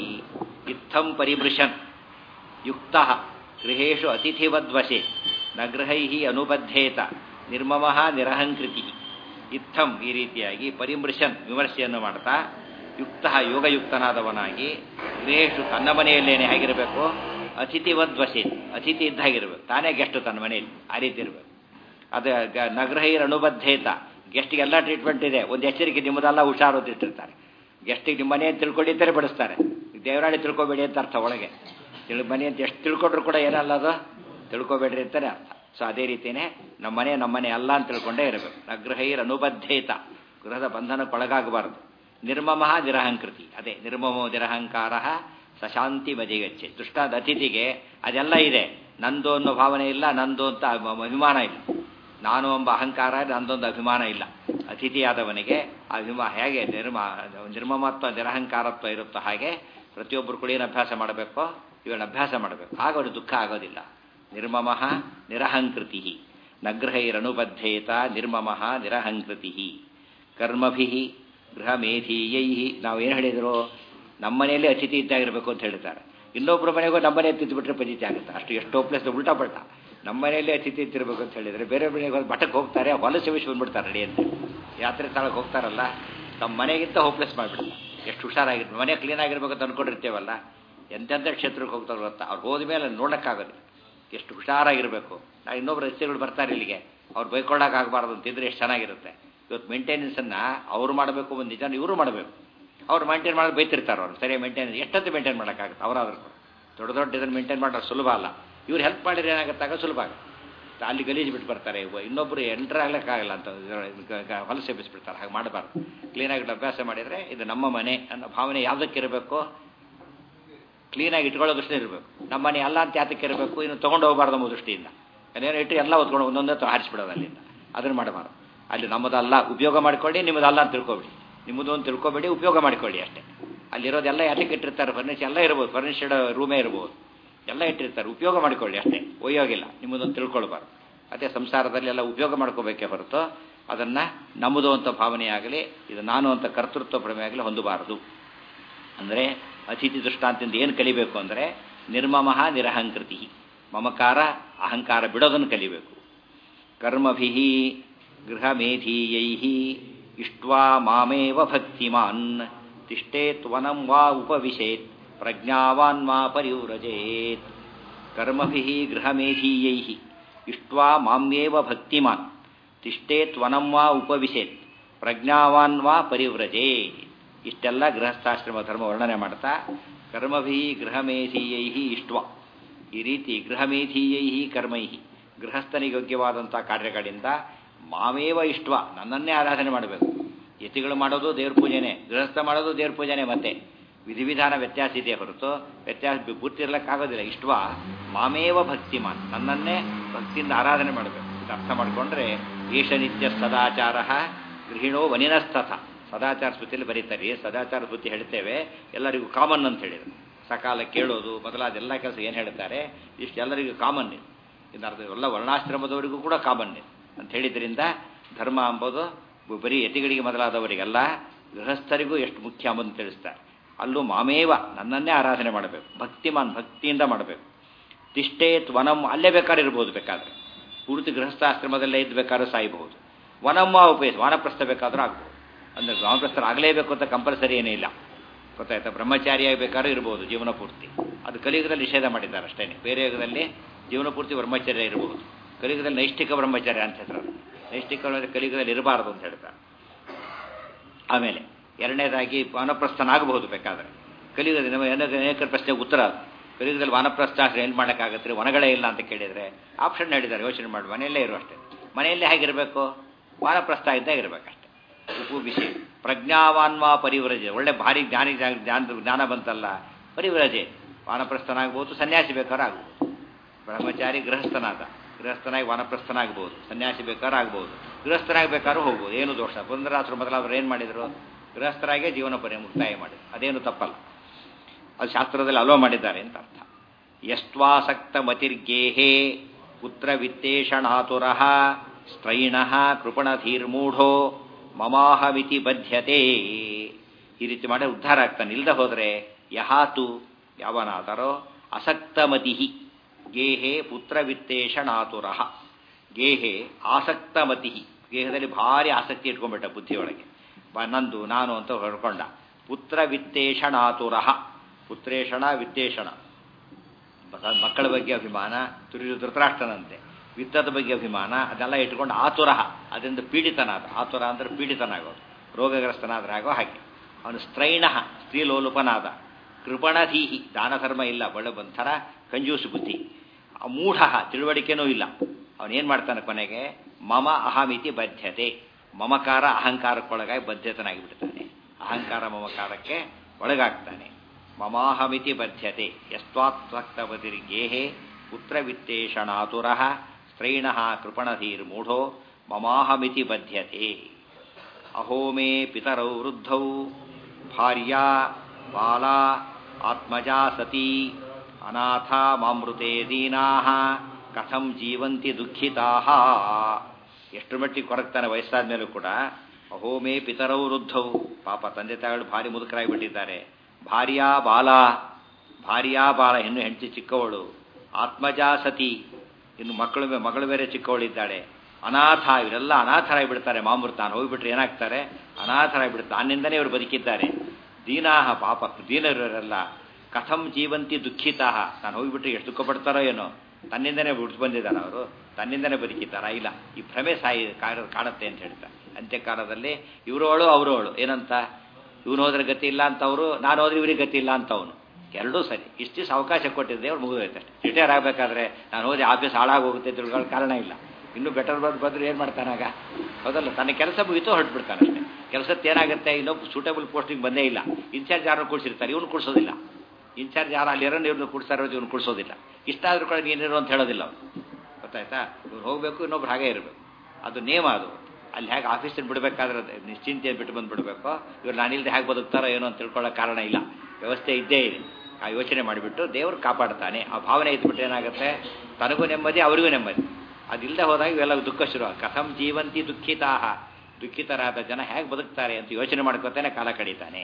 ಇತ್ತಂ ಪರಿಮೃಶನ್ ಯುಕ್ತ ಗೃಹೇಶು ಅತಿಥಿವದ್ವಶೇ ನ ಗೃಹೈ ಅನುಬಧ್ಯೇತ ನಿರ್ಮಮ ನಿರಹಂಕೃತಿ. ಇತ್ತಂ ಈ ರೀತಿಯಾಗಿ ಪರಿಮೃಶನ್ ವಿಮರ್ಶೆಯನ್ನು ಮಾಡ್ತಾ, ಯುಕ್ತ ಯೋಗಯುಕ್ತನಾದವನಾಗಿ, ಗೃಹೇಶು ತನ್ನ ಮನೆಯಲ್ಲೇನೆ ಹೇಗಿರಬೇಕು, ಅತಿಥಿವದ್ವಶೇ ಅತಿಥಿ ಇದ್ದಾಗಿರ್ಬೇಕು, ತಾನೇ ಗೆಸ್ಟು ತನ್ನ ಮನೆಯಲ್ಲಿ, ಆ ರೀತಿ ಇರಬೇಕು. ಅದು ನಗೃಹೈರ್ ಅನುಬದ್ಧೇತ, ಗೆಸ್ಟಿಗೆ ಎಲ್ಲ ಟ್ರೀಟ್ಮೆಂಟ್ ಇದೆ, ಒಂದು ಎಚ್ಚರಿಕೆ ನಿಮ್ಮದೆಲ್ಲ ಹುಷಾರು ಅಂತ ಇಟ್ಟಿರ್ತಾರೆ. ಗೆಸ್ಟಿಗೆ ನಿಮ್ಮ ಮನೆ ಅಂತ ತಿಳ್ಕೊಂಡಿದ್ದರೆ ಬಡಿಸ್ತಾರೆ. ದೇವರಾಣಿ ತಿಳ್ಕೊಬೇಡಿ ಅಂತ ಅರ್ಥ. ಒಳಗೆ ತಿಳಿ ಮನೆ ಅಂತ ಎಷ್ಟು ತಿಳ್ಕೊಂಡ್ರು ಕೂಡ ಏನಲ್ಲ ಅದು ತಿಳ್ಕೊಬೇಡ್ರಿ ಅಂತಾನೆ ಅರ್ಥ. ಸೊ ಅದೇ ರೀತಿಯೇ ನಮ್ಮ ಮನೆ ನಮ್ಮ ಮನೆ ಅಲ್ಲ ಅಂತ ತಿಳ್ಕೊಂಡೇ ಇರಬೇಕು. ನಗೃಹೈರ್ ಅನುಬದ್ಧೇತ, ಗೃಹದ ಬಂಧನಕ್ಕೊಳಗಾಗಬಾರದು. ನಿರ್ಮಮ ನಿರಹಂಕೃತಿ, ಅದೇ ನಿರ್ಮಮೋ ನಿರಹಂಕಾರ ಸಶಾಂತಿ ಮದಿಗಚ್ಚೆ. ದುಷ್ಟಾದ ಅತಿಥಿಗೆ ಅದೆಲ್ಲ ಇದೆ, ನಂದು ಅನ್ನೋ ಭಾವನೆ ಇಲ್ಲ, ನಂದು ಅಂತ ಅಭಿಮಾನ ಇಲ್ಲ, ನಾನು ಎಂಬ ಅಹಂಕಾರ, ನಂದೊಂದು ಅಭಿಮಾನ ಇಲ್ಲ. ಅತಿಥಿಯಾದವನಿಗೆ ಅಭಿಮಾ ಹೇಗೆ ನಿರ್ಮ ನಿರ್ಮಮತ್ವ ನಿರಹಂಕಾರತ್ವ ಇರುತ್ತೋ ಹಾಗೆ ಪ್ರತಿಯೊಬ್ಬರು ಕೂಡ ಏನು ಅಭ್ಯಾಸ ಮಾಡಬೇಕೋ ಇವುಗಳನ್ನ ಅಭ್ಯಾಸ ಮಾಡಬೇಕು. ಆಗ ಅವರು ದುಃಖ ಆಗೋದಿಲ್ಲ. ನಿರ್ಮಮ ನಿರಹಂಕೃತಿ ನಗೃಹೈರನುಬದ್ಧೇತ ನಿರ್ಮಮ ನಿರಹಂಕೃತಿ. ಕರ್ಮಭಿ ಗೃಹಮೇಧೀಯೈ, ನಾವು ಏನು ಹೇಳಿದ್ರು, ನಮ್ಮನೆಯಲ್ಲಿ ಅತಿಥಿ ಇದ್ದಾಗಿರಬೇಕು ಅಂತ ಹೇಳ್ತಾರೆ. ಇನ್ನೊಬ್ಬರ ಮನೆಗೂ ನಮ್ಮನೆ ತಿದ್ದುಬಿಟ್ರೆ ಪಜಿತಿ ಆಗುತ್ತೆ. ಅಷ್ಟು ಎಷ್ಟೋ ಪ್ಲೇಸ್ ಉಲ್ಟಾ ಪಲ್ಟ. ನಮ್ಮ ಮನೆಯಲ್ಲಿ ಅತಿಥಿ ಇದ್ದಿರಬೇಕು ಅಂತ ಹೇಳಿದರೆ ಬೇರೆ ಮನೆಗೆ ಒಂದು ಮಠಕ್ಕೆ ಹೋಗ್ತಾರೆ, ಹೊಲಸೆ ವಿಷಯ ಬಂದ್ಬಿಡ್ತಾರೆ ರೆಡಿ ಅಂತ. ಯಾತ್ರೆ ಸ್ಥಳಕ್ಕೆ ಹೋಗ್ತಾರಲ್ಲ, ನಮ್ಮ ಮನೆಗಿಂತ ಹೋಪ್ಲೆಸ್ ಮಾಡಿಬಿಡ್ತಾರೆ. ಎಷ್ಟು ಹುಷಾರಾಗಿರ್ಬೇಕು, ಮನೆ ಕ್ಲೀನ್ ಆಗಿರ್ಬೇಕು ಅಂತ ಅಂದ್ಕೊಂಡಿರ್ತೇವಲ್ಲ, ಎಂತೆಂಥ ಕ್ಷೇತ್ರಕ್ಕೆ ಹೋಗ್ತಾರೆ ಗೊತ್ತಾ, ಅವ್ರು ಹೋದ ಮೇಲೆ ನೋಡೋಕ್ಕಾಗೋದಿಲ್ಲ. ಎಷ್ಟು ಹುಷಾರಾಗಿರಬೇಕು. ನಾವು ಇನ್ನೊಬ್ಬರು ರಸ್ತೆಗಳು ಬರ್ತಾರೆ ಇಲ್ಲಿಗೆ, ಅವ್ರು ಬೈಕೊಳ್ಳೋಕ್ಕಾಗಬಾರ್ದು ಅಂತಿದ್ರೆ ಎಷ್ಟು ಚೆನ್ನಾಗಿರುತ್ತೆ. ಇವತ್ತು ಮೇಂಟೆನೆನ್ಸನ್ನು ಅವ್ರು ಮಾಡಬೇಕು, ಒಂದು ನಿಜ ಇವರು ಮಾಡಬೇಕು. ಅವ್ರು ಮೇಂಟೈನ್ ಮಾಡೋದು ಬೈತಿರ್ತಾರೆ. ಅವ್ರು ಸರಿಯಾಗಿ ಮೇಂಟೈನ್ ಎಷ್ಟೊತ್ತು ಮೇಂಟೈನ್ ಮಾಡೋಕ್ಕಾಗುತ್ತೆ. ಅವರಾದ್ರೂ ದೊಡ್ಡ ದೊಡ್ಡ ಇದನ್ನು ಮೇಂಟೈನ್ ಮಾಡೋದು ಸುಲಭ ಅಲ್ಲ. ಇವ್ರು ಹೆಲ್ಪ್ ಮಾಡಿದ್ರೆ ಏನಾಗುತ್ತಾಗ ಸುಲಭ ಆಗುತ್ತೆ. ಅಲ್ಲಿ ಗಲೀಜು ಬಿಟ್ಟು ಬರ್ತಾರೆ. ಇನ್ನೊಬ್ಬರು ಎಂಟ್ರ್ ಆಗ್ಲಿಕ್ಕಾಗಲ್ಲ ಅಂತ ಹೊಲಸು ಎಬ್ಬಿಸ್ಬಿಡ್ತಾರೆ. ಹಾಗೆ ಮಾಡಬಾರ್ದು. ಕ್ಲೀನಾಗಿ ಅಭ್ಯಾಸ ಮಾಡಿದರೆ ಇದು ನಮ್ಮ ಮನೆ ಅನ್ನೋ ಭಾವನೆ ಯಾವುದಕ್ಕಿರಬೇಕು? ಕ್ಲೀನಾಗಿ ಇಟ್ಕೊಳ್ಳೋ ದೃಷ್ಟಿ ಇರಬೇಕು. ನಮ್ಮ ಮನೆ ಅಲ್ಲ ಅಂತ ಯಾತಕ್ಕೆ ಇರಬೇಕು? ಇನ್ನು ತೊಗೊಂಡು ಹೋಗಬಾರ್ದು ನಮ್ಮ ದೃಷ್ಟಿಯಿಂದ. ಅದೇನೋ ಇಟ್ಟು ಎಲ್ಲ ಹೊತ್ಕೊಂಡು ಒಂದೊಂದೇ ಹಾರಿಸ್ಬಿಡೋದು ಅಲ್ಲಿಂದ. ಅದನ್ನು ಮಾಡಬಾರ್ದು. ಅಲ್ಲಿ ನಮ್ಮದಲ್ಲ, ಉಪಯೋಗ ಮಾಡ್ಕೊಳ್ಳಿ, ನಿಮ್ಮದಲ್ಲ ಅಂತ ತಿಳ್ಕೊಬೇಡಿ. ನಿಮ್ಮದು ಅಂತ ತಿಳ್ಕೊಬೇಡಿ, ಉಪಯೋಗ ಮಾಡ್ಕೊಳ್ಳಿ ಅಷ್ಟೇ. ಅಲ್ಲಿರೋದೆಲ್ಲ ಯಾತಕ್ಕೆ ಇಟ್ಟಿರ್ತಾರೆ? ಫರ್ನಿಚರ್ ಎಲ್ಲ ಇರ್ಬೋದು, ಫರ್ನಿಚರ್ಡ್ ರೂಮೇ ಇರ್ಬೋದು, ಎಲ್ಲ ಇಟ್ಟಿರ್ತಾರೆ. ಉಪಯೋಗ ಮಾಡ್ಕೊಳ್ಳಿ ಅಷ್ಟೇ, ಒಯ್ಯೋಗಿಲ್ಲ. ನಿಮ್ಮದೊಂದು ತಿಳ್ಕೊಳ್ಬಾರ್ದು. ಅದೇ ಸಂಸಾರದಲ್ಲಿ ಎಲ್ಲ ಉಪಯೋಗ ಮಾಡ್ಕೋಬೇಕೇ ಹೊರತು ಅದನ್ನು ನಮ್ಮದು ಅಂತ ಭಾವನೆಯಾಗಲಿ, ಇದು ನಾನು ಅಂತ ಕರ್ತೃತ್ವ ಭ್ರಮೆಯಾಗಲಿ ಹೊಂದಬಾರದು. ಅಂದರೆ ಅತಿಥಿ ದೃಷ್ಟಾಂತದಿಂದ ಏನು ಕಲಿಬೇಕು ಅಂದರೆ ನಿರ್ಮಮಃ ನಿರಹಂಕೃತಿ, ಮಮಕಾರ ಅಹಂಕಾರ ಬಿಡೋದನ್ನು ಕಲಿಬೇಕು. ಕರ್ಮಭಿ ಗೃಹಮೇಧೀಯೈ ಇಷ್ಟ್ವಾ ಮಾಮೇವ ಭಕ್ತಿಮಾನ್ ತಿಷ್ಠೇತ್ ವನಂ ವಾ ಉಪವಿಶೇತ್ ಪ್ರಜ್ಞಾವಾನ್ ಮಾ ಪರಿವ್ರಜೇತ್. ಕರ್ಮಭಿ ಗೃಹಮೇಧೀಯೈ ಇಷ್ಟ್ವಾ ಮಾಮ್ಯೇವ ಭಕ್ತಿಮಾನ್ ತಿಷ್ಠೇತ್ ವನಂ ವಾ ಉಪವಿಶೇತ್ ಪ್ರಜ್ಞಾವಾನ್ ವಾ ಪರಿವ್ರಜೇತ್. ಇಷ್ಟೆಲ್ಲ ಗೃಹಸ್ಥಾಶ್ರಮ ಧರ್ಮ ವರ್ಣನೆ ಮಾಡ್ತಾ ಕರ್ಮಭಿ ಗೃಹಮೇಧೀಯೈ ಇಷ್ಟ್ವಾ, ಈ ರೀತಿ ಗೃಹಮೇಧೀಯೈ ಕರ್ಮೈ, ಗೃಹಸ್ಥನಿಗೆ ಯೋಗ್ಯವಾದಂಥ ಕಾರ್ಯಗಳಿಂದ ಮಾಮೇವ ಇಷ್ಟ್ವ, ನನ್ನನ್ನೇ ಆರಾಧನೆ ಮಾಡಬೇಕು. ಯತಿಗಳು ಮಾಡೋದು ದೇವ್ರ ಪೂಜೆನೇ, ಗೃಹಸ್ಥ ಮಾಡೋದು ದೇವ್ರ ಪೂಜೆನೇ. ಮತ್ತೆ ವಿಧಿವಿಧಾನ ವ್ಯತ್ಯಾಸ ಇದೆ ಹೊರತು ವ್ಯತ್ಯಾಸ ಗುರ್ತಿರ್ಲಿಕ್ಕಾಗೋದಿಲ್ಲ. ಇಷ್ಟ್ವ ಮಾಮೇವ ಭಕ್ತಿಮಾನ್, ನನ್ನನ್ನೇ ಭಕ್ತಿಯಿಂದ ಆರಾಧನೆ ಮಾಡಬೇಕು. ಇದು ಅರ್ಥ ಮಾಡಿಕೊಂಡ್ರೆ ಈಶ ನಿತ್ಯ ಸದಾಚಾರ ಗೃಹಿಣೋ ವನಿನಸ್ತಥ, ಸದಾಚಾರ ಸ್ಮೃತಿಯಲ್ಲಿ ಬರೀತಾರೆ. ಸದಾಚಾರ ಸ್ಮೃತಿ ಹೇಳ್ತೇವೆ ಎಲ್ಲರಿಗೂ ಕಾಮನ್ ಅಂತ ಹೇಳಿದರು. ಸಕಾಲ ಕೇಳೋದು ಮೊದಲಾದ ಎಲ್ಲ ಕೆಲಸ ಏನು ಹೇಳ್ತಾರೆ ಇಷ್ಟು ಎಲ್ಲರಿಗೂ ಕಾಮನ್ ಇದೆ. ಇನ್ನು ಅರ್ಥ ಎಲ್ಲ ವರ್ಣಾಶ್ರಮದವರಿಗೂ ಕೂಡ ಕಾಮನ್ ಇದೆ ಅಂತ ಹೇಳಿದ್ರಿಂದ ಧರ್ಮ ಎಂಬುದು ಬರೀ ಯತಿಗಳಿಗೆ ಮೊದಲಾದವರಿಗೆಲ್ಲ ಗೃಹಸ್ಥರಿಗೂ ಎಷ್ಟು ಮುಖ್ಯ ಎಂಬುದನ್ನು ತಿಳಿಸ್ತಾರೆ. ಅಲ್ಲೂ ಮಾಮೇವ, ನನ್ನನ್ನೇ ಆರಾಧನೆ ಮಾಡಬೇಕು, ಭಕ್ತಿಮಾನ್, ಭಕ್ತಿಯಿಂದ ಮಾಡಬೇಕು. ತಿಷ್ಠೇತ್ ವನಂ, ಅಲ್ಲೇ ಬೇಕಾದ್ರೆ ಇರ್ಬೋದು, ಬೇಕಾದರೆ ಪೂರ್ತಿ ಗೃಹಸ್ಥಾಶ್ರಮದಲ್ಲೇ ಇದ್ದು ಬೇಕಾದ್ರೂ ಸಾಯಬಹುದು. ವನಮ್ಮ ಉಪಯೋಗ, ವಾನಪ್ರಸ್ಥ ಬೇಕಾದ್ರೂ ಆಗ್ಬೋದು. ಅಂದರೆ ವಾನಪ್ರಸ್ಥರು ಆಗಲೇಬೇಕು ಅಂತ ಕಂಪಲ್ಸರಿ ಏನೇ ಇಲ್ಲ, ಗೊತ್ತಾಯ್ತಾ? ಬ್ರಹ್ಮಚಾರಿಯಾಗಿ ಬೇಕಾದ್ರೂ ಇರ್ಬೋದು ಜೀವನ ಪೂರ್ತಿ. ಅದು ಕಲಿಯುಗದಲ್ಲಿ ನಿಷೇಧ ಮಾಡಿದ್ದಾರೆ ಅಷ್ಟೇ. ಬೇರೆ ಯುಗದಲ್ಲಿ ಜೀವನ ಪೂರ್ತಿ ಬ್ರಹ್ಮಚರ್ಯ ಇರಬಹುದು. ಕಲಿಯುಗದಲ್ಲಿ ನೈಷ್ಠಿಕ ಬ್ರಹ್ಮಚರ್ಯ ಅಂತ ಹೇಳ್ತಾರೆ. ನೈಷ್ಠಿಕ ಕಲಿಯುಗದಲ್ಲಿ ಇರಬಾರದು ಅಂತ ಹೇಳ್ತಾರೆ. ಆಮೇಲೆ ಎರಡನೇದಾಗಿ ವಾನಪ್ರಸ್ಥನಾಗಬಹುದು ಬೇಕಾದರೆ. ಕಲಿಯುಗದಲ್ಲಿ ಅನೇಕ ಪ್ರಶ್ನೆಗೆ ಉತ್ತರ ಅದು. ಕಲಿಯುಗದಲ್ಲಿ ವಾನಪ್ರಸ್ಥಾಶ್ರಮ ಏನು ಮಾಡೋಕ್ಕಾಗತ್ತೆ? ವನಗಳೇ ಇಲ್ಲ ಅಂತ ಕೇಳಿದರೆ ಆಪ್ಷನ್ ಹೇಳಿದ್ದಾರೆ, ಯೋಚನೆ ಮಾಡಿ. ಮನೆಯಲ್ಲೇ ಇರು ಅಷ್ಟೇ. ಮನೆಯಲ್ಲೇ ಹೇಗಿರಬೇಕು? ವಾನಪ್ರಸ್ಥ ಇದ್ದಾಗ ಇರಬೇಕಷ್ಟೆ. ಉಪವಿಷಯ ಪ್ರಜ್ಞಾವಾನ್ವಾ ಪರಿವ್ರಜೆ, ಒಳ್ಳೆ ಭಾರಿ ಜ್ಞಾನಿ ಜ್ಞಾನ ಜ್ಞಾನ ಬಂತಲ್ಲ, ಪರಿವ್ರಜೆ. ವಾನಪ್ರಸ್ಥನಾಗ್ಬೋದು, ಸನ್ಯಾಸಿ ಬೇಕಾದ್ರೂ ಆಗ್ಬೋದು. ಬ್ರಹ್ಮಚಾರಿ ಗೃಹಸ್ಥನಾದ, ಗೃಹಸ್ಥನಾಗಿ ವಾನಪ್ರಸ್ಥನಾಗ್ಬೋದು, ಸನ್ಯಾಸಿ ಬೇಕಾದ್ರೂ ಆಗ್ಬೋದು, ಗೃಹಸ್ಥನಾಗಿ ಬೇಕಾದ್ರೂ ಹೋಗ್ಬೋದು. ಏನು ದೋಷ? ಪುರಂದರಾಸರು ಮೊದಲಾದ್ರು ಏನು ಮಾಡಿದರು? ಗೃಹಸ್ಥರಾಗೇ ಜೀವನ ಪರಿ ಮುಕ್ತಾಯ ಮಾಡಿದ್ರು. ಅದೇನು ತಪ್ಪಲ್ಲ, ಅದು ಶಾಸ್ತ್ರದಲ್ಲಿ ಅಲೋ ಮಾಡಿದ್ದಾರೆ ಅಂತ ಅರ್ಥ. ಯಸ್ತ್ವಾಸಕ್ತ ಮತಿರ್ಗೇಹೇ ಪುತ್ರ ವಿತ್ತೇಷಣಾತುರ ಸ್ತ್ರೈಣ ಕೃಪಣಧೀರ್ಮೂಢೋ ಮಮಾಹಮಿತಿ ಬದ್ಧತೆ. ಈ ರೀತಿ ಮಾಡಿ ಉದ್ಧಾರ ಆಗ್ತಾನೆ. ಇಲ್ಲದೆ ಹೋದರೆ ಯಹಾತು, ಯಾವನಾದರೋ ಅಸಕ್ತಮತಿ ಗೇಹೆ ಪುತ್ರವಿತ್ತೇಷಣಾತುರ, ಗೇಹೆ ಆಸಕ್ತಮತಿ, ಗೇಹದಲ್ಲಿ ಭಾರಿ ಆಸಕ್ತಿ ಇಟ್ಕೊಂಡ್ಬಿಟ್ಟ ಬುದ್ಧಿಯೊಳಗೆ, ನಂದು ನಾನು ಅಂತ ಹೊಡ್ಕೊಂಡ. ಪುತ್ರವಿತ್ತೇಷಣಾತುರ, ಪುತ್ರೇಷಣ ವಿತ್ತೇಷಣ, ಮಕ್ಕಳ ಬಗ್ಗೆ ಅಭಿಮಾನ, ತುರಿದು ಧೃತರಾಷ್ಟ್ರನಂತೆ. ವಿತ್ತದ ಬಗ್ಗೆ ಅಭಿಮಾನ, ಅದೆಲ್ಲ ಇಟ್ಕೊಂಡು ಆತುರ, ಅದರಿಂದ ಪೀಡಿತನಾದ. ಆತುರ ಅಂದರೆ ಪೀಡಿತನಾಗೋದು, ರೋಗಗ್ರಸ್ತನಾದ್ರೆ ಆಗೋ ಹಾಗೆ. ಅವನು ಸ್ತ್ರೈಣ, ಸ್ತ್ರೀಲೋಲುಪನಾದ. ಕೃಪಣಧೀಹಿ, ದಾನ ಧರ್ಮ ಇಲ್ಲ, ಒಳ್ಳೆ ಒಂಥರ ಕಂಜೂಸು ಬುದ್ಧಿ. ಮೂಢ, ತಿಳುವಳಿಕೆನೂ ಇಲ್ಲ. ಅವನೇನು ಮಾಡ್ತಾನೆ ಕೊನೆಗೆ? ಮಮ ಅಹಮಿತಿ ಬದ್ಧತೆ, ಮಮಕಾರ ಅಹಂಕಾರಕ್ಕೊಳಗಾಗಿ ಬದ್ಧತನಾಗಿ ಬಿಡ್ತಾನೆ. ಅಹಂಕಾರ ಮಮಕಾರಕ್ಕೆ ಒಳಗಾಗ್ತಾನೆ. ಮಮಾಹಮಿತಿ ಬದ್ಧತೆ ಯಸ್ತ್ವಾತ್ಸಕ್ತವತಿರ್ಗೇಹೇ ಪುತ್ರವಿತ್ತೇಷಣಾತುರ ಸ್ತ್ರೈಣ ಕೃಪಣಧೀರ್ಮೂಢೋ ಮಮಾಹಮಿತಿ ಬದ್ಧತೆ. ಅಹೋ ಮೇ ಪಿತರೌ ವೃದ್ಧೌ ಭಾರ್ಯಾ ಬಾಲಾ ಆತ್ಮಜಾ ಸತಿ ಅನಾಥ ಮಾಮೃತೆ ದೀನಾಃ ಕಥಂ ಜೀವಂತಿ ದುಃಖಿತಾಃ. ಎಷ್ಟು ಮಟ್ಟಿಗೆ ಕೊರಗ್ತಾನೆ ವಯಸ್ಸಾದ ಮೇಲೂ ಕೂಡ. ಅಹೋ ಮೇ ಪಿತರೌ ವೃದ್ಧೌ, ಪಾಪ ತಂದೆ ತಾಯಿಗಳು ಭಾರಿ ಮುದುಕರಾಗಿಬಿಟ್ಟಿದ್ದಾರೆ. ಭಾರ್ಯಾ ಬಾಲ, ಭಾರ್ಯಾ ಬಾಲ ಹೆಣ್ಣು ಹೆಂಡತಿ ಚಿಕ್ಕವಳು. ಆತ್ಮಜಾ ಸತಿ, ಇನ್ನು ಮಕ್ಕಳು ಮಗಳು ಬೇರೆ ಚಿಕ್ಕವಳಿದ್ದಾಳೆ. ಅನಾಥ, ಇವರೆಲ್ಲ ಅನಾಥರಾಗಿ ಬಿಡ್ತಾರೆ. ಮಾಮೃತ, ನಾನು ಹೋಗಿಬಿಟ್ರೆ ಏನಾಗ್ತಾರೆ? ಅನಾಥರಾಗಿ ಬಿಡ್ತಾರೆ. ನನ್ನಿಂದನೇ ಇವರು ಬದುಕಿದ್ದಾರೆ. ದೀನಾಹ, ಪಾಪ ದೀನರಲ್ಲ. ಕಥಂ ಜೀವಂತಿ ದುಃಖಿತಾಹ, ನಾನು ಹೋಗಿಬಿಟ್ರೆ ಎಷ್ಟು ದುಃಖ ಪಡ್ತಾರೋ ಏನೋ. ತನ್ನಿಂದನೇ ಬಿಟ್ಟು ಬಂದಿದ್ದಾರೆ ಅವರು, ತನ್ನಿಂದನೇ ಬದುಕಿದ್ದಾರ. ಇಲ್ಲ, ಈ ಭ್ರಮೆ ಸಾಯಿ ಕಾಣುತ್ತೆ ಅಂತ ಹೇಳ್ತಾರೆ. ಅಂತ್ಯಕಾಲದಲ್ಲಿ ಇವರು ಅವಳು ಅವರು ಅವಳು ಏನಂತ, ಇವನು ಹೋದ್ರೆ ಗತಿ ಇಲ್ಲ ಅಂತ ಅವರು, ನಾನು ಹೋದ್ರೆ ಇವ್ರಿಗೆ ಗತಿ ಇಲ್ಲ ಅಂತ ಅವನು. ಎರಡೂ ಸರಿ ಇಷ್ಟು ದಿವಸ ಅವಕಾಶ ಕೊಟ್ಟಿದ್ದೆ ಅವ್ರು ಮುಗಿದೋಯ್ತು. ರಿಟೈರ್ ಆಗಬೇಕಾದ್ರೆ ನಾನು ಹೋಗಿ ಆಫೀಸ್ ಹಾಳಾಗಿ ಹೋಗುತ್ತೆ ತಿಳ್ಕೊಳ್ಳೋ ಕಾರಣ ಇಲ್ಲ. ಇನ್ನೂ ಬೆಟರ್ ಬಂದು ಬಂದರೆ ಏನು ಮಾಡ್ತಾನಾಗ? ಹೌದಲ್ಲ, ತನ್ನ ಕೆಲಸ ಮುಗಿತು ಹೊರಟುಬಿಡ್ತಾನೆ ಅಷ್ಟೇ. ಕೆಲಸಕ್ಕೆ ಏನಾಗುತ್ತೆ, ಇನ್ನೊಬ್ಬ ಸೂಟಬಲ್ ಪೋಸ್ಟಿಂಗ್ ಬಂದೇ ಇಲ್ಲ, ಇನ್ಚಾರ್ಜ್ ಯಾರನ್ನು ಕೂಡಿಸಿರ್ತಾರೆ, ಇವನು ಕೂಡಿಸೋದಿಲ್ಲ. ಇನ್ಚಾರ್ಜ್ ಯಾರು ಅಲ್ಲಿ ಇರೋನು ಇವ್ರನ್ನ ಕೂಡಿಸ್ತಾರೋ ಇವನು ಕೂಡಿಸೋದಿಲ್ಲ. ಇಷ್ಟ ಆದ್ರೂ ಕೂಡ ಏನಿರೋ ಅಂತ ಹೇಳೋದಿಲ್ಲ ಅವ್ರು. ಗೊತ್ತಾಯ್ತಾ? ಇವ್ರು ಹೋಗಬೇಕು, ಇನ್ನೊಬ್ರು ಹಾಗೇ ಇರಬೇಕು. ಅದು ನೇಮ. ಅದು ಅಲ್ಲಿ ಹೇಗೆ ಆಫೀಸಲ್ಲಿ ಬಿಡಬೇಕಾದ್ರೆ ನಿಶ್ಚಿಂತೆ ಬಿಟ್ಟು ಬಂದುಬಿಡ್ಬೇಕು. ಇವ್ರು ನಾನಿಲ್ಲದೆ ಹೇಗೆ ಬದುಕ್ತಾರೋ ಏನೋ ಅಂತ ತಿಳ್ಕೊಳ್ಳೋ ಕಾರಣ ಇಲ್ಲ. ವ್ಯವಸ್ಥೆ ಇದ್ದೇ ಇದೆ. ಆ ಯೋಚನೆ ಮಾಡಿಬಿಟ್ಟು ದೇವರು ಕಾಪಾಡ್ತಾನೆ. ಆ ಭಾವನೆ ಇದ್ಬಿಟ್ಟು ಏನಾಗುತ್ತೆ, ತನಗೂ ನೆಮ್ಮದಿ, ಅವರಿಗೂ ನೆಮ್ಮದಿ. ಅದಿಲ್ಲದೆ ಹೋದಾಗ ಇವೆಲ್ಲ ದುಃಖ ಶುರು. ಕಥಂ ಜೀವಂತಿ ದುಃಖಿತಾಹ, ದುಃಖಿತರಾದ ಜನ ಹೇಗೆ ಬದುಕ್ತಾರೆ ಅಂತ ಯೋಚನೆ ಮಾಡ್ಕೊತಾನೆ ಕಾಲ ಕಳೀತಾನೆ.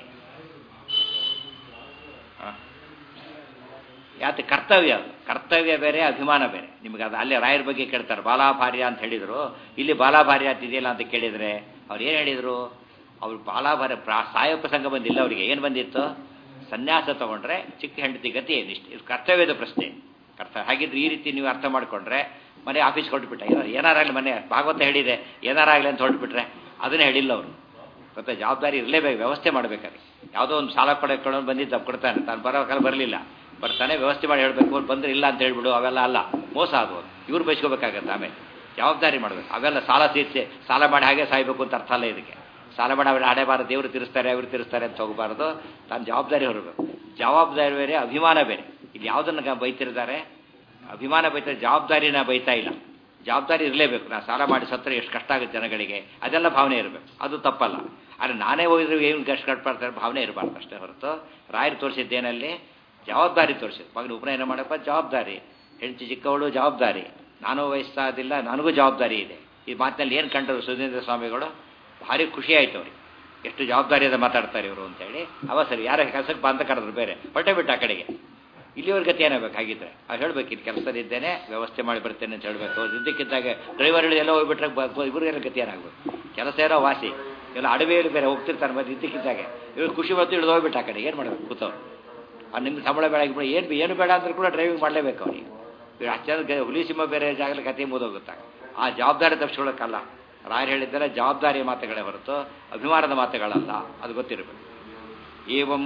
ಯಾಕೆ ಕರ್ತವ್ಯ, ಅದು ಕರ್ತವ್ಯ ಬೇರೆ, ಅಭಿಮಾನ ಬೇರೆ. ನಿಮಗೆ ಅದು ಅಲ್ಲೇ ರಾಯರ ಬಗ್ಗೆ ಕೇಳ್ತಾರೆ, ಬಾಲಾಭಾರ್ಯ ಅಂತ ಹೇಳಿದರು. ಇಲ್ಲಿ ಬಾಲಾಭಾರ್ಯ ಅಂತಿದೆಯಲ್ಲ ಅಂತ ಕೇಳಿದರೆ ಅವ್ರು ಏನು ಹೇಳಿದರು? ಅವ್ರು ಬಾಲಾಭಾರ್ಯ ಪ್ರಾ ಸಾಯೋ ಪ್ರಸಂಗ ಬಂದಿಲ್ಲ ಅವರಿಗೆ. ಏನು ಬಂದಿತ್ತು? ಸನ್ಯಾಸ ತಗೊಂಡ್ರೆ ಚಿಕ್ಕ ಹೆಂಡತಿ ಗತಿ ಏನಿಷ್ಟು. ಇದು ಕರ್ತವ್ಯದ ಪ್ರಶ್ನೆ. ಕರ್ತವ್ಯ ಹಾಗಿದ್ರೆ ಈ ರೀತಿ ನೀವು ಅರ್ಥ ಮಾಡಿಕೊಂಡ್ರೆ ಮನೆ ಆಫೀಸ್ಗೆ ಹೊರಟುಬಿಟ್ಟ, ಏನಾರಾಗಲಿ ಮನೆ ಭಾಗವತ ಹೇಳಿದೆ ಏನಾರಾಗಲಿ ಅಂತ ಹೊರಟುಬಿಟ್ರೆ ಅದನ್ನೇ ಹೇಳಿಲ್ಲ ಅವರು. ಮತ್ತೆ ಜವಾಬ್ದಾರಿ ಇರಲೇಬೇಕು, ವ್ಯವಸ್ಥೆ ಮಾಡಬೇಕಾದ್ರೆ. ಯಾವುದೋ ಒಂದು ಸಾಲ ಪಡೆದುಕೊಂಡು ಬಂದಿದ್ದ ಕೊಡ್ತಾನೆ, ತಾನು ಬರೋ ಕಾಲ ಬರಲಿಲ್ಲ, ಬರ್ತಾನೆ ವ್ಯವಸ್ಥೆ ಮಾಡಿ ಹೇಳಬೇಕು, ಬಂದರೆ ಇಲ್ಲ ಅಂತ ಹೇಳ್ಬಿಡು, ಅವೆಲ್ಲ ಅಲ್ಲ, ಮೋಸ ಆಗೋದು. ಇವ್ರು ಬಯಸ್ಕೋಬೇಕಾಗತ್ತೆ. ಆಮೇಲೆ ಜವಾಬ್ದಾರಿ ಮಾಡಬೇಕು. ಅವೆಲ್ಲ ಸಾಲ ತೀರ್ಸಿ ಸಾಲ ಮಾಡಿ ಹಾಗೆ ಸಾಯ್ಬೇಕು ಅಂತ ಅರ್ಥ ಅಲ್ಲ ಇದಕ್ಕೆ. ಸಾಲ ಮಾಡಿ ಅವ್ರು ಆಡೇಬಾರದು, ದೇವರು ತಿರ್ಸ್ತಾರೆ ಅವ್ರು ತಿರ್ಸ್ತಾರೆ ಅಂತ ಹೋಗಬಾರ್ದು. ತಾನು ಜವಾಬ್ದಾರಿ ಹೊರಬೇಕು. ಜವಾಬ್ದಾರಿ ಬೇರೆ, ಅಭಿಮಾನ ಬೇರೆ. ಇಲ್ಲಿ ಯಾವುದನ್ನು ಬೈತಿರ್ತಾರೆ? ಅಭಿಮಾನ ಬೈತಾರೆ, ಜವಾಬ್ದಾರಿನ ಬೈತಾ ಇಲ್ಲ. ಜವಾಬ್ದಾರಿ ಇರಲೇಬೇಕು. ನಾನು ಸಾಲ ಮಾಡಿ ಸತ್ತರೆ ಎಷ್ಟು ಕಷ್ಟ ಆಗುತ್ತೆ ಜನಗಳಿಗೆ, ಅದೆಲ್ಲ ಭಾವನೆ ಇರಬೇಕು. ಅದು ತಪ್ಪಲ್ಲ. ಆದರೆ ನಾನೇ ಹೋಗಿದ್ರೆ ಏನು ಎಷ್ಟು ಕಷ್ಟಪಡ್ತಾರೆ ಭಾವನೆ ಇರಬಾರ್ದು ಅಷ್ಟೇ ಹೊರತು. ರಾಯರು ತೋರಿಸಿದ್ದೇನಲ್ಲಿ ಜವಾಬ್ದಾರಿ ತೋರಿಸಿದ್ದು. ಮಗನ ಉಪನಯನ ಮಾಡಪ್ಪ ಜವಾಬ್ದಾರಿ, ಹೆಂಡತಿ ಚಿಕ್ಕವಳು ಜವಾಬ್ದಾರಿ, ನಾನು ವಯಸ್ಸಾದಿಲ್ಲ ನನಗೂ ಜವಾಬ್ದಾರಿ ಇದೆ. ಈ ಮಾತಿನಲ್ಲಿ ಏನು ಕಂಡರು ಸುಧೀಂದ್ರ ಸ್ವಾಮಿಗಳು? ಭಾರಿ ಖುಷಿ ಆಯಿತು ಅವ್ರಿಗೆ. ಎಷ್ಟು ಜವಾಬ್ದಾರಿಯಿಂದ ಮಾತಾಡ್ತಾರೆ ಇವರು ಅಂತೇಳಿ. ಅವ ಸರಿ ಯಾರ ಕೆಲಸಕ್ಕೆ ಬಂದ ಕರೆದ್ರು, ಬೇರೆ ಹೊಟ್ಟೆ ಬಿಟ್ಟು ಆ ಕಡೆಗೆ. ಇಲ್ಲಿವ್ರ ಗತಿ ಏನಾಗಬೇಕು? ಹಾಗಿದ್ರೆ ಅವ್ರು ಹೇಳ್ಬೇಕು, ಇಲ್ಲಿ ಕೆಲಸದಿದ್ದೇನೆ ವ್ಯವಸ್ಥೆ ಮಾಡಿ ಬರ್ತೇನೆ ಅಂತ ಹೇಳಬೇಕು. ಇದ್ದಕ್ಕಿದ್ದಾಗ ಡ್ರೈವರ್ ಹಿಡಿದು ಎಲ್ಲ ಹೋಗ್ಬಿಟ್ರೆ ಇವ್ರಿಗೆಲ್ಲ ಗತಿ ಏನಾಗಬೇಕು? ಕೆಲಸ ಏನೋ ವಾಸಿ, ಎಲ್ಲ ಅಡವೆಯಲ್ಲಿ ಬೇರೆ ಹೋಗ್ತಿರ್ತಾರೆ. ಮತ್ತೆ ಇದ್ದಕ್ಕಿದ್ದಾಗೆ ಇವ್ರು ಖುಷಿ ಬಂತು ಹಿಡಿದು ಹೋಗ್ಬಿಟ್ಟು ಆ ಕಡೆ ಏನು ಮಾಡಬೇಕು? ಕೂತವ್ರು ಆ ನಿಮ್ಮ ಸಂಬಳ ಬೇಡ ಆಗಿಬಿಡ, ಏನು ಏನು ಬೇಡ ಅಂದ್ರೂ ಕೂಡ ಡ್ರೈವಿಂಗ್ ಮಾಡಲೇಬೇಕು ಅವ್ರಿಗೆ. ಇವ್ರು ಅಷ್ಟೇ ಹುಲಿ ಸಿಂಹ ಬೇರೆ ಜಾಗದಲ್ಲಿ ಕತೆ ಮುಗಿದೋಗುತ್ತಾಗ ಆ ಜವಾಬ್ದಾರಿ ತಪ್ಪಿಸ್ಕೊಳ್ಳೋಕ್ಕಲ್ಲ. ರಾಯರು ಹೇಳಿದ್ದಾರೆ ಜವಾಬ್ದಾರಿಯ ಮಾತುಗಳೇ ಹೊರತು ಅಭಿಮಾನದ ಮಾತುಗಳಲ್ಲ. ಅದು ಗೊತ್ತಿರಬೇಕು. ಏವಂ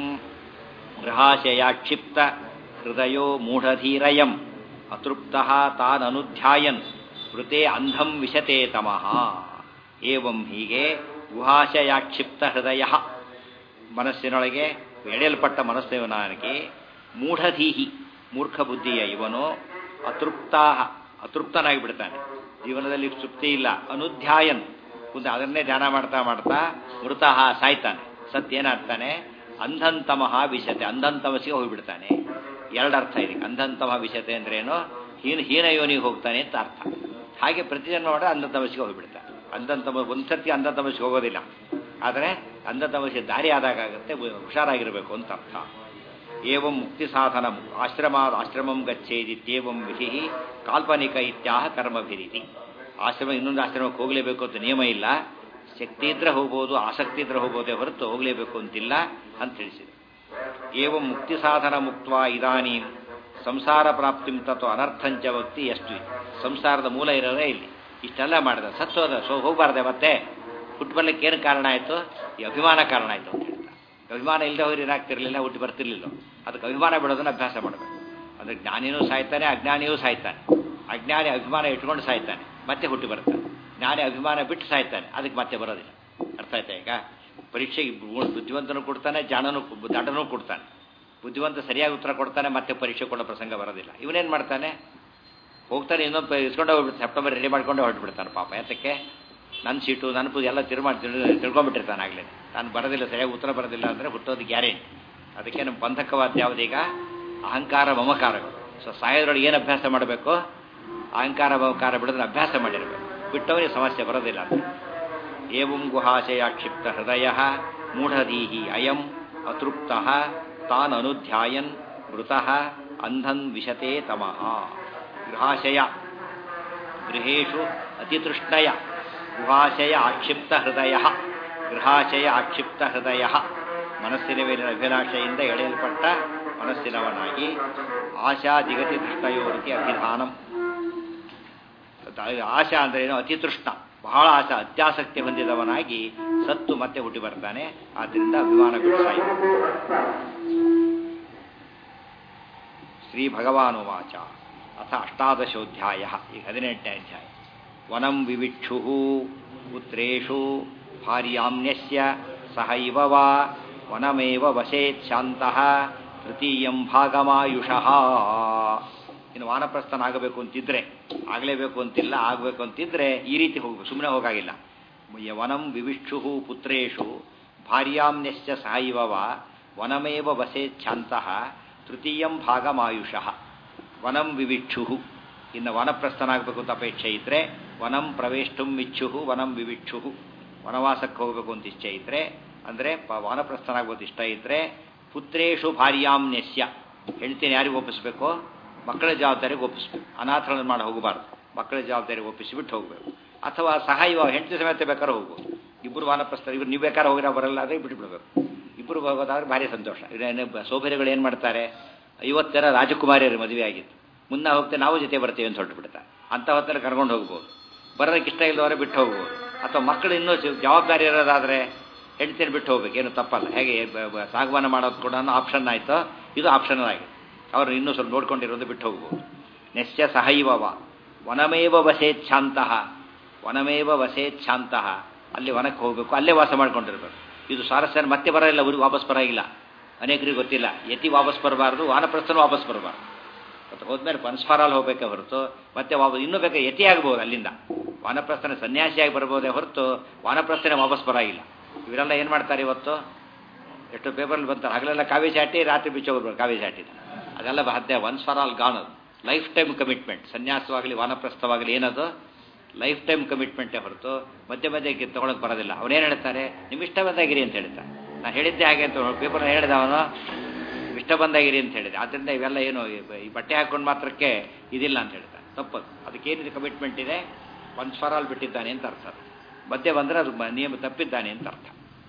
ಗೃಹಾಶಯ ಕ್ಷಿಪ್ತ ಹೃದಯೋ ಮೂಢಧೀರಯಂ ಅತೃಪ್ತಃ ತಾನನುಧ್ಯಾಯನ್ ವೃತೆ ಅಂಧಂ ವಿಶತೆ ತಮಃ. ಏವಂ ಹೀಗೆ ಗುಹಾಶಯಾಕ್ಷಿಪ್ತ ಹೃದಯ, ಮನಸ್ಸಿನೊಳಗೆ ಎಳೆಯಲ್ಪಟ್ಟ ಮನಸ್ಸಿನವನಿಗೆ ಮೂಢಧೀಹಿ, ಮೂರ್ಖ ಬುದ್ಧಿಯ ಇವನು ಅತೃಪ್ತಾ ಅತೃಪ್ತನಾಗಿ ಬಿಡ್ತಾನೆ. ಜೀವನದಲ್ಲಿ ತೃಪ್ತಿ ಇಲ್ಲ. ಅನುಧ್ಯಾಯನ್, ಮುಂದೆ ಅದನ್ನೇ ಧ್ಯಾನ ಮಾಡ್ತಾ ಮಾಡ್ತಾ ಮೃತಃ ಸಾಯ್ತಾನೆ. ಸತ್ ಏನಾಗ್ತಾನೆ? ಅಂಧಂತಮಃ ವಿಶತೆ, ಅಂಧಂತಮಸಿಗೆ ಹೋಗಿಬಿಡ್ತಾನೆ. ಎರಡರ್ಥ ಇದೆ. ಅಂಧಂತಮಃ ವಿಶತೆ ಅಂದ್ರೇನು? ಹೀನ ಹೀನ ಯೋನಿಗೆ ಹೋಗ್ತಾನೆ ಅಂತ ಅರ್ಥ. ಹಾಗೆ ಪ್ರತಿಜನ್ಮ ಮಾಡಿದ್ರೆ ಅಂಧಂತಮಸಿಗೆ ಹೋಗಿಬಿಡ್ತಾನೆ. ಅಂಧಂತಮ ಒಂದ್ಸರ್ತಿ ಅಂಧಂತಮಸಿಗೆ ಹೋಗೋದಿಲ್ಲ, ಆದರೆ ಅಂಧಂತಮಸಿಗೆ ದಾರಿ ಆದಾಗುತ್ತೆ. ಹುಷಾರಾಗಿರಬೇಕು ಅಂತ ಅರ್ಥ. ಏವಂ ಮುಕ್ತಿ ಸಾಧನ ಆಶ್ರಮ ಆಶ್ರಮಂ ಗಚ್ಚೇದಿತ್ಯೇವಂ ವಿಧಿ ಕಾಲ್ಪನಿಕ ಇತ್ಯಾಹ ಕರ್ಮಭಿರಿತಿ. ಆಶ್ರಮ ಇನ್ನೊಂದು ಆಶ್ರಮಕ್ಕೆ ಹೋಗಲೇಬೇಕು ಅಂತ ನಿಯಮ ಇಲ್ಲ. ಶಕ್ತಿ ಇದ್ರೆ ಹೋಗ್ಬೋದು, ಆಸಕ್ತಿ ಇದ್ರೆ ಹೋಗ್ಬೋದೇ ಹೊರತು ಹೋಗಲೇಬೇಕು ಅಂತಿಲ್ಲ ಅಂತ ತಿಳಿಸಿದೆ. ಏವಂ ಮುಕ್ತಿ ಸಾಧನ ಮುಕ್ತ ಇದಾನೀಂ ಸಂಸಾರ ಪ್ರಾಪ್ತಿಂ ತತ್ವ ಅನರ್ಥಂಚ ಭಕ್ತಿ ಎಷ್ಟು. ಸಂಸಾರದ ಮೂಲ ಇರೋದೇ ಇಲ್ಲಿ. ಇಷ್ಟೆಲ್ಲ ಮಾಡಿದ ಸತ್ತೋದ ಸೊ ಹೋಗಬಾರ್ದೆ. ಮತ್ತೆ ಹುಟ್ಟು ಬರ್ಲಿಕ್ಕೆ ಏನು ಕಾರಣ ಆಯಿತು? ಈ ಅಭಿಮಾನ ಕಾರಣ ಆಯಿತು ಅಂತ ಹೇಳ್ತಾರೆ. ಅಭಿಮಾನ ಇಲ್ಲದೆ ಹೋಗಿ ಏನಾಗ್ತಿರ್ಲಿಲ್ಲ, ಹುಟ್ಟು ಬರ್ತಿರ್ಲಿಲ್ಲ. ಅದಕ್ಕೆ ಅಭಿಮಾನ ಬಿಡೋದನ್ನು ಅಭ್ಯಾಸ ಮಾಡಬೇಕು. ಅಂದರೆ ಜ್ಞಾನಿನೂ ಸಾಯ್ತಾನೆ, ಅಜ್ಞಾನಿಯೂ ಸಾಯ್ತಾನೆ. ಅಜ್ಞಾನಿ ಅಭಿಮಾನ ಇಟ್ಕೊಂಡು ಸಾಯ್ತಾನೆ, ಮತ್ತೆ ಹುಟ್ಟು ಬರ್ತಾನೆ. ಜ್ಞಾನಿ ಅಭಿಮಾನ ಬಿಟ್ಟು ಸಾಯ್ತಾನೆ, ಅದಕ್ಕೆ ಮತ್ತೆ ಬರೋದಿಲ್ಲ. ಅರ್ಥ ಆಯ್ತಾ? ಈಗ ಪರೀಕ್ಷೆಗೆ ಬುದ್ಧಿವಂತನೂ ಕೊಡ್ತಾನೆ, ಜಾಣನೂ ದಡ್ಡನೂ ಕೊಡ್ತಾನೆ. ಬುದ್ಧಿವಂತ ಸರಿಯಾಗಿ ಉತ್ತರ ಕೊಡ್ತಾನೆ, ಮತ್ತೆ ಪರೀಕ್ಷೆ ಕೊಡೋ ಪ್ರಸಂಗ ಬರೋದಿಲ್ಲ. ಇವನೇನು ಮಾಡ್ತಾನೆ? ಹೋಗ್ತಾನೆ, ಇನ್ನೊಂದು ಇಸ್ಕೊಂಡೆ ಹೋಗ್ಬಿಡ್ತಾನೆ, ಸೆಪ್ಟೆಂಬರ್ ರೆಡಿ ಮಾಡ್ಕೊಂಡೆ ಹೊರಟ್ಬಿಡ್ತಾನೆ. ಪಾಪ ಯಾತಕ್ಕೆ? ನನ್ನ ಸೀಟು ನನ್ನ ಪೂಜೆ ಎಲ್ಲ ತಿರುಮಾಡಿ ತಿಳ್ಕೊಂಡ್ಬಿಟ್ಟಿರ್ತಾನೆ ಆಗಲೇ. ನಾನು ಬರೋದಿಲ್ಲ, ಸರಿಯಾಗಿ ಉತ್ತರ ಬರೋದಿಲ್ಲ ಅಂದರೆ ಹುಟ್ಟೋದು ಗ್ಯಾರಂಟಿ. ಅದಕ್ಕೆ ನಮ್ಮ ಬಂಧಕವಾದ ಯಾವುದೀಗ? ಅಹಂಕಾರ ಮಮಕಾರಗಳು. ಸೊ ಸಾಯೋದ್ರೊಳಗೆ ಏನು ಅಭ್ಯಾಸ ಮಾಡಬೇಕು? ಅಹಂಕಾರ ಮಮಕಾರ ಬಿಡೋದನ್ನ ಅಭ್ಯಾಸ ಮಾಡಿರಬೇಕು. ಬಿಟ್ಟವರಿಗೆ ಸಮಸ್ಯೆ ಬರೋದಿಲ್ಲ ಅಂತ. ಏವಂ ಗುಹಾಶಯ ಕ್ಷಿಪ್ತ ಹೃದಯ ಮೂಢಧೀಹಿ ಅಯಂ ಅತೃಪ್ತಃ ತಾನ್ ಅನುಧ್ಯಾಯನ್ ಮೃತಃ ಅಂಧನ್ ವಿಶತೆ ತಮಃ. ಗೃಹಾಶಯ ಗೃಹೇಶು ಅತಿತೃಷ್ಣಯ ಗುಹಾಶಯ ಆಕ್ಷಿಪ್ತ ಹೃದಯ. ಗೃಹಾಶಯ ಆಕ್ಷಿಪ್ತ ಹೃದಯ, ಮನಸ್ಸಿನ ಮೇಲಿನ ಅಭಿಲಾಷೆಯಿಂದ ಎಳೆಯಲ್ಪಟ್ಟ ಮನಸ್ಸಿನವನಾಗಿ ಆಶಾ ದಿಗತಿ ತೃಷ್ಣಯೋರಿತಿ ಅಭಿಧಾನಂ. ಆಶಾ ಅಂದ್ರೆ ಏನು? ಅತಿತೃಷ್ಣ, ಬಹಳ ಆಶಾ, ಅತ್ಯಾಸಕ್ತಿ ಹೊಂದಿದವನಾಗಿ ಸತ್ತು ಮತ್ತೆ ಹುಟ್ಟಿ ಬರ್ತಾನೆ. ಆದ್ದರಿಂದ ಅಭಿಮಾನ ಬಿಡಿಸಾಯಿ. ಶ್ರೀ ಭಗವಾನುವಾಚ ಅಥ ಅಷ್ಟಾದಶೋಧ್ಯಾಯ ಈಗ ಹದಿನೆಂಟನೇ ಅಧ್ಯಾಯ. ವನಂ ವಿವಿಕ್ಷು ಪುತ್ರೇಷು ಭಾರ್ಯಾಮ್ಯಸ್ಯ ಸಹೈವ ವಾ ವನಮೇವ ವಸೇತ್ ಶಾಂತಃ ತೃತೀಯಂ ಭಾಗಮಾಯುಷಃ. ಇನ್ನು ವಾನಪ್ರಸ್ಥನಾಗಬೇಕು ಅಂತಿದ್ರೆ, ಆಗಲೇಬೇಕು ಅಂತಿಲ್ಲ, ಆಗಬೇಕು ಅಂತಿದ್ರೆ ಈ ರೀತಿ ಹೋಗಬೇಕು, ಸುಮ್ಮನೆ ಹೋಗಾಗಿಲ್ಲ. ವನಂ ವಿವಿಕ್ಷು ಪುತ್ರೇಷು ಭಾರ್ಯಾಮ್ಯಸ್ಯ ಸಹೈವ ವಾ ವನಮೇವ ವಸೇತ್ ಶಾಂತಃ ತೃತೀಯಂ ಭಾಗಮಾಯುಷಃ. ವನಂ ವಿವಿಕ್ಷು, ಇನ್ನು ವನಪ್ರಸ್ಥನಾಗಬೇಕು ಅಂತ ಅಪೇಕ್ಷೆ ಇದ್ರೆ ವನಂ ಪ್ರವೇಷ್ಟುಂ ಇಚ್ಛು ವನಂ ವಿವಿಕ್ಷು, ವನವಾಸಕ್ಕೆ ಹೋಗಬೇಕು ಅಂತ ಇಚ್ಛೆ ಇದ್ರೆ ಅಂದರೆ ವಾನಪ್ರಸ್ಥನಾಗಬೇಕು ಇಷ್ಟ ಇದ್ರೆ ಪುತ್ರೇಷು ಭಾರ್ಯಾಮ್ಯಸ್ಯ, ಹೆಂಡತಿನ ಯಾರಿಗೆ ಒಪ್ಪಿಸ್ಬೇಕು? ಮಕ್ಕಳ ಜವಾಬ್ದಾರಿಗೆ ಒಪ್ಪಿಸ್ಬೇಕು. ಅನಾಥಗಳನ್ನು ಮಾಡಿ ಹೋಗಬಾರ್ದು, ಮಕ್ಕಳ ಜವಾಬ್ದಾರಿಗೆ ಒಪ್ಪಿಸಿಬಿಟ್ಟು ಹೋಗಬೇಕು. ಅಥವಾ ಸಹಾಯ ಹೆಂಡತಿ ಸಮೇತ ಬೇಕಾದ್ರೆ ಹೋಗ್ಬೋದು. ಇಬ್ಬರು ವಾನಪ್ರಸ್ಥ, ಇವ್ರು ನೀವು ಬೇಕಾದ್ರೆ ಹೋಗಿರೋ ಬರಲ್ಲ ಆದರೆ ಬಿಟ್ಟುಬಿಡ್ಬೇಕು. ಇಬ್ಬರು ಹೋಗೋದಾದ್ರೆ ಭಾರಿ ಸಂತೋಷ. ಸೋಭರಿಗಳು ಏನು ಮಾಡ್ತಾರೆ, ಐವತ್ತು ಜನ ರಾಜಕುಮಾರಿಯರು ಮದುವೆ ಆಗಿತ್ತು, ಮುನ್ನ ಹೋಗ್ತೇವೆ ನಾವು ಜೊತೆ ಬರ್ತೇವೆ ಅಂತ ಹೊರಟು ಬಿಡ್ತಾರೆ. ಅಂಥ ಹೊತ್ತಲ್ಲಿ ಕರ್ಕೊಂಡು ಹೋಗ್ಬೋದು. ಬರೋದಕ್ಕೆ ಇಷ್ಟ ಇಲ್ಲದವರೆ ಬಿಟ್ಟು ಹೋಗ್ಬೋದು. ಅಥವಾ ಮಕ್ಕಳು ಇನ್ನೂ ಜವಾಬ್ದಾರಿ ಇರೋದಾದರೆ ಹೆಂಡ್ತಿನ ಬಿಟ್ಟು ಹೋಗ್ಬೇಕು, ಏನು ತಪ್ಪಲ್ಲ. ಹೇಗೆ ಸಾಗವಾನ ಮಾಡೋದು ಕೂಡ ಆಪ್ಷನ್ ಆಯಿತು, ಇದು ಆಪ್ಷನಲ್ ಆಗಿದೆ. ಅವರು ಇನ್ನೂ ಸ್ವಲ್ಪ ನೋಡ್ಕೊಂಡಿರೋದು ಬಿಟ್ಟು ಹೋಗ್ಬೋದು. ನೆಸ್ಯ ಸಹೈವವ ವನಮೇವ ವಸೇತ್ ಶಾಂತಃ, ವನಮೇವ ವಸೇತ್ ಶಾಂತಃ, ಅಲ್ಲಿ ವನಕ್ಕೆ ಹೋಗಬೇಕು, ಅಲ್ಲೇ ವಾಸ ಮಾಡ್ಕೊಂಡಿರ್ಬೇಕು. ಇದು ಸ್ವಾರಸ್ಯ. ಮತ್ತೆ ಬರೋಲ್ಲ, ಊರಿಗೆ ವಾಪಸ್ ಬರೋಗಿಲ್ಲ. ಅನೇಕರಿಗೆ ಗೊತ್ತಿಲ್ಲ, ಯತಿ ವಾಪಸ್ ಬರಬಾರ್ದು, ವಾನಪ್ರಸ್ಥನೂ ವಾಪಸ್ ಬರಬಾರ್ದು. ಮತ್ತು ಹೋದ್ಮೇಲೆ ಪನ್ಸ್ಫಾರಲ್ಲಿ ಹೋಗಬೇಕೆ ಹೊರತು ಮತ್ತೆ ವಾಪಸ್ ಇನ್ನೂ ಬೇಕಾ ಯತಿ ಆಗ್ಬೋದು. ಅಲ್ಲಿಂದ ವಾನಪ್ರಸ್ಥನ ಸನ್ಯಾಸಿಯಾಗಿ ಬರ್ಬೋದೇ ಹೊರತು ವಾನಪ್ರಸ್ಥನೇ ವಾಪಸ್ ಬರೋಗಿಲ್ಲ. ಇವರೆಲ್ಲ ಏನು ಮಾಡ್ತಾರೆ ಇವತ್ತು, ಎಷ್ಟು ಪೇಪರಲ್ಲಿ ಬಂತಾರೆ, ಹಗಲೆಲ್ಲ ಕಾವಿ ಚಾಟಿ, ರಾತ್ರಿ ಬಿಚ್ಚ ಹೋಗ್ಬೇಕು ಕಾವಿ ಚಾಟಿ. ಅದೆಲ್ಲ ಹದ್ದೆ ಒನ್ಸ್ ಫಾರ್ ಆಲ್ ಗಾನ್. ಅದು ಲೈಫ್ ಟೈಮ್ ಕಮಿಟ್ಮೆಂಟ್. ಸನ್ಯಾಸವಾಗಲಿ ವಾನಪ್ರಸ್ಥವಾಗಲಿ ಏನದು ಲೈಫ್ ಟೈಮ್ ಕಮಿಟ್ಮೆಂಟೇ ಹೊರತು ಮಧ್ಯೆ ಮಧ್ಯೆ ತೊಗೊಳಕ್ಕೆ ಬರೋದಿಲ್ಲ. ಅವನೇನು ಹೇಳ್ತಾರೆ, ನಿಮ್ಮ ಇಷ್ಟ ಬಂದಾಗಿರಿ ಅಂತ ಹೇಳ್ತಾರೆ. ನಾನು ಹೇಳಿದ್ದೆ ಹಾಗೆ ಅಂತ ಪೇಪರ್ನ ಹೇಳಿದ ಅವನು, ಇಷ್ಟ ಬಂದಾಗಿರಿ ಅಂತ ಹೇಳಿದೆ. ಆದ್ದರಿಂದ ಇವೆಲ್ಲ ಏನು ಈ ಬಟ್ಟೆ ಹಾಕೊಂಡು ಮಾತ್ರಕ್ಕೆ ಇದಿಲ್ಲ ಅಂತ ಹೇಳ್ತಾರೆ, ತಪ್ಪದು. ಅದಕ್ಕೇನಿದೆ ಕಮಿಟ್ಮೆಂಟ್ ಇದೆ, ಒನ್ಸ್ ಫಾರ್ ಆಲ್ ಬಿಟ್ಟಿದ್ದಾನೆ ಅಂತ ಅರ್ಥ. ಮಧ್ಯೆ ಬಂದರೆ ಅದು ನಿಯಮ ತಪ್ಪಿದ್ದಾನೆ ಅಂತ ಅರ್ಥ.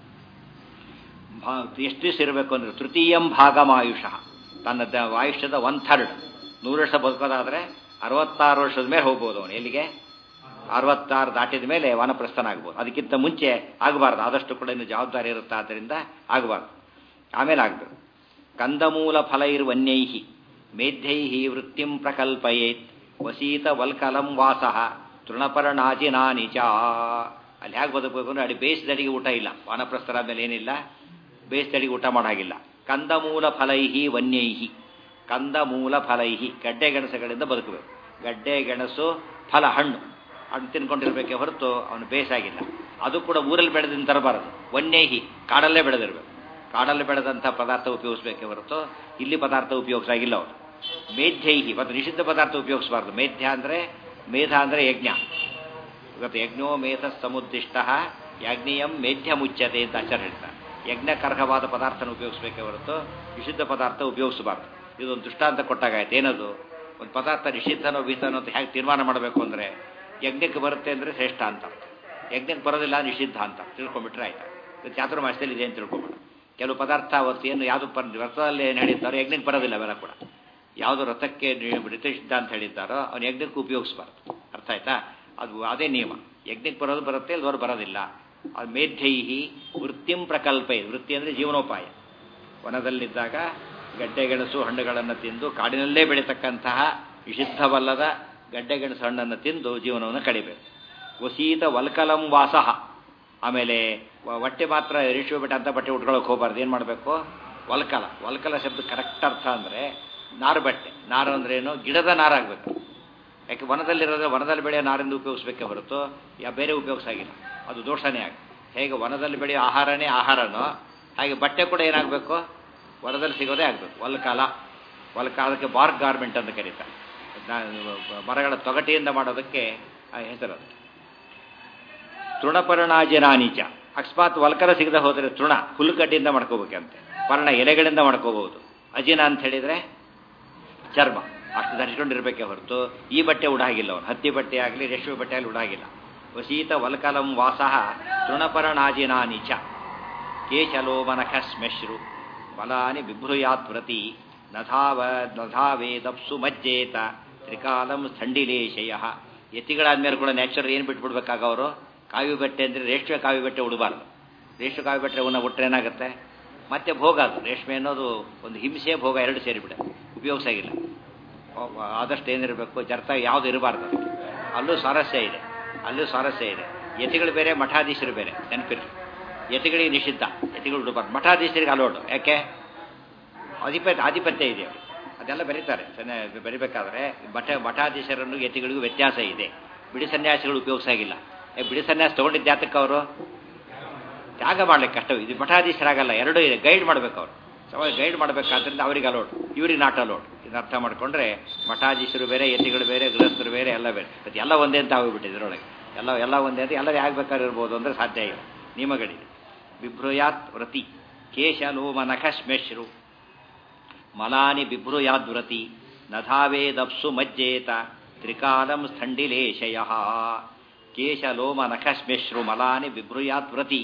ಎಷ್ಟು ದಿವಸ ಇರಬೇಕು ಅಂದರೆ ತೃತೀಯಂ ಭಾಗಮಾಯುಷಃ, ತನ್ನ ದ ಆಯುಷ್ಯದ ಒನ್ ಥರ್ಡ್. ನೂರು ವರ್ಷ ಬದುಕೋದಾದರೆ ಅರವತ್ತಾರು ವರ್ಷದ ಮೇಲೆ ಹೋಗ್ಬೋದು ಅವನು. ಎಲ್ಲಿಗೆ? ಅರವತ್ತಾರು ದಾಟಿದ ಮೇಲೆ ವಾನಪ್ರಸ್ಥನಾಗ್ಬೋದು. ಅದಕ್ಕಿಂತ ಮುಂಚೆ ಆಗಬಾರ್ದು. ಆದಷ್ಟು ಕೂಡ ಇನ್ನು ಜವಾಬ್ದಾರಿ ಇರುತ್ತೆ, ಆದ್ದರಿಂದ ಆಗಬಾರ್ದು. ಆಮೇಲೆ ಆಗಬೇಕು. ಕಂದಮೂಲ ಫಲ ಇರುವನ್ಯೈಹಿ ಮೇಧ್ಯೈಹಿ ವೃತ್ತಿಂ ಪ್ರಕಲ್ಪಯೇತ್ ವಸೀತ ವಲ್ಕಲಂ ವಾಸಃ ತೃಣಪರ್ಣಾಜಿನಾನಿ ಚ. ಅಲ್ಲಿ ಹೇಗೆ ಬದುಕಬೇಕು ಅಂದರೆ ಅಲ್ಲಿ ಬೇಯಿಸಿದಡಿಗೆ ಊಟ ಇಲ್ಲ. ವಾನಪ್ರಸ್ಥರ ಮೇಲೆ ಏನಿಲ್ಲ, ಬೇಯಿಸಿದಡಿಗೆ ಊಟ ಮಾಡಾಗಿಲ್ಲ. ಕಂದಮೂಲ ಫಲೈಹಿ ವನ್ಯೈಹಿ, ಕಂದಮೂಲ ಫಲೈಹಿ ಗಡ್ಡೆ ಗೆಣಸುಗಳಿಂದ ಬದುಕಬೇಕು. ಗಡ್ಡೆ ಗೆಣಸು ಫಲ ಹಣ್ಣು ಹಣ್ಣು ತಿನ್ಕೊಂಡಿರ್ಬೇಕೆ ಹೊರತು ಅವನು ಬೇಸಾಗಿಲ್ಲ. ಅದು ಕೂಡ ಊರಲ್ಲಿ ಬೆಳೆದಿಂದ ತರಬಾರದು. ವನ್ಯೈಹಿ ಕಾಡಲ್ಲೇ ಬೆಳೆದಿರಬೇಕು. ಕಾಡಲ್ಲಿ ಬೆಳೆದಂಥ ಪದಾರ್ಥ ಉಪಯೋಗಿಸ್ಬೇಕೆ ಹೊರತು ಇಲ್ಲಿ ಪದಾರ್ಥ ಉಪಯೋಗಿಸಾಗಿಲ್ಲ ಅವರು. ಮೇಧ್ಯೈಹಿ ಮತ್ತು ನಿಷಿದ್ಧ ಪದಾರ್ಥ ಉಪಯೋಗಿಸಬಾರ್ದು. ಮೇಧ್ಯ ಅಂದರೆ ಮೇಧ ಅಂದರೆ ಯಜ್ಞ. ಇವತ್ತು ಯಜ್ಞೋ ಮೇಧ ಸಮುದ್ದಿಷ್ಟ ಯಾಜ್ಞೀಯಂ ಮೇಧ್ಯ ಮುಚ್ಚತೆ ಅಂತ ಆಚಾರ್ಯ ಹೇಳ್ತಾರೆ. ಯಜ್ಞಕರ್ಹವಾದ ಪದಾರ್ಥನ ಉಪಯೋಗಿಸ್ಬೇಕೆ ಹೊರತು ನಿಷಿದ್ಧ ಪದಾರ್ಥ ಉಪಯೋಗಿಸಬಾರ್ದು. ಇದೊಂದು ದೃಷ್ಟಾಂತ ಕೊಟ್ಟಾಗಾಯ್ತು. ಏನದು, ಒಂದು ಪದಾರ್ಥ ನಿಷಿದ್ಧನೋ ವಿಹಿತನೋ ಅಂತ ಹೇಗೆ ತೀರ್ಮಾನ ಮಾಡಬೇಕು ಅಂದರೆ, ಯಜ್ಞಕ್ಕೆ ಬರುತ್ತೆ ಅಂದರೆ ಶ್ರೇಷ್ಠ ಅಂತ, ಯಜ್ಞಕ್ಕೆ ಬರೋದಿಲ್ಲ ನಿಷಿದ್ಧ ಅಂತ ತಿಳ್ಕೊಂಬಿಟ್ರೆ ಆಯ್ತು. ಚಾತುರ್ಮಾಸ್ಯದಲ್ಲಿ ಇದೆ ಅಂತ ತಿಳ್ಕೊಂಬಿಡ. ಕೆಲವು ಪದಾರ್ಥ ಅವತ್ತು ಏನು ಯಾವುದು ಪ ವ್ರತದಲ್ಲಿ ಏನು ಹೇಳಿದ್ದಾರೋ ಯಜ್ಞಕ್ಕೆ ಬರೋದಿಲ್ಲ. ಅವೆಲ್ಲ ಕೂಡ ಯಾವುದು ವ್ರತಕ್ಕೆ ನಿಷಿದ್ಧ ಅಂತ ಹೇಳಿದ್ದಾರೋ ಅವನು ಯಜ್ಞಕ್ಕೆ ಉಪಯೋಗಿಸಬಾರ್ದು. ಅರ್ಥ ಆಯ್ತಾ? ಅದು ಅದೇ ನಿಯಮ. ಯಜ್ಞಕ್ಕೆ ಬರೋದು ಬರುತ್ತೆ, ಇಲ್ದವರು ಬರೋದಿಲ್ಲ. ಅದು ಮೇಧ್ಯೈಹಿ ವೃತ್ತಿಂ ಪ್ರಕಲ್ಪೈ, ವೃತ್ತಿ ಅಂದರೆ ಜೀವನೋಪಾಯ. ವನದಲ್ಲಿದ್ದಾಗ ಗಡ್ಡೆ ಗೆಣಸು ಹಣ್ಣುಗಳನ್ನು ತಿಂದು ಕಾಡಿನಲ್ಲೇ ಬೆಳೀತಕ್ಕಂತಹ ನಿಷಿದ್ಧವಲ್ಲದ ಗಡ್ಡೆ ಗೆಣಸು ಹಣ್ಣನ್ನು ತಿಂದು ಜೀವನವನ್ನು ಕಡಿಬೇಕು. ವಸೀತ ವಲ್ಕಲಂ ವಾಸಃ, ಆಮೇಲೆ ಹೊಟ್ಟೆ ಮಾತ್ರ ರೇಷ್ಮೆ ಬೆಟ್ಟ ಅಂತ ಬಟ್ಟೆ ಉಟ್ಕೊಳ್ಳೋಕೆ ಹೋಗಬಾರ್ದು. ಏನು ಮಾಡಬೇಕು? ವಲ್ಕಲ. ವಲ್ಕಲ ಶಬ್ದ ಕರೆಕ್ಟ್ ಅರ್ಥ ಅಂದರೆ ನಾರು ಬಟ್ಟೆ. ನಾರು ಅಂದ್ರೆ ಏನು? ಗಿಡದ ನಾರಾಗಬೇಕು. ಯಾಕೆ ವನದಲ್ಲಿರೋದ್ರೆ ವನದಲ್ಲಿ ಬೆಳೆಯೋ ನಾರಿಂದ ಉಪಯೋಗಿಸ್ಬೇಕೆ ಹೊರತು ಯಾ ಬೇರೆ ಉಪಯೋಗಿಸಾಗಿಲ್ಲ. ಅದು ದೋಷನೇ ಆಗ. ಹೇಗೆ ವನದಲ್ಲಿ ಬೆಳೆಯೋ ಆಹಾರನೇ ಆಹಾರನೋ ಹಾಗೆ ಬಟ್ಟೆ ಕೂಡ ಏನಾಗಬೇಕು? ವನದಲ್ಲಿ ಸಿಗೋದೇ ಆಗಬೇಕು. ವಲ್ಕಾಲ. ವಲ್ಕಾಲಕ್ಕೆ ಬಾರ್ಕ್ ಗಾರ್ಮೆಂಟ್ ಅಂತ ಕರೀತಾರೆ. ಮರಗಳ ತೊಗಟೆಯಿಂದ ಮಾಡೋದಕ್ಕೆ ಹೆಸರು. ತೃಣಪರ್ಣಾಜಿನಾನೀಚ, ಅಕಸ್ಮಾತ್ ವಲ್ಕಲ ಸಿಗದೆ ಹೋದರೆ ತೃಣ ಹುಲ್ಲುಕಡ್ಡಿಯಿಂದ ಮಾಡ್ಕೋಬೇಕಂತೆ. ಪರ್ಣ ಎಲೆಗಳಿಂದ ಮಾಡ್ಕೋಬಹುದು. ಅಜಿನ ಅಂತ ಹೇಳಿದರೆ ಚರ್ಮ. ಅಷ್ಟು ಧರಿಸ್ಕೊಂಡಿರ್ಬೇಕೆ ಹೊರತು ಈ ಬಟ್ಟೆ ಉಡಾಗಿಲ್ಲ ಅವನು. ಹತ್ತಿ ಬಟ್ಟೆ ಆಗಲಿ ರೇಷ್ಮೆ ಬಟ್ಟೆ ಆಗಲಿ ಉಡಾಗಿಲ್ಲ. ವಸೀತ ವಲ್ಕಲಂ ವಾಸಃ ತೃಣಪರ್ಣಾಜಿನಾನಿ ಚ ಕೇಶಲೋಮನಖ ಸ್ಮೆಶ್ರು ಬಲಾನಿ ಬಿಭ್ರುಯಾತ್ ವ್ರತಿ ನಧಾವ ನಧಾವೇದಪ್ಸು ಮಜ್ಜೇತ ತ್ರಿಕಾಲಂ ಸ್ಥಂಡಿಲೇಶಯ. ಎತ್ತಿಗಳಾದ್ಮೇಲೆ ಕೂಡ ನ್ಯಾಚುರಲ್ ಏನು ಬಿಟ್ಬಿಡ್ಬೇಕಾಗ ಅವರು? ಕಾವಿ ಬಟ್ಟೆ ಅಂದರೆ ರೇಷ್ಮೆ ಕಾವಿ ಬಟ್ಟೆ ಉಡಬಾರ್ದು. ರೇಷ್ಮೆ ಕಾವಿ ಬಟ್ಟೆ ಉನ್ನ ಉಟ್ರೆ ಏನಾಗುತ್ತೆ? ಮತ್ತೆ ಭೋಗ. ಅದು ರೇಷ್ಮೆ ಅನ್ನೋದು ಒಂದು ಹಿಂಸೆ ಭೋಗ ಎರಡು ಸೇರಿಬಿಡುತ್ತೆ. ಉಪಯೋಗಿಸಾಗಿಲ್ಲ. ಆದಷ್ಟು ಏನಿರಬೇಕು ಜರ್ತ ಯಾವುದು ಇರಬಾರ್ದು. ಅಲ್ಲೂ ಸ್ವಾರಸ್ಯ ಇದೆ, ಅಲ್ಲೂ ಸ್ವಾರಸ್ಯ ಇದೆ. ಯತಿಗಳು ಬೇರೆ, ಮಠಾಧೀಶರು ಬೇರೆ, ನೆನಪಿರ್ಲಿ. ಯತಿಗಳಿಗೆ ನಿಷಿದ್ಧ, ಯತಿಗಳು ಇಡಬಾರ್ದು. ಮಠಾಧೀಶರಿಗೆ ಅಲೋಡು. ಯಾಕೆ? ಆಧಿಪತ್ಯ ಆಧಿಪತ್ಯ ಇದೆ. ಅದೆಲ್ಲ ಬರೀತಾರೆ ಬರಿಬೇಕಾದ್ರೆ. ಮಠ ಮಠಾಧೀಶರನ್ನು ಯತಿಗಳಿಗೂ ವ್ಯತ್ಯಾಸ ಇದೆ. ಬಿಡಿ ಸನ್ಯಾಸಿಗಳು ಉಪಯೋಗಿಸಾಗಿಲ್ಲ. ಬಿಡಿ ಸನ್ಯಾಸ ತೊಗೊಂಡಿದ್ದ ಜಾತಕ್ಕೆ ಅವರು ತ್ಯಾಗ ಮಾಡ್ಲಿಕ್ಕೆ ಕಷ್ಟ. ಇದು ಮಠಾಧೀಶರಾಗಲ್ಲ, ಎರಡೂ ಇದೆ. ಗೈಡ್ ಮಾಡ್ಬೇಕು ಅವರು, ಸವಾಲು ಗೈಡ್ ಮಾಡಬೇಕಾದ್ರಿಂದ ಅವ್ರಿಗೆ ಅಲೋಡ್, ಇವ್ರಿಗೆ ನಾಟ್ ಅಲೋಡ್. ಇದನ್ನ ಅರ್ಥ ಮಾಡ್ಕೊಂಡ್ರೆ ಮಠಾಧೀಶರು ಬೇರೆ, ಯತಿಗಳು ಬೇರೆ, ಗೃಹಸ್ಥರು ಬೇರೆ, ಎಲ್ಲ ಬೇರೆ. ಅದು ಎಲ್ಲ ಒಂದೇ ಅಂತ ಹೋಗ್ಬಿಟ್ಟಿದೆ ಇದರೊಳಗೆ. ಎಲ್ಲ ಎಲ್ಲ ಒಂದೇ ಅಂತ ಎಲ್ಲರೂ ಯಾಕೆ ಬೇಕಾದ್ರೂ ಇರ್ಬೋದು ಅಂದರೆ ಸಾಧ್ಯ ಇಲ್ಲ. ನಿಯಮಗಳಿದೆ. ಬಿಭ್ರೂಯಾತ್ ವ್ರತಿ ಕೇಶಲೋಮ ನಖಶ್ಮೇಶ್ರು ಮಲಾನಿ ಬಿಭ್ರೂಯಾದ್ ವ್ರತಿ ನಧಾವೇದಪ್ಸು ಮಜ್ಜೇತ ತ್ರಿಕಾಲಂ ಸ್ಥಂಡಿಲೇಶಯ ಕೇಶಲೋಮ ನಖಶ್ಮೇಶ್ರು ಮಲಾನಿ ಬಿಭ್ರೂಯಾತ್ ವ್ರತಿ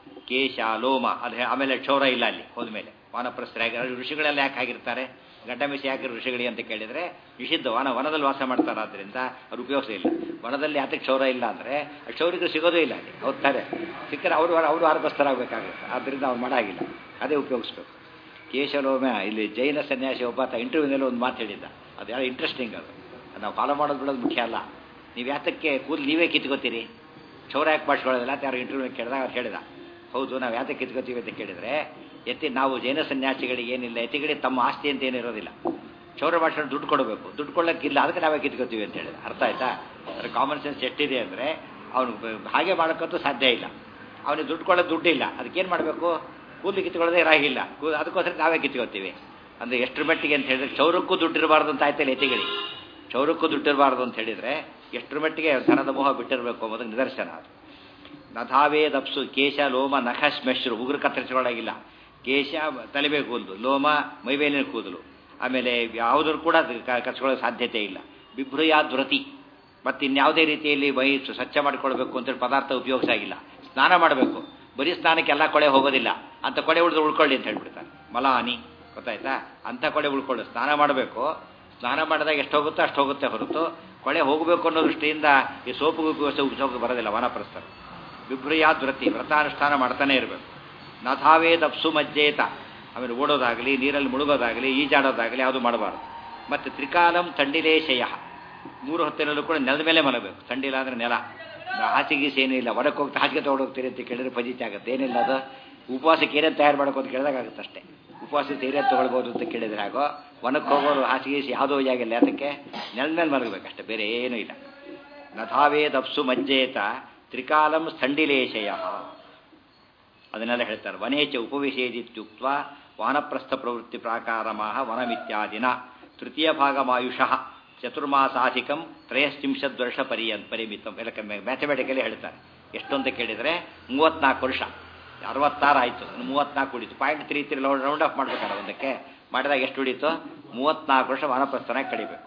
ಕೇಶ ಲೋಮ. ಅದು ಆಮೇಲೆ ಕ್ಷೌರ ಇಲ್ಲ ಅಲ್ಲಿ ಹೋದ್ಮೇಲೆ. ವಾನಪ್ರಸ್ಥರಾಗಿ ಋಷಿಗಳೆಲ್ಲ ಯಾಕೆ ಆಗಿರ್ತಾರೆ? ಗಡ್ಡ ಮೀಸೆ ಯಾಕೆ ಋಷಿಗಳಿಗೆ ಅಂತ ಕೇಳಿದರೆ ನಿಷಿದ್ಧ. ವನ ವನದಲ್ಲಿ ವಾಸ ಮಾಡ್ತಾರೆ, ಆದ್ದರಿಂದ ಅವ್ರು ಉಪಯೋಗ ಇಲ್ಲ. ವನದಲ್ಲಿ ಯಾತಕ್ಕೆ ಕ್ಷೌರ ಇಲ್ಲ ಅಂದರೆ ಕ್ಷೌರಿಕರು ಸಿಗೋದೇ ಇಲ್ಲ ಅಲ್ಲಿ. ಹೋಗ್ತಾರೆ, ಸಿಕ್ಕರೆ ಅವರು ಅವರು ಆರಂಭಸ್ಥರಾಗಬೇಕಾಗುತ್ತೆ. ಆದ್ದರಿಂದ ಅವ್ರು ಮಾಡಾಗಿಲ್ಲ, ಅದೇ ಉಪಯೋಗಿಸ್ಬೇಕು. ಕೇಶಲೋಮ. ಇಲ್ಲಿ ಜೈನ ಸನ್ಯಾಸಿ ಒಬ್ಬ ಇಂಟರ್ವ್ಯೂನಲ್ಲಿ ಒಂದು ಮಾತು ಹೇಳಿದ್ದ, ಅದು ಯಾರು ಇಂಟ್ರೆಸ್ಟಿಂಗ್. ಅದು ನಾವು ಫಾಲೋ ಮಾಡೋದು ಬಿಡೋದು ಮುಖ್ಯ ಅಲ್ಲ. ನೀವು ಯಾತಕ್ಕೆ ಕೂದಲು ನೀವೇ ಕಿತ್ಕೋತೀರಿ, ಕ್ಷೌರ ಯಾಕೆ ಮಾಡಿಸ್ಕೊಳ್ಳೋದಿಲ್ಲ ಅಂತ ಯಾರು ಇಂಟರ್ವ್ಯೂ ಕೇಳಿದಾಗ ಅವ್ರು ಹೇಳಿದ. ಹೌದು, ನಾವು ಯಾತಕ್ಕೆ ಕಿತ್ಕೋತೀವಿ ಅಂತ ಕೇಳಿದರೆ, ಎತ್ತಿ ನಾವು ಜೈನ ಸನ್ಯಾಸಿಗಳಿಗೆ ಏನಿಲ್ಲ, ಎತ್ತಿಗಳಿಗೆ ತಮ್ಮ ಆಸ್ತಿ ಅಂತ ಏನಿರೋದಿಲ್ಲ. ಕ್ಷೌರ ಮಾಡಿಸ್ಕೊಂಡು ದುಡ್ಡು ಕೊಡಬೇಕು, ದುಡ್ಡು ಕೊಡೋಕ್ಕಿಲ್ಲ, ಅದಕ್ಕೆ ನಾವೇ ಕಿತ್ಕೋತೀವಿ ಅಂತ ಹೇಳಿದ. ಅರ್ಥ ಆಯ್ತಾ? ಅದ್ರ ಕಾಮನ್ ಸೆನ್ಸ್ ಎಷ್ಟಿದೆ ಅಂದರೆ ಅವನು ಹಾಗೆ ಮಾಡೋಕ್ಕಂತೂ ಸಾಧ್ಯ ಇಲ್ಲ. ಅವನಿಗೆ ದುಡ್ಡು ಕೊಡೋದು ದುಡ್ಡಿಲ್ಲ, ಅದಕ್ಕೇನು ಮಾಡಬೇಕು? ಕೂದಲು ಕಿತ್ಕೊಳ್ಳೋದೇ ರಾಗಿಲ್ಲ, ಕೂ ಅದಕ್ಕೋಸ್ಕರ ನಾವೇ ಕಿತ್ಕೋತೀವಿ. ಅಂದರೆ ಎಷ್ಟರ ಮಟ್ಟಿಗೆ ಅಂತ ಹೇಳಿದ್ರೆ ಕ್ಷೌರಕ್ಕೂ ದುಡ್ಡಿರಬಾರ್ದು ಅಂತ ಆಯ್ತಲ್ಲ ಎತ್ತಿಗಳಿಗೆ. ಕ್ಷೌರಕ್ಕೂ ದುಡ್ಡಿರಬಾರ್ದು ಅಂತ ಹೇಳಿದರೆ ಎಷ್ಟರ ಮಟ್ಟಿಗೆ ಧನದ ಮೋಹ ಬಿಟ್ಟಿರಬೇಕು ಅನ್ನೋದಕ್ಕೆ ನಿದರ್ಶನ ಅದು. ನಧಾವೇದಪ್ಸು ಕೇಶ ಲೋಮ ನಖ ಶ್ಮೆಶ್ರು. ಉಗುರು ಕತ್ತರಿಸಿಕೊಳ್ಳಾಗಿಲ್ಲ. ಕೇಶ ತಲೆಬೇ ಕೂದಲು, ಲೋಮ ಮೈಮೇಲಿನ ಕೂದಲು. ಆಮೇಲೆ ಯಾವುದರೂ ಕೂಡ ಕಚ್ಕೊಳ್ಳೋ ಸಾಧ್ಯತೆ ಇಲ್ಲ. ಬಿಭ್ರೂಯಾದ್ ವ್ರತಿ. ಮತ್ತು ಇನ್ಯಾವುದೇ ರೀತಿಯಲ್ಲಿ ಮೈ ಸ್ವಚ್ಛ ಮಾಡಿಕೊಳ್ಬೇಕು ಅಂತೇಳಿ ಪದಾರ್ಥ ಉಪಯೋಗಿಸಾಗಿಲ್ಲ. ಸ್ನಾನ ಮಾಡಬೇಕು, ಬರೀ ಸ್ನಾನಕ್ಕೆ ಎಲ್ಲ ಕೊಳೆ ಹೋಗೋದಿಲ್ಲ. ಅಂಥ ಕೊಳೆ ಉಳಿದು ಉಳ್ಕೊಳ್ಳಿ ಅಂತ ಹೇಳ್ಬಿಡ್ತಾರೆ. ಮಲಾನಿ, ಗೊತ್ತಾಯ್ತಾ? ಅಂಥ ಕೊಳೆ ಉಳ್ಕೊಳ್ಳು. ಸ್ನಾನ ಮಾಡಬೇಕು, ಸ್ನಾನ ಮಾಡಿದಾಗ ಎಷ್ಟು ಹೋಗುತ್ತೋ ಅಷ್ಟು ಹೋಗುತ್ತೆ ಹೊರತು ಕೊಳೆ ಹೋಗಬೇಕು ಅನ್ನೋ ದೃಷ್ಟಿಯಿಂದ ಈ ಸೋಪು ಉಪಯೋಗಿಸ ಉಪಯೋಗ ಬರೋದಿಲ್ಲ ವಾನಪ್ರಸ್ಥರು. ಬಿಭ್ರೂಯಾದ್ ವ್ರತಿ, ವ್ರತಾನುಷ್ಠಾನ ಮಾಡ್ತಾನೆ ಇರಬೇಕು. ನಧಾವೇದಪ್ಸು ಮಜ್ಜೇತ. ಆಮೇಲೆ ಓಡೋದಾಗಲಿ, ನೀರಲ್ಲಿ ಮುಳುಗೋದಾಗಲಿ, ಈಜಾಡೋದಾಗಲಿ ಯಾವುದು ಮಾಡಬಾರ್ದು. ಮತ್ತು ತ್ರಿಕಾಲಂ ತಂಡಿಲೇಶಯ. ಮೂರು ಹೊತ್ತಿನಲ್ಲೂ ಕೂಡ ನೆಲದ ಮೇಲೆ ಮಲಗಬೇಕು. ತಂಡಿಲ್ಲ ಅಂದರೆ ನೆಲ. ಹಾಸಿಗೀಸಿ ಏನೂ ಇಲ್ಲ. ಹೊರಕ್ಕೆ ಹೋಗ್ತಾ ಹಾಸಿಗೆ ತೊಗೊಂಡೋಗ್ತೀರಿ ಅಂತ ಕೇಳಿದ್ರೆ ಫಜಿತಿ ಆಗುತ್ತೆ. ಏನಿಲ್ಲ ಅದು ಉಪವಾಸಕ್ಕೆ ಏನೇನು ತಯಾರು ಮಾಡೋಕೆ ಅಂತ ಕೇಳಿದಾಗ ಆಗುತ್ತೆ ಅಷ್ಟೇ. ಉಪವಾಸಕ್ಕೆ ಏನೇನು ತೊಗೊಳ್ಬೋದು ಅಂತ ಕೇಳಿದ್ರೆ ಆಗೋ. ಒನಕ್ಕೆ ಹೋಗೋರು ಹಾಸಿಗೀಸಿ ಯಾವುದೋ ಜಾಗಿಲ್ಲ, ಅದಕ್ಕೆ ನೆಲದ ಮೇಲೆ ಮಲಗಬೇಕಷ್ಟೆ, ಬೇರೆ ಏನೂ ಇಲ್ಲ. ನಧಾವೇದಪ್ಸು ಮಜ್ಜೇತ ತ್ರಿಕಾಲಂ ಸ್ಥಂಡಿಲೇಶಯ. ಅದನ್ನೆಲ್ಲ ಹೇಳ್ತಾರೆ. ವನೇಚ ಉಪವಿಷೇದಿತ್ಯುಕ್ತ ವಾನಪ್ರಸ್ಥ ಪ್ರವೃತ್ತಿ ಪ್ರಾಕಾರಮಾಹ ವನಮಿತ್ಯಾದಿನ ತೃತೀಯ ಭಾಗಮಾಯುಷಃ ಚತುರ್ಮಾಸಾಧಿಕಂ ತ್ರಯಶ್ಚಿಂಶದ್ ವರ್ಷ ಪರ್ಯಂತ ಪರಿಮಿತಂ. ಎಲ್ಲ ಮ್ಯಾಥಮೆಟಿಕಲಿ ಹೇಳ್ತಾರೆ. ಎಷ್ಟು ಅಂತ ಕೇಳಿದರೆ ಮೂವತ್ನಾಲ್ಕು ವರ್ಷ. ಅರವತ್ತಾರು ಆಯಿತು, ಮೂವತ್ನಾಲ್ಕು ಉಳಿತು. Point three three round off ಮಾಡ್ಬೇಕಲ್ಲ ಒಂದಕ್ಕೆ. ಮಾಡಿದಾಗ ಎಷ್ಟು ಉಳಿತು? ಮೂವತ್ನಾಲ್ಕು ವರ್ಷ ವಾನಪ್ರಸ್ಥನಾಗಿ ಕಡಿಬೇಕು.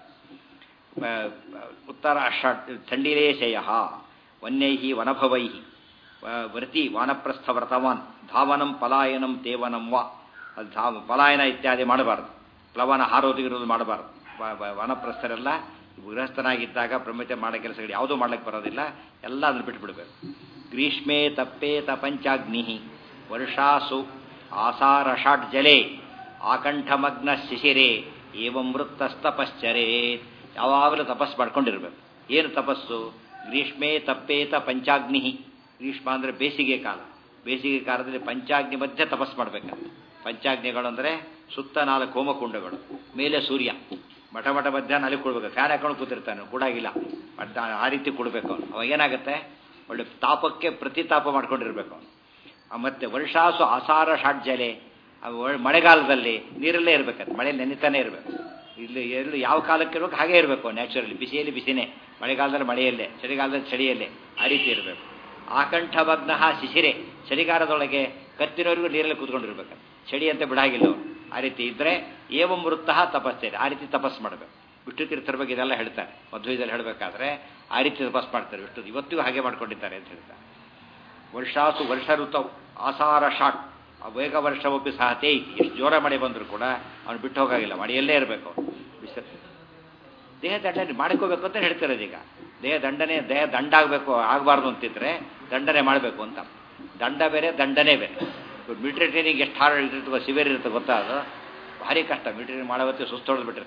ಉತ್ತರ ಷಟ್ ಥಂಡಿಲೇಶಯ ವನ್ಯೈ ವನಭವೈ ವ್ರತಿ ವಾನಪ್ರಸ್ಥ ವ್ರತವಾನ್ ಧಾವನಂ ಪಲಾಯನಂ ತೇವನಂ ವಾ. ಅದು ಧಾವ ಪಲಾಯನ ಇತ್ಯಾದಿ ಮಾಡಬಾರ್ದು. ಪ್ಲವನ ಹಾರೋದಿಗಿರೋದು ಮಾಡಬಾರ್ದು. ವಾನಪ್ರಸ್ಥರೆಲ್ಲ ಗೃಹಸ್ಥನಾಗಿದ್ದಾಗ ಬ್ರಹ್ಮಚರ್ಯ ಮಾಡೋ ಕೆಲಸಗಳು ಯಾವುದೂ ಮಾಡ್ಲಿಕ್ಕೆ ಬರೋದಿಲ್ಲ. ಎಲ್ಲ ಅದನ್ನು ಬಿಟ್ಟುಬಿಡಬೇಕು. ಗ್ರೀಷ್ಮೇ ತಪ್ಪೇತ ಪಂಚಾಗ್ನಿ ವರ್ಷಾಸು ಆಸಾರ ಷಾಟ್ ಜಲೇ ಆಕಂಠಮಗ್ನ ಶಿಶಿರೇ ಏವಂ ವೃತ್ತಸ್ತಪಶ್ಚರೇ. ಯಾವಾಗಲೂ ತಪಸ್ಸು ಮಾಡ್ಕೊಂಡಿರ್ಬೇಕು. ಏನು ತಪಸ್ಸು? ಗ್ರೀಷ್ಮೇ ತಪ್ಪೇತ ಪಂಚಾಗ್ನಿ. ಗ್ರೀಷ್ಮ ಅಂದರೆ ಬೇಸಿಗೆ ಕಾಲ. ಬೇಸಿಗೆ ಕಾಲದಲ್ಲಿ ಪಂಚಾಗ್ನಿ ಮಧ್ಯೆ ತಪಸ್ಸು ಮಾಡಬೇಕಂತ. ಪಂಚಾಗ್ನಿಗಳು ಅಂದರೆ ಸುತ್ತ ನಾಲ್ಕು ಹೋಮಕುಂಡಗಳು, ಮೇಲೆ ಸೂರ್ಯ. ಮಠ ಮಠ ಮಧ್ಯಾಹ್ನ ಅಲ್ಲಿ ಕೊಡ್ಬೇಕು. ಫ್ಯಾನ್ ಹಾಕೊಂಡು ಕೂತಿರ್ತಾನೆ, ಕೂಡಾಗಿಲ್ಲ. ಬಟ್ ಆ ರೀತಿ ಕೊಡಬೇಕು ಅವನು. ಅವಾಗ ಏನಾಗುತ್ತೆ? ಒಳ್ಳೆ ತಾಪಕ್ಕೆ ಪ್ರತಿತಾಪ ಮಾಡ್ಕೊಂಡಿರ್ಬೇಕು ಅವನು. ಮತ್ತು ವರ್ಷಾಸು ಆಸಾರ ಷಾಡ್ಜಲೆ. ಮಳೆಗಾಲದಲ್ಲಿ ನೀರಲ್ಲೇ ಇರಬೇಕಂತ, ಮಳೆಯಲ್ಲಿ ನೆನಿತಾನೆ ಇರಬೇಕು. ಇಲ್ಲಿ ಎಲ್ಲಿ ಯಾವ ಕಾಲಕ್ಕೆ ಇರಬೇಕು ಹಾಗೇ ಇರಬೇಕು. ನ್ಯಾಚುರಲಿ ಬಿಸಿಯಲ್ಲಿ ಬಿಸಿನೇ, ಮಳೆಗಾಲದಲ್ಲಿ ಮಳೆಯಲ್ಲೇ, ಚಳಿಗಾಲದಲ್ಲಿ ಚಳಿಯಲ್ಲೇ, ಆ ರೀತಿ ಇರಬೇಕು. ಆಕಂಠಭಗ್ನ ಶಿಶಿರೆ. ಚಳಿಗಾಲದೊಳಗೆ ಕತ್ತಿನವರೆಗೂ ನೀರಲ್ಲಿ ಕೂತ್ಕೊಂಡಿರ್ಬೇಕಂತ. ಚಳಿ ಅಂತ ಬಿಡಾಗಿಲ್ಲ ಅವರು. ಆ ರೀತಿ ಇದ್ದರೆ ಏವಂ ವೃತ್ತ ತಪಸ್ಸೇನೆ. ಆ ರೀತಿ ತಪಸ್ಸು ಮಾಡಬೇಕು. ವಿಷ್ಣು ತೀರ್ಥರ ಬಗ್ಗೆ ಇದೆಲ್ಲ ಹೇಳ್ತಾರೆ. ಮಧ್ವದಲ್ಲಿ ಹೇಳಬೇಕಾದ್ರೆ ಆ ರೀತಿ ತಪಸ್ಸು ಮಾಡ್ತಾರೆ ವಿಷ್ಣು. ಇವತ್ತಿಗೂ ಹಾಗೆ ಮಾಡ್ಕೊಂಡಿದ್ದಾರೆ ಅಂತ ಹೇಳ್ತಾರೆ. ವರ್ಷಾಸು ವರ್ಷ ಋತವು ಆಸಾರ ಶಾಟ್ ವೇಗ ವರ್ಷವೊಪ್ಪಿ ಸಹತೆ ಐತಿ. ಎಷ್ಟು ಜೋರ ಮಳೆ ಬಂದರೂ ಕೂಡ ಅವನು ಬಿಟ್ಟು ಹೋಗಾಗಿಲ್ಲ, ಮಳೆಯಲ್ಲೇ ಇರಬೇಕು. ಬಿಸ ದೇಹ ದಂಡನೆ ಮಾಡ್ಕೋಬೇಕು ಅಂತ ಹೇಳ್ತಿರೋದು. ಈಗ ದೇಹ ದಂಡನೆ ದೇಹ ದಂಡ ಆಗಬೇಕು, ಆಗಬಾರ್ದು ಅಂತಿದ್ರೆ ದಂಡನೆ ಮಾಡಬೇಕು ಅಂತ. ದಂಡ ಬೇರೆ, ದಂಡನೆ ಬೇರೆ. ಮಿಲಿಟರಿ ಟ್ರೈನಿಂಗ್ ಎಷ್ಟು ಹಾರ್ಡ್ ಇರ್ತದೆ, ಸಿವಿಯರ್ ಇರುತ್ತೆ ಗೊತ್ತಾ? ಅದು ಭಾರಿ ಕಷ್ಟ. ಮಿಲಿಟರಿ ಮಾಡೋ ಹೊತ್ತಿಗೆ ಸುಸ್ತು ಹೊಡೆದು ಬಿಟ್ಟಿರ್ತಾರೆ.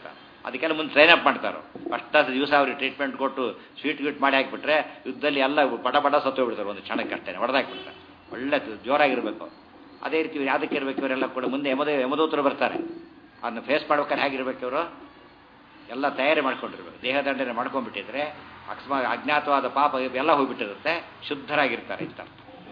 ಅದಕ್ಕೆಲ್ಲ ಮುಂದೆ ಟ್ರೈನ್ ಅಪ್ ಮಾಡ್ತಾರೆ. ಫಸ್ಟ್ ದಿವಸ ಅವ್ರಿಗೆ ಟ್ರೀಟ್ಮೆಂಟ್ ಕೊಟ್ಟು ಸ್ವೀಟ್ ಗೀಟ್ ಮಾಡಿ ಹಾಕಿಬಿಟ್ರೆ ಯುದ್ಧದಲ್ಲಿ ಎಲ್ಲ ಪಟ ಪಟ ಸತ್ತೋಗ್ಬಿಡ್ತಾರೆ, ಒಂದು ಕ್ಷಣಕ್ಕೆ ಅಷ್ಟೇ ಹೊಡೆದಾಕ್ಬಿಡ್ತಾರೆ. ಒಳ್ಳೆ ಜೋರಾಗಿರ್ಬೇಕು. ಅದೇ ರೀತಿ ಇವ್ರು ಯಾವುದಕ್ಕೆ ಇರಬೇಕು, ಇವರೆಲ್ಲ ಕೂಡ ಮುಂದೆ ಯಮದ ಯಮದೂತರು ಬರ್ತಾರೆ, ಅದನ್ನ ಫೇಸ್ ಮಾಡ್ಬೇಕಾದ್ರೆ ಹೇಗಿರ್ಬೇಕು ಇವರು, ಎಲ್ಲ ತಯಾರಿ ಮಾಡ್ಕೊಂಡಿರ್ಬೇಕು. ದೇಹದಂಡನೆ ಮಾಡ್ಕೊಂಡ್ಬಿಟ್ಟಿದ್ರೆ ಅಕಸ್ಮಾತ್ ಅಜ್ಞಾತವಾದ ಪಾಪ ಎಲ್ಲ ಹೋಗ್ಬಿಟ್ಟಿರುತ್ತೆ, ಶುದ್ಧರಾಗಿರ್ತಾರೆ ಅಂತ.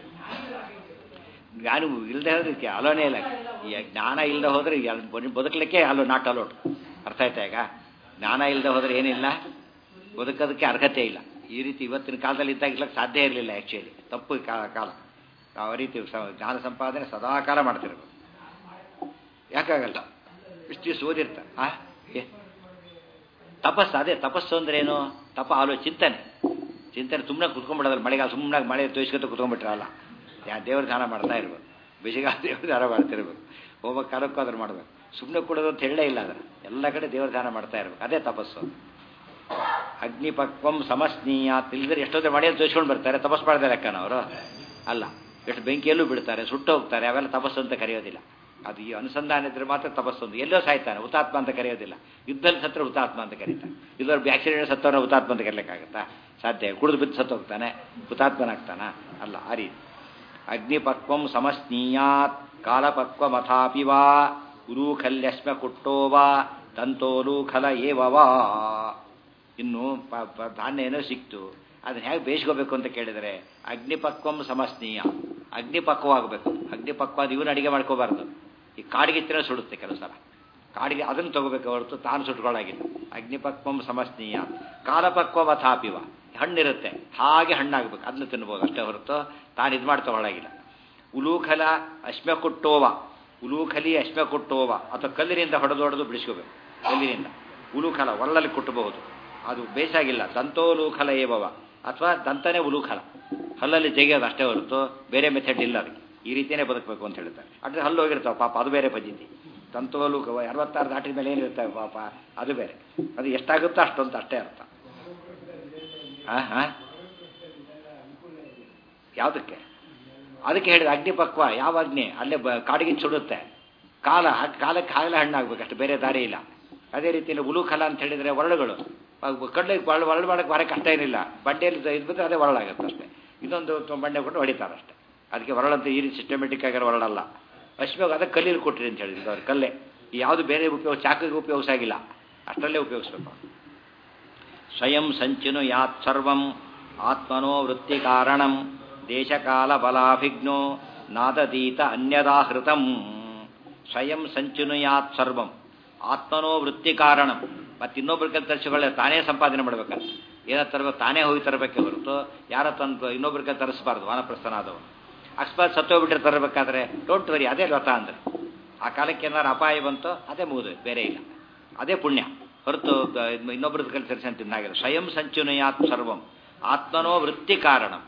ಜ್ಞಾನ ಇಲ್ಲದೆ ಹೋದ್ರೆ ಅಲೋನೇ ಇಲ್ಲ. ಈ ಜ್ಞಾನ ಇಲ್ಲದೆ ಹೋದ್ರೆ ಬದುಕಲಿಕ್ಕೆ ಅಲ್ಲೋ ನಾಟ್ ಅಲೋಟ್. ಅರ್ಥ ಆಯ್ತಾ? ಈಗ ಜ್ಞಾನ ಇಲ್ಲದೆ ಹೋದ್ರೆ ಏನಿಲ್ಲ, ಬದುಕೋದಕ್ಕೆ ಅರ್ಹತೆ ಇಲ್ಲ. ಈ ರೀತಿ ಇವತ್ತಿನ ಕಾಲದಲ್ಲಿ ಇದ್ದಾಗಿರ್ಲಿಕ್ಕೆ ಸಾಧ್ಯ ಇರಲಿಲ್ಲ. ಆ್ಯಕ್ಚುಲಿ ತಪ್ಪು ಕಾಲ. ಆ ರೀತಿ ಜ್ಞಾನ ಸಂಪಾದನೆ ಸದಾ ಕಾಲ ಮಾಡ್ತಿರ್ಬೇಕು. ಯಾಕಾಗಲ್ಲ, ಇಷ್ಟು ದಿವಸ ಓದಿರ್ತಾರೆ. ಆ ಏ ತಪಸ್ಸು, ಅದೇ ತಪಸ್ಸು ಅಂದ್ರೆ ಏನು? ತಪ ಆಲೋ ಚಿಂತನೆ. ಚಿಂತನೆ ಸುಮ್ಮನೆ ಕುತ್ಕೊಂಡ್ಬಿಡೋದಲ್ಲ. ಮಳೆಗಾಲ ಸುಮ್ಮನೆ ಮಳೆ ತೋಯಿಸ್ಕೊತ ಕುತ್ಕೊಂಡ್ಬಿಟ್ರಲ್ಲ. ಯಾ ದೇವ್ರ ಧ್ಯಾನ ಮಾಡ್ತಾ ಇರ್ಬೇಕು, ಬಿಸಿಗಾಲ ದೇವ್ರ ಧ್ಯಾನ ಮಾಡ್ತಿರ್ಬೇಕು, ಹೋಗ್ಬೇಕು ಕಾಲಕ್ಕೂ ಅದ್ರ ಮಾಡ್ಬೇಕು. ಸುಮ್ಮನೆ ಕೊಡೋದು ಅಂತ ಹೇಳೇ ಇಲ್ಲ. ಅದರ ಎಲ್ಲ ಕಡೆ ದೇವ್ರ ಧ್ಯಾನ ಮಾಡ್ತಾ ಇರ್ಬೇಕು. ಅದೇ ತಪಸ್ಸು. ಅಗ್ನಿಪಕ್ವಂ ಸಮಸ್ನೀಯ ತಿಳಿದ್ರೆ ಎಷ್ಟೊತ್ತೇ ಮಾಡಿ ತೋರಿಸ್ಕೊಂಡು ಬರ್ತಾರೆ, ತಪಸ್ಸು ಮಾಡಿದೆ ಲೆಕ್ಕನ ಅವರು ಅಲ್ಲ. ಎಷ್ಟು ಬೆಂಕಿಯಲ್ಲೂ ಬಿಡ್ತಾರೆ, ಸುಟ್ಟು ಹೋಗ್ತಾರೆ, ಅವೆಲ್ಲ ತಪಸ್ಸು ಅಂತ ಕರೆಯೋದಿಲ್ಲ. ಅದು ಈ ಅನುಸಂಧಾನ ಇದ್ರೆ ಮಾತ್ರ ತಪಸ್ಸು. ಒಂದು ಎಲ್ಲೋ ಸಾಯ್ತಾನೆ, ಹುತಾತ್ಮ ಅಂತ ಕರೆಯೋದಿಲ್ಲ. ಯುದ್ಧದಲ್ಲಿ ಸತ್ರ ಹುತಾತ್ಮ ಅಂತ ಕರೀತಾರೆ. ಇಲ್ಲವ್ರು ಆಕ್ಸಿಡೆಂಟ್ ಸತ್ತವನ್ನ ಹುತಾತ್ಮ ಅಂತ ಕರೀಲಿಕ್ಕಾಗತ್ತಾ? ಸಾಧ್ಯ. ಕುಡಿದು ಬಿದ್ದು ಸತ್ತು ಹೋಗ್ತಾನೆ, ಹುತಾತ್ಮನಾಗ್ತಾನ? ಅಲ್ಲ. ಆ ರೀತಿ ಅಗ್ನಿಪಕ್ವಂ ಸಮಸ್ನೀಯಾತ್ ಕಾಲಪಕ್ವಮಥಾಪಿ ವಾ ಉಲೂಖಲ್ಯಸ್ಮ ಕುಟ್ಟೋವಾ ತಂತೋಲೂಖಲ ಏವವಾ. ಇನ್ನು ಧಾನ್ಯ ಏನೋ ಸಿಕ್ತು, ಅದನ್ನ ಹೇಗೆ ಬೇಯಿಸ್ಕೋಬೇಕು ಅಂತ ಕೇಳಿದರೆ ಅಗ್ನಿಪಕ್ವಂ ಸಮಸ್ನೀಯ, ಅಗ್ನಿಪಕ್ವವಾಗಬೇಕು. ಅಗ್ನಿಪಕ್ವ ಇವನು ಅಡಿಗೆ ಮಾಡ್ಕೋಬಾರ್ದು. ಈ ಕಾಡಿಗೆ ತಿನ್ನ ಸುಡುತ್ತೆ ಕೆಲವು ಸಲ. ಕಾಡಿಗೆ ಅದನ್ನು ತಗೋಬೇಕು ಹೊರತು ತಾನು ಸುಟ್ಕೊಳ್ಳಾಗಿಲ್ಲ. ಅಗ್ನಿಪಕ್ವಂ ಸಮಸ್ನೀಯ ಕಾಲಪಕ್ವ ಅಥಾಪಿವ. ಹಣ್ಣಿರುತ್ತೆ, ಹಾಗೆ ಹಣ್ಣಾಗಬೇಕು, ಅದನ್ನು ತಿನ್ಬೋದು ಅಷ್ಟೇ ಹೊರತು ತಾನು ಇದು ಮಾಡಿ ತಗೊಳ್ಳಾಗಿಲ್ಲ. ಉಲೂಖಲ ಅಶ್ಮ ಕುಟ್ಟೋವ, ಉಲೂಖಲಿ ಅಶ್ಮ ಕುಟ್ಟೋವ ಅಥವಾ ಕಲ್ಲಿನಿಂದ ಹೊಡೆದೊಡೆದು ಬಿಡಿಸ್ಕೋಬೇಕು. ಕಲ್ಲಿನಿಂದ ಉಲೂಖಲ ಒಳ್ಳಲ್ಲಿ ಕುಟ್ಟಬಹುದು, ಅದು ಬೇಸಾಗಿಲ್ಲ. ದಂತೋಲೂಖಲ ಏವವ ಅಥವಾ ದಂತನೇ ಉಲೂಖಲ, ಹಲ್ಲಲ್ಲಿ ಜಗಿಯೋದು ಅಷ್ಟೇ ಹೊರತು ಬೇರೆ ಮೆಥಡ್ ಇಲ್ಲ ಅದಕ್ಕೆ. ಈ ರೀತಿಯೇ ಬದುಕಬೇಕು ಅಂತ ಹೇಳ್ತಾರೆ. ಅದ್ರೆ ಹಲ್ಲು ಹೋಗಿರ್ತಾವೆ ಪಾಪ, ಅದು ಬೇರೆ ಪದ್ಧತಿ. ದಂತೋಲೂಕ ಅರವತ್ತಾರು ದಾಟಿದ ಮೇಲೆ ಏನಿರ್ತವೆ ಪಾಪ, ಅದು ಬೇರೆ. ಅದು ಎಷ್ಟಾಗುತ್ತೋ ಅಷ್ಟೊಂತ ಅಷ್ಟೇ ಅರ್ಥ. ಹಾಂ ಹಾಂ ಯಾವುದಕ್ಕೆ? ಅದಕ್ಕೆ ಹೇಳಿದ ಅಗ್ನಿಪಕ್ವ. ಯಾವ ಅಗ್ನಿ? ಅಲ್ಲೇ ಬ ಕಾಡಿಗೆ ಸುಡುತ್ತೆ. ಕಾಲ ಕಾಲಕ್ಕೆ ಆಗಲೇ ಹಣ್ಣಾಗ್ಬೇಕು, ಅಷ್ಟು ಬೇರೆ ದಾರಿ ಇಲ್ಲ. ಅದೇ ರೀತಿಯಲ್ಲಿ ಉಲೂಖಲ ಅಂತ ಹೇಳಿದರೆ ಒರಳುಗಳು. ಕಡ್ಲಿಗೆ ಒರಳು ಒರಳು ಮಾಡೋಕ್ಕೆ ಭಾಳ ಕಷ್ಟ ಏನಿಲ್ಲ. ಬಂಡೆಯಲ್ಲಿ ಇದು ಬಿದ್ದರೆ ಅದೇ ಒರಳಾಗುತ್ತೆ ಅಷ್ಟೇ. ಇನ್ನೊಂದು ಬಂಡೆ ಕೊಟ್ಟು ಹೊಡಿತಾರೆ ಅಷ್ಟೇ. ಅದಕ್ಕೆ ಒರಳಂತ ಈ ರೀತಿ ಸಿಸ್ಟಮೆಟಿಕ್ ಆಗಿರೋ ಒರಳಲ್ಲ. ಅಶ್ವಾಗ ಅದಕ್ಕೆ ಕಲ್ಲೀರು ಕೊಟ್ಟಿರಿ ಅಂತ ಹೇಳಿದ್ರು ಅವ್ರು. ಕಲ್ಲೇ ಯಾವುದು ಬೇರೆ ಉಪಯೋಗ, ಚಾಕಿಗೆ ಉಪಯೋಗಿಸಾಗಿಲ್ಲ, ಅಷ್ಟರಲ್ಲೇ ಉಪಯೋಗಿಸ್ಬೇಕು. ಸ್ವಯಂ ಸಂಚಿನು ಯಾತ್ ಸರ್ವಂ ಆತ್ಮನೋ ವೃತ್ತಿ ಕಾರಣಂ ದೇಶಕಾಲ ಬಲಾಭಿಜ್ಞೋ ನಾದದೀತ ಅನ್ಯದಾಹೃತಂ. ಸ್ವಯಂ ಸಂಚಿನು ಯಾತ್ ಸರ್ವಂ ಆತ್ಮನೋ ವೃತ್ತಿ ಕಾರಣಂ. ಮತ್ತು ಇನ್ನೊಬ್ಬರ ಕೈ ತರಿಸಿಕೊಳ್ಳೆ ತಾನೇ ಸಂಪಾದನೆ ಮಾಡ್ಬೇಕಂತ. ಏನೋ ತರಬೇಕು, ತಾನೇ ಹೋಗಿ ತರಬೇಕೆ ಹೊರತು ಯಾರ ತಂದು ಇನ್ನೊಬ್ಬರ ಕೈ ತರಿಸಬಾರ್ದು. ವಾನಪ್ರಸ್ಥನಾದವನು ಅಕಸ್ಮಾತ್ ಸತ್ತೋಗ್ಬಿಟ್ರೆ ತರಬೇಕಾದ್ರೆ ಡೋಂಟ್ ವರಿ, ಅದೇ ವ್ರತ ಅಂದರೆ. ಆ ಕಾಲಕ್ಕೆ ಏನಾರು ಅಪಾಯ ಬಂತು ಅದೇ ಮುಗಿದು, ಬೇರೆ ಇಲ್ಲ. ಅದೇ ಪುಣ್ಯ ಹೊರತು ಇನ್ನೊಬ್ಬರದ ಕೈ ತರಿಸಿ ಅಂತ ಇನ್ನಾಗಿಲ್ಲ. ಸ್ವಯಂ ಸಂಚುನಯಾತ್ ಸರ್ವಂ ಆತ್ಮನೋ ವೃತ್ತಿ ಕಾರಣಂ.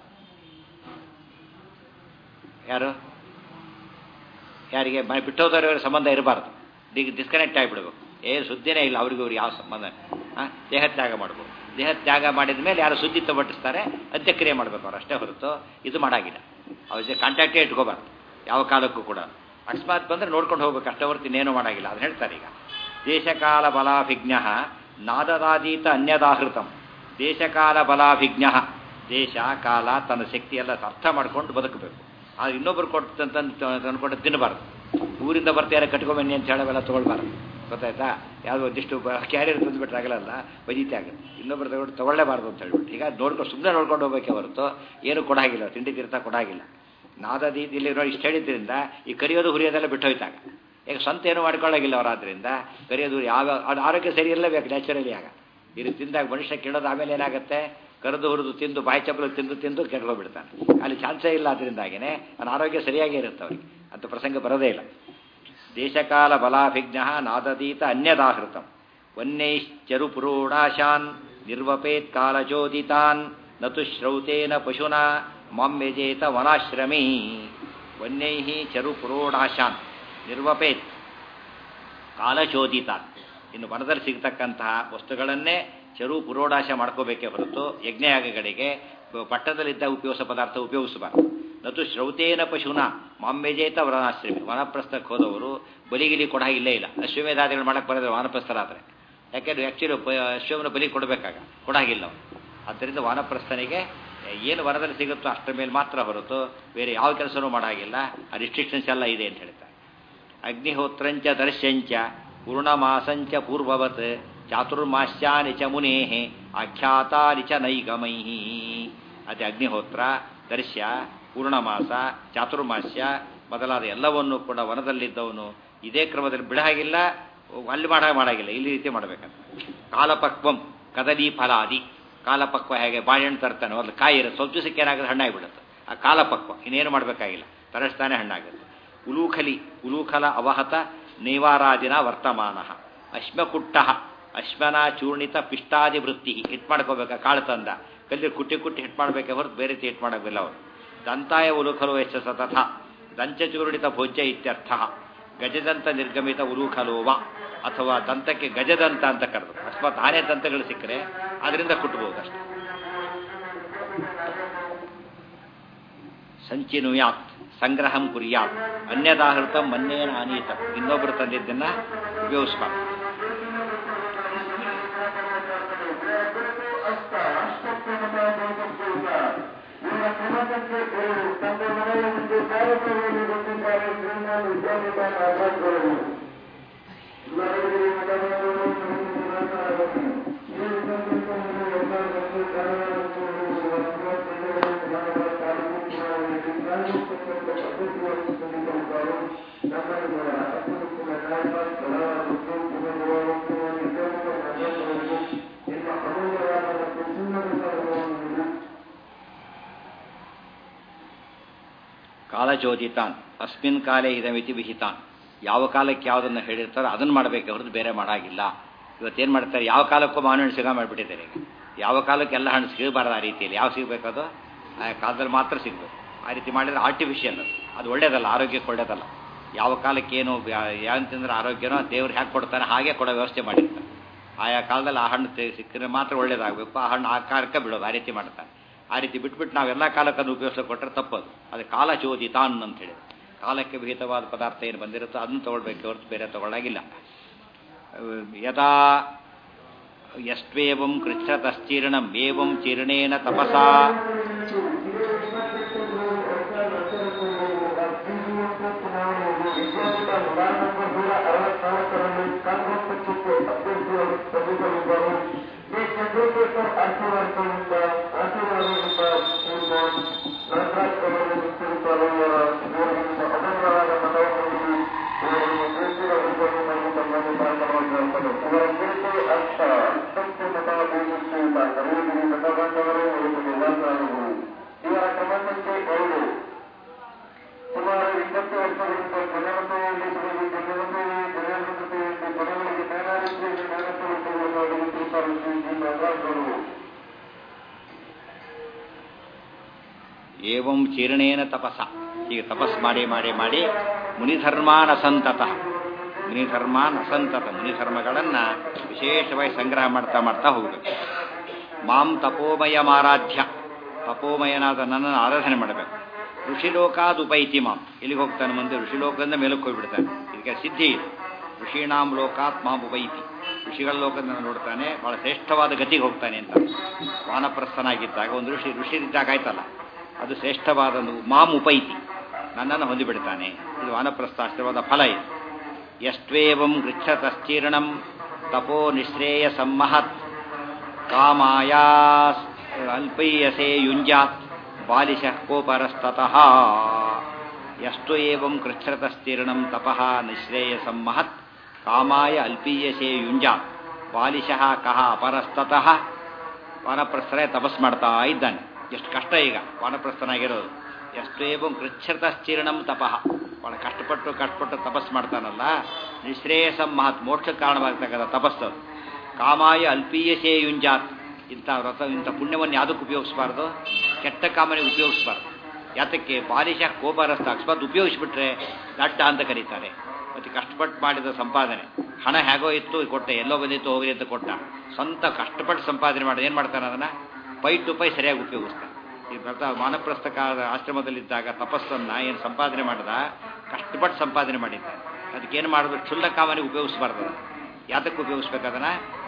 ಯಾರು ಯಾರಿಗೆ ಮನೆ ಬಿಟ್ಟೋದವ್ರ ಸಂಬಂಧ ಇರಬಾರ್ದು, ಈಗ ಡಿಸ್ಕನೆಕ್ಟ್ ಆಗಿಬಿಡ್ಬೇಕು. ಏನು ಸುದ್ದಿನೇ ಇಲ್ಲ ಅವ್ರಿಗೆ, ಅವ್ರಿಗೆ ಯಾವ ಸಂಬಂಧ. ಹಾಂ, ದೇಹತ್ಯಾಗ ಮಾಡ್ಬೋದು. ದೇಹತ್ಯಾಗ ಮಾಡಿದ ಮೇಲೆ ಯಾರು ಸುದ್ದಿ ತಗೊಟ್ಟಿಸ್ತಾರೆ ಅಂತ್ಯಕ್ರಿಯೆ ಮಾಡ್ಬೇಕು ಅವ್ರು, ಅಷ್ಟೇ ಹೊರತು ಇದು ಮಾಡಾಗಿಲ್ಲ. ಅವ್ರ ಜೊತೆ ಕಾಂಟ್ಯಾಕ್ಟೇ ಇಟ್ಕೋಬಾರ್ದು ಯಾವ ಕಾಲಕ್ಕೂ ಕೂಡ. ಅಕಸ್ಮಾತ್ ಬಂದರೆ ನೋಡ್ಕೊಂಡು ಹೋಗ್ಬೇಕು ಅಷ್ಟೇ ಹೊರತು ಇನ್ನೇನು ಮಾಡಾಗಿಲ್ಲ. ಅದು ಹೇಳ್ತಾರೆ ಈಗ. ದೇಶಕಾಲ ಬಲಾಭಿಜ್ಞ ನಾದದಾದೀತ ಅನ್ಯದಾಹೃತಂ. ದೇಶಕಾಲ ಬಲಾಭಿಜ್ಞ, ದೇಶ ಕಾಲ ತನ್ನ ಶಕ್ತಿ ಎಲ್ಲ ಅರ್ಥ ಮಾಡ್ಕೊಂಡು ಬದುಕಬೇಕು. ಅದು ಇನ್ನೊಬ್ರು ಕೊಟ್ಟು ತಂದ್ಕೊಂಡು ತಿನ್ನಬಾರ್ದು. ಊರಿಂದ ಬರ್ತಾರೆ ಕಟ್ಕೊಂಬನ್ನಿ ಅಂತ ಹೇಳೋವೆಲ್ಲ ತೊಗೊಳ್ಬಾರ್ದು. ಗೊತ್ತಾಯ್ತಾ? ಯಾವುದೋ ಒಂದಿಷ್ಟು ಕ್ಯಾರಿಯರ್ ತಂದುಬಿಟ್ರೆ ಆಗಲ್ಲ, ವೈದ್ಯತೆ ಆಗುತ್ತೆ. ಇನ್ನೊಬ್ರು ತಗೊಂಡು ತೊಗೊಳ್ಳೇಬಾರ್ದು ಅಂತ ಹೇಳ್ಬಿಟ್ಟು ಈಗ ನೋಡ್ಕೊಂಡು ಸುಮ್ಮನೆ ನೋಡ್ಕೊಂಡು ಹೋಗ್ಬೇಕೆ ಹೊರತು ಏನು ಕೊಡಾಗಿಲ್ಲ, ತಿಂಡಿ ತೀರ್ಥ ಕೊಡಾಗಿಲ್ಲ. ನಾದದಿ ಇಲ್ಲಿ ನೋಡಿ ಇಷ್ಟು ಹೇಳಿದ್ರಿಂದ ಈ ಕರಿಯೋದು ಹುರಿಯೋದೆಲ್ಲ ಬಿಟ್ಟು ಹೋಯ್ತಾಗ. ಈಗ ಸ್ವಂತ ಏನು ಮಾಡ್ಕೊಳ್ಳೋಗಿಲ್ಲ ಅವರಾದ್ರಿಂದ ಕರಿಯೋದು ಯಾವ ಅದು ಆರೋಗ್ಯ ಸರಿ ಇರಲೇಬೇಕು ನ್ಯಾಚುರಲಿ. ಆಗ ಇದು ತಿಂದಾಗ ಮನುಷ್ಯ ಕೆಡೋದು ಆಮೇಲೆ ಏನಾಗುತ್ತೆ, ಕರೆದು ಹುರಿದು ತಿಂದು ಬಾಯಿ ಚಪ್ಪಲು ತಿಂದು ತಿಂದು ಕೆಡ್ಕೊಂಡ್ಬಿಡ್ತಾನೆ. ಅಲ್ಲಿ ಚಾನ್ಸೇ ಇಲ್ಲ. ಅದರಿಂದಾಗಿನೇ ನನ್ನ ಆರೋಗ್ಯ ಸರಿಯಾಗೇ ಇರುತ್ತೆ ಅವ್ರಿಗೆ, ಅಂತ ಪ್ರಸಂಗ ಬರೋದೇ ಇಲ್ಲ. ದೇಶಕಾಲ ಬಲಾಭಿಜ್ಞ ನಾದದೀತ ಅನ್ಯದಾಹೃತಂ. ವನ್ಯೈಶ್ಚರು ಪುರೋಡಾಶಾನ್ ನಿರ್ವಪೇತ್ ಕಾಲಚೋದಿತಾನ್ ನತು ಶ್ರೌತೇನ ಪಶುನಾ ಮಾಮ್ಯಜೇತ ವನಾಶ್ರಮೀ. ವನ್ಯೈ ಚರು ಪುರೋಡಾಶಾನ್ ನಿರ್ವಪೇತ್ ಕಾಲಚೋದಿತಾನ್. ಇನ್ನು ವನದಲ್ಲಿ ಸಿಗ್ತಕ್ಕಂತಹ ವಸ್ತುಗಳನ್ನೇ ಚರು ಪುರೋಡಾಶ ಮಾಡ್ಕೋಬೇಕೇ ಹೊರತು ಯಜ್ಞಯಾಗಗಳಿಗೆ ಪಟ್ಟಣದಲ್ಲಿದ್ದ ಉಪಯೋಗ ಪದಾರ್ಥ ಉಪಯೋಗಿಸಬಾರದು. ನತು ಶ್ರೌತೇನ ಪಶುನ ಮಾಮ್ಯಜೇತ ವನಾಶ್ರಮಿ. ವನಪ್ರಸ್ಥಕ್ಕೆ ಹೋದವರು ಬಲಿಗಿಲಿ ಕೊಡ ಇಲ್ಲೇ ಇಲ್ಲ. ಅಶ್ವಮೇಧಾದಿಗಳು ಮಾಡಕ್ಕೆ ಬರೋದ್ರೆ ವಾನಪ್ರಸ್ಥರಾದರೆ ಯಾಕೆಂದ್ರೆ ಆ್ಯಕ್ಚುಲಿ ಅಶ್ವಮನ ಬಲಿ ಕೊಡಬೇಕಾಗ ಕೊಡಾಗಿಲ್ಲ ಅವನು. ಆದ್ದರಿಂದ ವಾನಪ್ರಸ್ಥನಿಗೆ ಏನು ವರದಲ್ಲಿ ಸಿಗುತ್ತೋ ಅಷ್ಟರ ಮೇಲೆ ಮಾತ್ರ ಹೊರತು ಬೇರೆ ಯಾವ ಕೆಲಸನೂ ಮಾಡಾಗಿಲ್ಲ. ಆ ರಿಸ್ಟ್ರಿಕ್ಷನ್ಸ್ ಎಲ್ಲ ಇದೆ ಅಂತ ಹೇಳ್ತಾರೆ. ಅಗ್ನಿಹೋತ್ರಂಚ ದರ್ಶಂಚ ಪೂರ್ಣಮಾಸಂಚ ಪೂರ್ವವತ್ ಚಾತುರ್ಮಾಸ್ಯಾನಿ ಚ ಮುನೇಹೆ ಆಖ್ಯಾತಾನಿ ಚ ನೈಗಮೈಹಿ. ಅದೇ ಅಗ್ನಿಹೋತ್ರ, ದರ್ಶ್ಯ, ಪೂರ್ಣಮಾಸ, ಚಾತುರ್ಮಾಸ್ಯ ಮೊದಲಾದ ಎಲ್ಲವನ್ನೂ ಕೂಡ ವನದಲ್ಲಿದ್ದವನು ಇದೇ ಕ್ರಮದಲ್ಲಿ ಬಿಡಾಗಿಲ್ಲ, ಅಲ್ಲಿ ಮಾಡ ಮಾಡಾಗಿಲ್ಲ ಇಲ್ಲಿ ರೀತಿ ಮಾಡಬೇಕಂತ. ಕಾಲಪಕ್ವಂ ಕದಲಿ ಫಲಾದಿ. ಕಾಲಪಕ್ವ ಹೇಗೆ ಬಾಳೆಹಣ್ಣು ತರ್ತಾನೆ, ಒಂದು ಕಾಯಿ ಇರುತ್ತೆ, ಸ್ವಲ್ಪ ದಿವಸಕ್ಕೆ ಏನಾಗುತ್ತೆ ಹಣ್ಣಾಗಿಬಿಡುತ್ತೆ. ಆ ಕಾಲಪಕ್ವ ಇನ್ನೇನು ಮಾಡಬೇಕಾಗಿಲ್ಲ, ತರಸ್ತಾನೆ ಹಣ್ಣಾಗುತ್ತೆ. ಉಲೂಖಲಿ ಉಲೂಖಲ ಅವಹತ ನೈವಾರಾದಿನ ವರ್ತಮಾನ. ಅಶ್ಮಕುಟ್ಟ ಅಶ್ಮನ ಚೂರ್ಣಿತ ಪಿಷ್ಟಾದಿ ವೃತ್ತಿ. ಹಿಟ್ ಮಾಡ್ಕೋಬೇಕಾ, ಕಾಳು ತಂದ ಕಲ್ಲಿ ಕುಟ್ಟಿ ಕುಟ್ಟಿ ಹಿಟ್ ಮಾಡಬೇಕೆ ಹೊರತು ಬೇರೆ ರೀತಿ ಹಿಟ್ ಮಾಡೋದಿಲ್ಲ ಅವರು. ದಂತಾಯ ಉಲೂಖಲೋ ಯಶ ಸತಥ ದಂಚಚೂರ್ಣಿತ ಭೋಜ್ಯ ಇತ್ಯರ್ಥ. ಗಜದಂತ ನಿರ್ಗಮಿತ ಉಲೂಖಲೋವ ಅಥವಾ ದಂತಕ್ಕೆ ಗಜದಂತ ಅಂತ ಕರೆದು, ಅಕಸ್ಮಾತ್ ಆನೆ ದಂತಗಳು ಸಿಕ್ಕರೆ ಅದರಿಂದ ಕುಟ್ಟಬಹುದು ಅಷ್ಟೆ. ಸಂಚಿನುಯಾತ್ ಸಂಗ್ರಹಂ ಕುರಿಯಾತ್ ಅನ್ಯದಾಹೃತ ಮನ್ನೇನ ಅನೀತ. ಇನ್ನೊಬ್ಬರು ತಂದಿದ್ದನ್ನ ಉಪಯೋಗಿಸ್ಬಾರ್ದು. ಕಾಲಚೋದಿತಾನ್ ಅಸ್ಮಿನ್ ಕಾಲೇ ಇದಮಿತಿ ವಿಹಿತಾನ್. ಯಾವ ಕಾಲಕ್ಕೆ ಯಾವುದನ್ನು ಹೇಳಿರ್ತಾರೋ ಅದನ್ನು ಮಾಡಬೇಕು ಹೊರತು ಬೇರೆ ಮಾಡಾಗಿಲ್ಲ. ಇವತ್ತೇನು ಮಾಡ್ತಾರೆ, ಯಾವ ಕಾಲಕ್ಕೂ ಮಾವಿನ ಹಣ್ಣು ಸಿಗ ಮಾಡಿಬಿಟ್ಟಿದ್ದಾರೆ. ಈಗ ಯಾವ ಕಾಲಕ್ಕೆ ಎಲ್ಲ ಹಣ್ಣು ಸಿಗಬಾರ್ದು. ಆ ರೀತಿಯಲ್ಲಿ ಯಾವ ಸಿಗಬೇಕದು ಆ ಕಾಲದಲ್ಲಿ ಮಾತ್ರ ಸಿಗಬೇಕು. ಆ ರೀತಿ ಮಾಡಿದರೆ ಆರ್ಟಿಫಿಷಿಯಲ್ ಅದು ಅದು ಒಳ್ಳೇದಲ್ಲ, ಆರೋಗ್ಯಕ್ಕೆ ಒಳ್ಳೇದಲ್ಲ. ಯಾವ ಕಾಲಕ್ಕೇನು ಯಾಂತಂದ್ರೆ ಆರೋಗ್ಯನೋ ದೇವ್ರು ಹೇಗೆ ಕೊಡ್ತಾನೆ ಹಾಗೆ ಕೊಡೋ ವ್ಯವಸ್ಥೆ ಮಾಡಿರ್ತಾರೆ. ಆಯಾ ಕಾಲದಲ್ಲಿ ಆ ಹಣ್ಣು ಸಿಕ್ಕರೆ ಮಾತ್ರ ಒಳ್ಳೇದಾಗಬೇಕು. ಆ ಹಣ್ಣು ಆ ಕಾಲಕ್ಕೆ ಬಿಡೋದು, ಆ ರೀತಿ ಮಾಡ್ತಾರೆ. ಆ ರೀತಿ ಬಿಟ್ಬಿಟ್ಟು ನಾವೆಲ್ಲ ಕಾಲಕ್ಕನ್ನು ಉಪಯೋಗಿಸಲು ಕೊಟ್ಟರೆ ತಪ್ಪದು. ಅದು ಕಾಲಚೋದಿತಾನ್ ಅಂತ ಹೇಳಿ ಕಾಲಕ್ಕೆ ವಿಹಿತವಾದ ಪದಾರ್ಥ ಏನು ಬಂದಿರುತ್ತೋ ಅದನ್ನು ತೊಗೊಳ್ಬೇಕು ಹೊರತು ಬೇರೆ ತೊಗೊಳ್ಳಾಗಿಲ್ಲ. ಯದಾ ಎಷ್ಟ್ವೇವಂ ಕೃಚ್ಛತಶ್ಚೀರ್ಣಂ ಏವಂ ಚೀರ್ಣೇನ ತಪಸಾ ಇವರ ಕ್ರಮಕ್ಕೆ ಗೌಡು ಸುಮಾರು ಇಪ್ಪತ್ತು ವರ್ಷಗಳಿಂದ ಜನವತೆಯಲ್ಲಿ ಜನಗಳಿಗೆ ತಯಾರಿಕೆಯಲ್ಲಿ ಏವಂ ಚೀರ್ಣೇನ ತಪಸ. ಈಗ ತಪಸ್ ಮಾಡಿ ಮಾಡಿ ಮಾಡಿ ಮುನಿಧರ್ಮಾನ್ ಅಸಂತತ ಮುನಿಧರ್ಮಾನ್ ಅಸಂತತ ಮುನಿಧರ್ಮಗಳನ್ನು ವಿಶೇಷವಾಗಿ ಸಂಗ್ರಹ ಮಾಡ್ತಾ ಮಾಡ್ತಾ ಹೋಗಬೇಕು. ಮಾಂ ತಪೋಮಯ ಮಾರಾಧ್ಯ, ತಪೋಮಯನಾದ ನನ್ನನ್ನು ಆರಾಧನೆ ಮಾಡಬೇಕು. ಋಷಿಲೋಕಾದ್ ಉಪೈತಿ ಮಾಂ, ಎಲ್ಲಿಗೆ ಹೋಗ್ತಾನೆ ಮುಂದೆ ಋಷಿಲೋಕದಿಂದ ಮೇಲಕ್ಕೆ ಹೋಗಿಬಿಡ್ತಾನೆ. ಇದಕ್ಕೆ ಸಿದ್ಧಿ ಇದೆ. ಋಷೀಣಾಂ ಲೋಕಾತ್ ಮಾಂ ಉಪೈತಿ, ಋಷಿಗಳ ಲೋಕದಿಂದ ನೋಡ್ತಾನೆ, ಬಹಳ ಶ್ರೇಷ್ಠವಾದ ಗತಿಗೆ ಹೋಗ್ತಾನೆ ಅಂತ. ವಾನಪ್ರಸ್ಥನಾಗಿದ್ದಾಗ ಒಂದು ಋಷಿ ಋಷಿ ಇದ್ದಾಗ ಆಯ್ತಲ್ಲ, ಅದು ಶ್ರೇಷ್ಠವಾದ ಮಾಂ ಉಪೈತಿ, ನನ್ನನ್ನು ಹೊಂದಿಬಿಡ್ತಾನೆ. ಇದು ವಾನಪ್ರಸ್ಥಾಶ್ರಮದ ಫಲ ಇದು. ಎಷ್ಟ್ವೇವಂ ಗೃಚ್ಛತಶ್ಚೀರ್ಣಂ ತಪೋ ನಿಶ್ರೇಯ ಸಮ್ಮಹತ್ ಕಾಮಾಯಾ ಅಲ್ಪೈಯಸೇ ಯುಂಜಾತ್ ಬಾಲಿಶಃ ಕೋಪರಸ್ತತಃ. ಎಷ್ಟು ಏವಂ ಕೃಚ್ಛ್ರತಸ್ತೀರ್ಣಂ ತಪಃ ನಿಶ್ರೇಯಸಂ ಮಹತ್ ಕಾಮಾಯ ಅಲ್ಪೀಯಸೇ ಯುಂಜಾತ್ ಬಾಲಿಶಃ ಕಹ ಅಪರಸ್ತತಃ. ವಾನಪ್ರಸ್ಥರೇ ತಪಸ್ ಮಾಡ್ತಾ ಇದ್ದಾನೆ. ಎಷ್ಟು ಕಷ್ಟ ಈಗ ವಾನಪ್ರಸ್ಥನಾಗಿರೋದು. ಎಷ್ಟು ಏವಂ ಕೃಚ್ಛ್ರತಶ್ಚೀರ್ಣಂ ತಪಃ, ಭಾಳ ಕಷ್ಟಪಟ್ಟು ಕಷ್ಟಪಟ್ಟು ತಪಸ್ ಮಾಡ್ತಾನಲ್ಲ. ನಿಶ್ರೇಯಸಂ ಮಹತ್, ಮೋಕ್ಷಕ್ಕೆ ಕಾರಣವಾಗ್ತಕ್ಕಂಥ ತಪಸ್ಸು. ಕಾಮಾಯ ಅಲ್ಪೀಯಸೇ ಯುಂಜಾತ್, ಇಂಥ ವ್ರತ ಇಂಥ ಪುಣ್ಯವನ್ನು ಯಾವುದಕ್ಕೆ ಉಪಯೋಗಿಸಬಾರ್ದು, ಕೆಟ್ಟ ಕಾಮನೆಗೆ ಉಪಯೋಗಿಸಬಾರ್ದು. ಯಾತಕ್ಕೆ ಬಾಲಿಶ ಕೋಪರಸ್ಥ, ಅಕಸ್ಮಾತ್ ಉಪಯೋಗಿಸ್ಬಿಟ್ರೆ ದಡ್ಡ ಅಂತ ಕರೀತಾರೆ. ಮತ್ತು ಕಷ್ಟಪಟ್ಟು ಮಾಡಿದ ಸಂಪಾದನೆ, ಹಣ ಹೇಗೋ ಇತ್ತು ಕೊಟ್ಟೆ, ಎಲ್ಲೋ ಬಂದಿತ್ತು ಹೋಗಲಿ ಅಂತ ಕೊಟ್ಟ. ಸ್ವಂತ ಕಷ್ಟಪಟ್ಟು ಸಂಪಾದನೆ ಮಾಡಿ ಏನು ಮಾಡ್ತಾನೆ, ಅದನ್ನು ಪೈ ಟು ಪೈ ಸರಿಯಾಗಿ ಉಪಯೋಗಿಸ್ತಾನೆ. ಈ ವ್ರತ ವಾನಪ್ರಸ್ಥ ಆಶ್ರಮದಲ್ಲಿದ್ದಾಗ ತಪಸ್ಸನ್ನು ಏನು ಸಂಪಾದನೆ ಮಾಡಿದ, ಕಷ್ಟಪಟ್ಟು ಸಂಪಾದನೆ ಮಾಡಿದ್ದಾನೆ. ಅದಕ್ಕೇನು ಮಾಡಬೇಕು, ಕ್ಷುಲ್ಲ ಕಾಮನೆಗೆ ಉಪಯೋಗಿಸಬಾರ್ದು. ಯಾತಕ್ಕೆ ಉಪಯೋಗಿಸ್ಬೇಕು, ಅದನ್ನು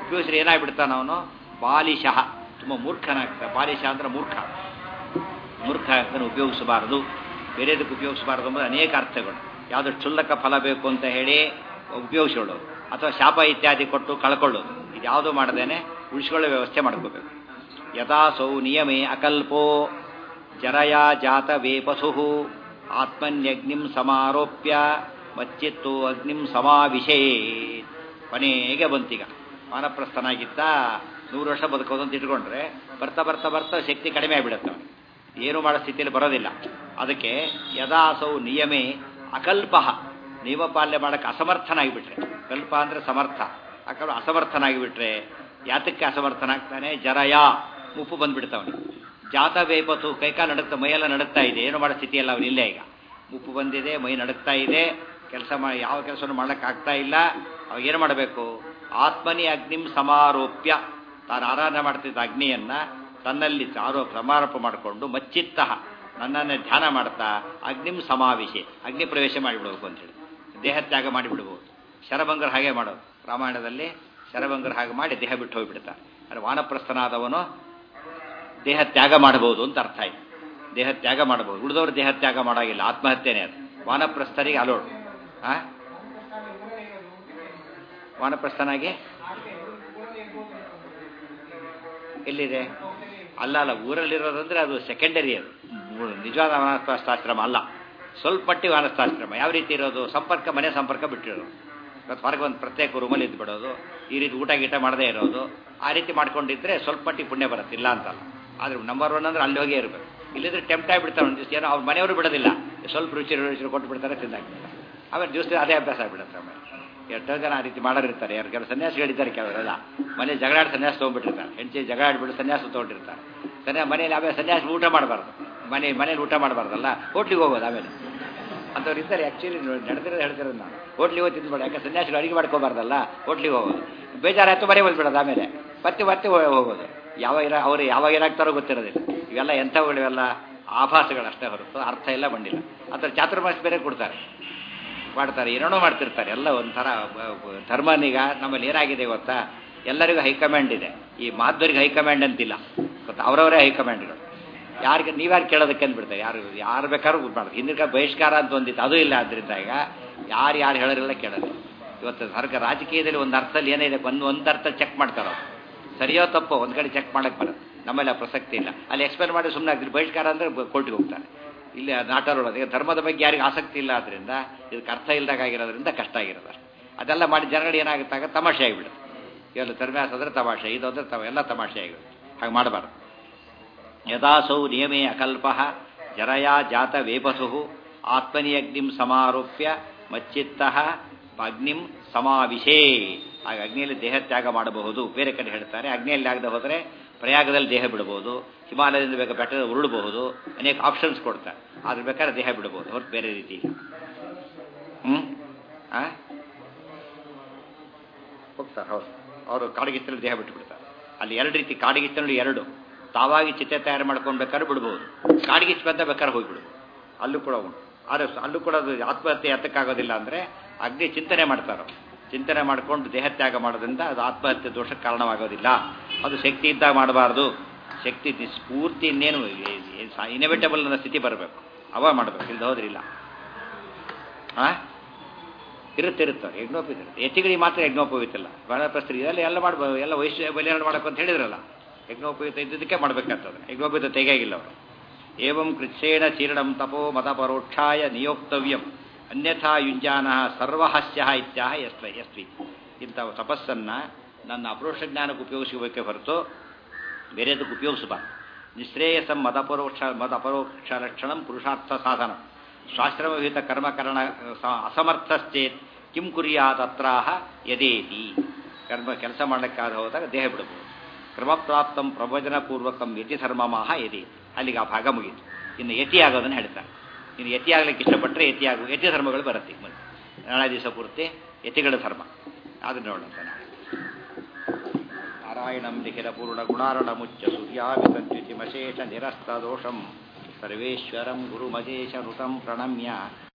ಉಪಯೋಗಿಸಿದ್ರೆ ಏನಾಗ್ಬಿಡ್ತಾನ ಅವನು ಬಾಲಿಶಃ, ತುಂಬ ಮೂರ್ಖನಾಗ್ತಾನೆ. ಬಾಲಿಶ ಅಂದ್ರೆ ಮೂರ್ಖ, ಮೂರ್ಖ ಆಗ್ತಾನೆ. ಉಪಯೋಗಿಸಬಾರದು, ಬೇರೆದಕ್ಕೆ ಉಪಯೋಗಿಸಬಾರದು ಅಂದರೆ ಅನೇಕ ಅರ್ಥಗಳು. ಯಾವುದೋ ಕ್ಷುಲ್ಲಕ ಫಲ ಬೇಕು ಅಂತ ಹೇಳಿ ಉಪಯೋಗಿಸ್ಕೊಳ್ಳೋದು, ಅಥವಾ ಶಾಪ ಇತ್ಯಾದಿ ಕೊಟ್ಟು ಕಳ್ಕೊಳ್ಳೋದು, ಇದು ಯಾವುದೂ ಮಾಡದೇನೆ ಉಳಿಸ್ಕೊಳ್ಳೋ ವ್ಯವಸ್ಥೆ ಮಾಡ್ಕೋಬೇಕು. ಯಥಾಸೌ ನಿಯಮೇ ಅಕಲ್ಪೋ ಜರಯಾ ಜಾತ ವೇಪಸು ಆತ್ಮನ್ಯಗ್ನಿಂ ಸಮಾರೋಪ್ಯ ಮಚ್ಚಿತ್ತು ಅಗ್ನಿಂ ಸಮಾವಿಷೇ. ಕೊನೆಗೆ ಬಂತೀಗ ವಾನಪ್ರಸ್ಥನಾಗಿದ್ದ ನೂರು ವರ್ಷ ಬದುಕೋದು ಅಂತ ಇಟ್ಕೊಂಡ್ರೆ ಬರ್ತಾ ಬರ್ತಾ ಬರ್ತಾ ಶಕ್ತಿ ಕಡಿಮೆ ಆಗಿಬಿಡುತ್ತೆ, ಏನು ಮಾಡೋ ಸ್ಥಿತಿಯಲ್ಲಿ ಬರೋದಿಲ್ಲ. ಅದಕ್ಕೆ ಯದಾಸೌ ನಿಯಮೇ ಅಕಲ್ಪ, ನಿಯಮಪಾಲನೆ ಮಾಡೋಕ್ಕೆ ಅಸಮರ್ಥನಾಗಿಬಿಟ್ರೆ, ಕಲ್ಪ ಅಂದರೆ ಸಮರ್ಥ, ಅಕಲ್ಪ ಅಸಮರ್ಥನಾಗಿಬಿಟ್ರೆ ಯಾತಕ್ಕೆ ಅಸಮರ್ಥನಾಗ್ತಾನೆ? ಜರಯ, ಮುಪ್ಪು ಬಂದ್ಬಿಡ್ತಾವನು. ಜಾತ ವೇಪತು, ಕೈಕಾಲು ನಡುತ್ತಾ, ಮೈಯೆಲ್ಲ ನಡುತ್ತಾ ಇದೆ, ಏನು ಮಾಡೋ ಸ್ಥಿತಿಯಲ್ಲ ಅವನು ಇಲ್ಲೇ. ಈಗ ಮುಪ್ಪು ಬಂದಿದೆ, ಮೈ ನಡುತ್ತಾ ಇದೆ, ಕೆಲಸ ಮಾಡಿ ಯಾವ ಕೆಲಸವನ್ನು ಮಾಡೋಕ್ಕಾಗ್ತಾ ಇಲ್ಲ. ಅವಾಗ ಏನು ಮಾಡಬೇಕು? ಆತ್ಮನಿ ಅಗ್ನಿಂ ಸಮಾರೋಪ್ಯ, ತಾನು ಆರಾಧನೆ ಮಾಡ್ತಿದ್ದ ಅಗ್ನಿಯನ್ನ ತನ್ನಲ್ಲಿ ಆರೋಪ ಸಮಾರೋಪ ಮಾಡಿಕೊಂಡು ಮಚ್ಚಿತ್ತ, ನನ್ನನ್ನೇ ಧ್ಯಾನ ಮಾಡ್ತಾ ಅಗ್ನಿಂ ಸಮಾವಿಷೆ, ಅಗ್ನಿ ಪ್ರವೇಶ ಮಾಡಿಬಿಡ್ಬೇಕು ಅಂತೇಳಿ ದೇಹ ತ್ಯಾಗ ಮಾಡಿಬಿಡ್ಬೋದು. ಶರಭಂಗರು ಹಾಗೆ ಮಾಡೋದು, ರಾಮಾಯಣದಲ್ಲಿ ಶರಭಂಗರು ಹಾಗೆ ಮಾಡಿ ದೇಹ ಬಿಟ್ಟು ಹೋಗಿಬಿಡ್ತಾರೆ. ಅಂದರೆ ವಾನಪ್ರಸ್ಥನಾದವನು ದೇಹ ತ್ಯಾಗ ಮಾಡಬಹುದು ಅಂತ ಅರ್ಥ ಆಯ್ತು. ದೇಹ ತ್ಯಾಗ ಮಾಡಬಹುದು, ಉಳಿದವರು ದೇಹ ತ್ಯಾಗ ಮಾಡೋಗಿಲ್ಲ, ಆತ್ಮಹತ್ಯೆನೇ ಅದು. ವಾನಪ್ರಸ್ಥರಿಗೆ ಅಲೋಡು. ಆ ವಾನಪ್ರಸ್ಥನಾಗಿ ಎಲ್ಲಿದೆ? ಅಲ್ಲ ಅಲ್ಲ, ಊರಲ್ಲಿರೋದಂದ್ರೆ ಅದು ಸೆಕೆಂಡರಿ, ಅದು ನಿಜವಾದ ವಾನಪ್ರಸ್ಥಾಶ್ರಮ ಅಲ್ಲ. ಸ್ವಲ್ಪ ಮಟ್ಟಿಗೆ ವಾನಪ್ರಸ್ಥಾಶ್ರಮ ಯಾವ ರೀತಿ ಇರೋದು? ಸಂಪರ್ಕ, ಮನೆ ಸಂಪರ್ಕ ಬಿಟ್ಟಿರೋದು. ಇವತ್ತು ಹೊರಗೆ ಒಂದು ಪ್ರತ್ಯೇಕ ರೂಮಲ್ಲಿ ಇದ್ದು ಬಿಡೋದು, ಈ ರೀತಿ ಊಟ ಗೀಟ ಮಾಡದೇ ಇರೋದು, ಆ ರೀತಿ ಮಾಡ್ಕೊಂಡಿದ್ರೆ ಸ್ವಲ್ಪ ಮಟ್ಟಿಗೆ ಪುಣ್ಯ ಬರುತ್ತೆ, ಇಲ್ಲ ಅಂತಲ್ಲ. ಆದರೆ ನಂಬರ್ ಒನ್ ಅಂದ್ರೆ ಅಲ್ಲಿ ಹೋಗೇ ಇರಬೇಕು. ಇಲ್ಲಿದ್ರೆ ಟೆಂಪ್ಟ್ ಆಗಿಬಿಡ್ತಾರೆ ಒಂದು ದಿವಸ, ಏನೋ ಅವ್ರ ಮನೆಯವರು ಬಿಡೋದಿಲ್ಲ, ಸ್ವಲ್ಪ ರುಚಿ ರುಚಿ ಕೊಟ್ಟು ಬಿಡ್ತಾರೆ, ತಿಂದಾಕ್ಬಿಡ್ತಾರೆ. ಆಮೇಲೆ ದಿವಸ ಅದೇ ಅಭ್ಯಾಸ ಆಗಿಬಿಡುತ್ತೆ. ಆಮೇಲೆ ಎಷ್ಟೋ ಜನ ಆ ರೀತಿ ಮಾಡೋರಿರ್ತಾರೆ. ಯಾರು ಕೆಲವು ಸನ್ಯಾಸಿಗಳಿದ್ದಾರೆ, ಕೆಲವರೆಲ್ಲ ಮನೆ ಜಗಳಾಡಿ ಸನ್ಯಾಸ ತೊಗೊಂಡ್ಬಿಟ್ಟಿರ್ತಾರೆ, ಹೆಂಡತಿ ಜಗಳಾಡಿಬಿಟ್ಟು ಸನ್ಯಾಸ ತೊಗೊಂಡಿರ್ತಾರೆ. ಸನ್ಯಾ ಮನೇಲಿ ಆಮೇಲೆ ಸನ್ಯಾಸ ಊಟ ಮಾಡಬಾರ್ದು, ಮನೆ ಮನೇಲಿ ಊಟ ಮಾಡಬಾರ್ದಲ್ಲ, ಹೋಟ್ಲಿಗೆ ಹೋಗೋದು. ಆಮೇಲೆ ಅಂಥವ್ರು ಇರ್ತಾರೆ. ಆ್ಯಕ್ಚುಲಿ ನಡೆದಿರೋದು ಹೇಳ್ತಿರೋದು ನಾನು, ಹೋಟ್ಲಿಗೆ ಹೋಗಿ ತಿಂದ್ಬೇಡ, ಯಾಕೆ ಸನ್ಯಾಸಿಗಳು ಅಡಿಗೆ ಮಾಡ್ಕೋಬಾರ್ದಲ್ಲ, ಹೋಟ್ಲಿಗೆ ಹೋಗೋದು. ಬೇಜಾರಾಯ್ತು ಮನೆ ಬಂದ್ಬಿಡೋದು, ಆಮೇಲೆ ಮತ್ತೆ ಮತ್ತೆ ಹೋಗೋದು. ಯಾವಾಗ ಇರ ಅವರು ಯಾವಾಗ ಏನಾಗ್ತಾರೋ ಗೊತ್ತಿರೋದಿಲ್ಲ. ಇವೆಲ್ಲ ಎಂಥವುಗಳು, ಇವೆಲ್ಲ ಆಭಾಸಗಳಷ್ಟೇ ಹೊರತು ಅರ್ಥ ಎಲ್ಲ ಬಂದಿಲ್ಲ. ಅಂಥವ್ರು ಚಾತುರ್ಮಾಸ ಬೇರೆ ಕೊಡ್ತಾರೆ, ಮಾಡ್ತಾರೆ, ಏನೇನೋ ಮಾಡ್ತಿರ್ತಾರೆ. ಎಲ್ಲ ಒಂಥರ ಧರ್ಮನೀಗ ನಮ್ಮಲ್ಲಿ ಏನಾಗಿದೆ ಗೊತ್ತಾ? ಎಲ್ಲರಿಗೂ ಹೈಕಮಾಂಡ್ ಇದೆ, ಈ ಮಾಧ್ವರಿಗೆ ಹೈಕಮಾಂಡ್ ಅಂತಿಲ್ಲ ಗೊತ್ತಾ, ಅವರವರೇ ಹೈಕಮಾಂಡ್ಗಳು. ಯಾರಿಗೆ ನೀವ್ಯಾರು ಕೇಳೋದಕ್ಕೆ ಅಂದ್ಬಿಡ್ತಾರೆ, ಯಾರು ಯಾರು ಬೇಕಾದ್ರೂ ಮಾಡ್ತಾರೆ. ಹಿಂದಿನ ಬಹಿಷ್ಕಾರ ಅಂತ ಒಂದಿತ್ತು, ಅದು ಇಲ್ಲ. ಆದ್ದರಿಂದ ಈಗ ಯಾರು ಯಾರು ಹೇಳೋರೆಲ್ಲ ಕೇಳೋದು. ಇವತ್ತು ಸರ್ಕಾರ ರಾಜಕೀಯದಲ್ಲಿ ಒಂದು ಅರ್ಥದಲ್ಲಿ ಏನಿದೆ, ಒಂದು ಒಂದು ಅರ್ಥ ಚೆಕ್ ಮಾಡ್ತಾರೋ, ಸರಿಯೋ ತಪ್ಪೋ ಒಂದು ಕಡೆ ಚೆಕ್ ಮಾಡಕ್ಕೆ ಬರೋದು. ನಮ್ಮಲ್ಲಿ ಆ ಪ್ರಸಕ್ತಿ ಇಲ್ಲ. ಅಲ್ಲಿ ಎಕ್ಸ್ಪ್ಲೇನ್ ಮಾಡಿ ಸುಮ್ಮನೆ ಆಗ್ತಿಲ್ಲ. ಬಹಿಷ್ಕಾರ ಅಂದರೆ ಕೋರ್ಟಿಗೆ ಹೋಗ್ತಾರೆ. ಇಲ್ಲಿ ನಾಟರೋದು. ಈಗ ಧರ್ಮದ ಬಗ್ಗೆ ಯಾರಿಗೂ ಆಸಕ್ತಿ ಇಲ್ಲ, ಆದ್ದರಿಂದ ಇದಕ್ಕೆ ಅರ್ಥ ಇಲ್ದಾಗ ಆಗಿರೋದ್ರಿಂದ ಕಷ್ಟ ಆಗಿರೋದು ಅಷ್ಟೇ. ಅದೆಲ್ಲ ಮಾಡಿ ಜನಗಳು ಏನಾಗುತ್ತಾಗ ತಮಾಷೆ ಆಗಿಬಿಡುತ್ತೆ. ಇವೆಲ್ಲ ಧರ್ಮ್ಯಾಸ ಅಂದರೆ ತಮಾಷೆ, ಇದು ಅಂದರೆ ತವ ಎಲ್ಲ ತಮಾಷೆ ಆಗಿರುತ್ತೆ. ಹಾಗೆ ಮಾಡಬಾರ್ದು. ಯಥಾಸೌ ನಿಯಮೇ ಅಕಲ್ಪ ಜರಯಾ ಜಾತ ವೇಪಸು ಆತ್ಮನಿ ಅಗ್ನಿಂ ಸಮಾರೋಪ್ಯ ಮಚ್ಚಿತ್ತ ಅಗ್ನಿಂ ಸಮಾವಿಷೇ. ಆಗ ಅಗ್ನಿಯಲ್ಲಿ ದೇಹ ತ್ಯಾಗ ಮಾಡಬಹುದು. ಬೇರೆ ಕಡೆ ಹೇಳ್ತಾರೆ, ಅಗ್ನಿಯಲ್ಲಿ ಆಗದೆ ಹೋದರೆ ಪ್ರಯಾಗದಲ್ಲಿ ದೇಹ ಬಿಡಬಹುದು, ಹಿಮಾಲಯದಿಂದ ಬೇಕಾದ ಬೆಟ್ಟದಲ್ಲಿ ಉರುಳಬಹುದು, ಅನೇಕ ಆಪ್ಷನ್ಸ್ ಕೊಡ್ತಾರೆ. ಆದ್ರೆ ಬೇಕಾದ್ರೆ ದೇಹ ಬಿಡಬಹುದು, ಹೊರತು ಬೇರೆ ರೀತಿ ಇಲ್ಲ. ಹ್ಞೂ ಆ ಹೋಗ್ತಾರೆ. ಹೌದು, ಅವರು ಕಾಡಿಗಿತ್ತಲ್ಲಿ ದೇಹ ಬಿಟ್ಟು ಬಿಡ್ತಾರೆ. ಅಲ್ಲಿ ಎರಡು ರೀತಿ ಕಾಡಿಗಿತ್ತಲ್ಲಿ ಎರಡು. ತಾವಾಗಿ ಚಿತೆ ತಯಾರು ಮಾಡ್ಕೊಂಡು ಬೇಕಾದ್ರೆ ಬಿಡ್ಬೋದು, ಕಾಡಿಗಿಚ್ಚ ಬಂದ ಬೇಕಾದ್ರೆ ಹೋಗಿಬಿಡ್ಬೋದು. ಅಲ್ಲೂ ಕೂಡ ಉಂಟು. ಆದರೆ ಅಲ್ಲೂ ಕೂಡ ಅದು ಆತ್ಮಹತ್ಯೆ ಎತ್ತಕ್ಕಾಗೋದಿಲ್ಲ. ಅಂದರೆ ಅಗ್ನಿ ಚಿಂತನೆ ಮಾಡ್ತಾರೋ, ಚಿಂತನೆ ಮಾಡಿಕೊಂಡು ದೇಹ ತ್ಯಾಗ ಮಾಡೋದ್ರಿಂದ ಅದು ಆತ್ಮಹತ್ಯೆ ದೋಷಕ್ಕೆ ಕಾರಣವಾಗೋದಿಲ್ಲ. ಅದು ಶಕ್ತಿ ಇದ್ದಾಗ ಮಾಡಬಾರ್ದು. ಶಕ್ತಿ ಸ್ಫೂರ್ತಿ ಇನ್ನೇನು ಇನ್ಎವಿಟಬಲ್ ಅನ್ನೋ ಸ್ಥಿತಿ ಬರಬೇಕು, ಅವ ಮಾಡಬೇಕು. ಇಲ್ದ ಹೋದ್ರಿಲ್ಲ. ಹಾಂ ಇರುತ್ತೆ ಇರುತ್ತೆ ಯಜ್ಞೋಪವಿತ. ಯತಿಗಳಿಗೆ ಮಾತ್ರ ಯಜ್ಞೋಪವಿತಲ್ಲ, ವಾನಪ್ರಸ್ಥರಿಗೆ ಇದೆಲ್ಲ ಎಲ್ಲ ಮಾಡ್ಬೋದು. ಎಲ್ಲ ವೈಶ್ಯ ಬಲಿಯಾಣ ಮಾಡೋಕೆ ಅಂತ ಹೇಳಿದ್ರಲ್ಲ, ಯಜ್ಞೋಪಯುಕ್ತ ಇದ್ದದಕ್ಕೆ ಮಾಡಬೇಕಾಗ್ತದೆ. ಯಜ್ಞೋಪಯುಕ್ತ ತೆಗೆಯಾಗಿಲ್ಲ ಅವರು. ಏವಂ ಕೃಚ್ಛೇಣ ಚೀರ್ಣಂ ತಪೋ ಮತ ಪರೋಕ್ಷಾಯ ನಿಯೋಕ್ತವ್ಯಂ ಅನ್ಯಥಾ ಯುಂಜಾನ ಸರ್ವಹಸ್ಯ ಇತ್ಯಾಹ ಯಸ್ವ ಯಸ್ವಿ. ಇಂಥ ತಪಸ್ಸನ್ನು ನನ್ನ ಅಪರೋಕ್ಷ ಜ್ಞಾನಕ್ಕೆ ಉಪಯೋಗಿಸಬೇಕೇ ಹೊರತು ಬೇರೆದಕ್ಕೆ ಉಪಯೋಗಿಸಬಾರ್ದು. ನಿಶ್ರೇಯಸಂ ಮದಪರೋಕ್ಷ ಮದ ಅಪರೋಕ್ಷ ಲಕ್ಷಣಂ ಪುರುಷಾರ್ಥ ಸಾಧನ ಶಾಸ್ತ್ರವಿಹಿತ ಕರ್ಮಕರಣ ಅಸಮರ್ಥಶ್ಚೇತ್ ಕಿಂ ಕುರ್ಯಾತ್ ಅತ್ರಾಹ ಯದೇತಿ. ಕರ್ಮ ಕೆಲಸ ಮಾಡಲಿಕ್ಕಾದ ಹೋದಾಗ ದೇಹ ಬಿಡಬಹುದು. ಕ್ರಮಪ್ರಾಪ್ತಂ ಪ್ರವಚನಪೂರ್ವಕಂ ಯತಿ ಧರ್ಮಮಾಹ ಯತಿ. ಅಲ್ಲಿಗೆ ಆ ಭಾಗ ಮುಗೀತು. ಇನ್ನು ಯತಿ ಆಗೋದನ್ನು ಹೇಳ್ತಾರೆ. ಇನ್ನು ಯತಿ ಆಗ್ಲಿಕ್ಕೆ ಇಷ್ಟಪಟ್ಟರೆ ಯತಿ ಆಗೋ ಯತಿ ಧರ್ಮಗಳು ಬರುತ್ತೆ. ಮತ್ತೆ ನಾಳೆ ದಿವಸ ಪೂರ್ತಿ ಯತಿಗಳ ಧರ್ಮ ಅದನ್ನು ನೋಡಂತ. ನಾರಾಯಣಂ ನಿಖಿಲ ಪೂರ್ಣ ಗುಣಾರ್ಣ ಮುಚ್ಚ ಸೂರ್ಯಾಭಿತಂತ್ಯುತಿಮಶೇಷ ನಿರಸ್ತ ದೋಷಂ ಸರ್ವೇಶ್ವರಂ ಗುರುಮಜೇಶ ಋತಂ ಪ್ರಣಮ್ಯ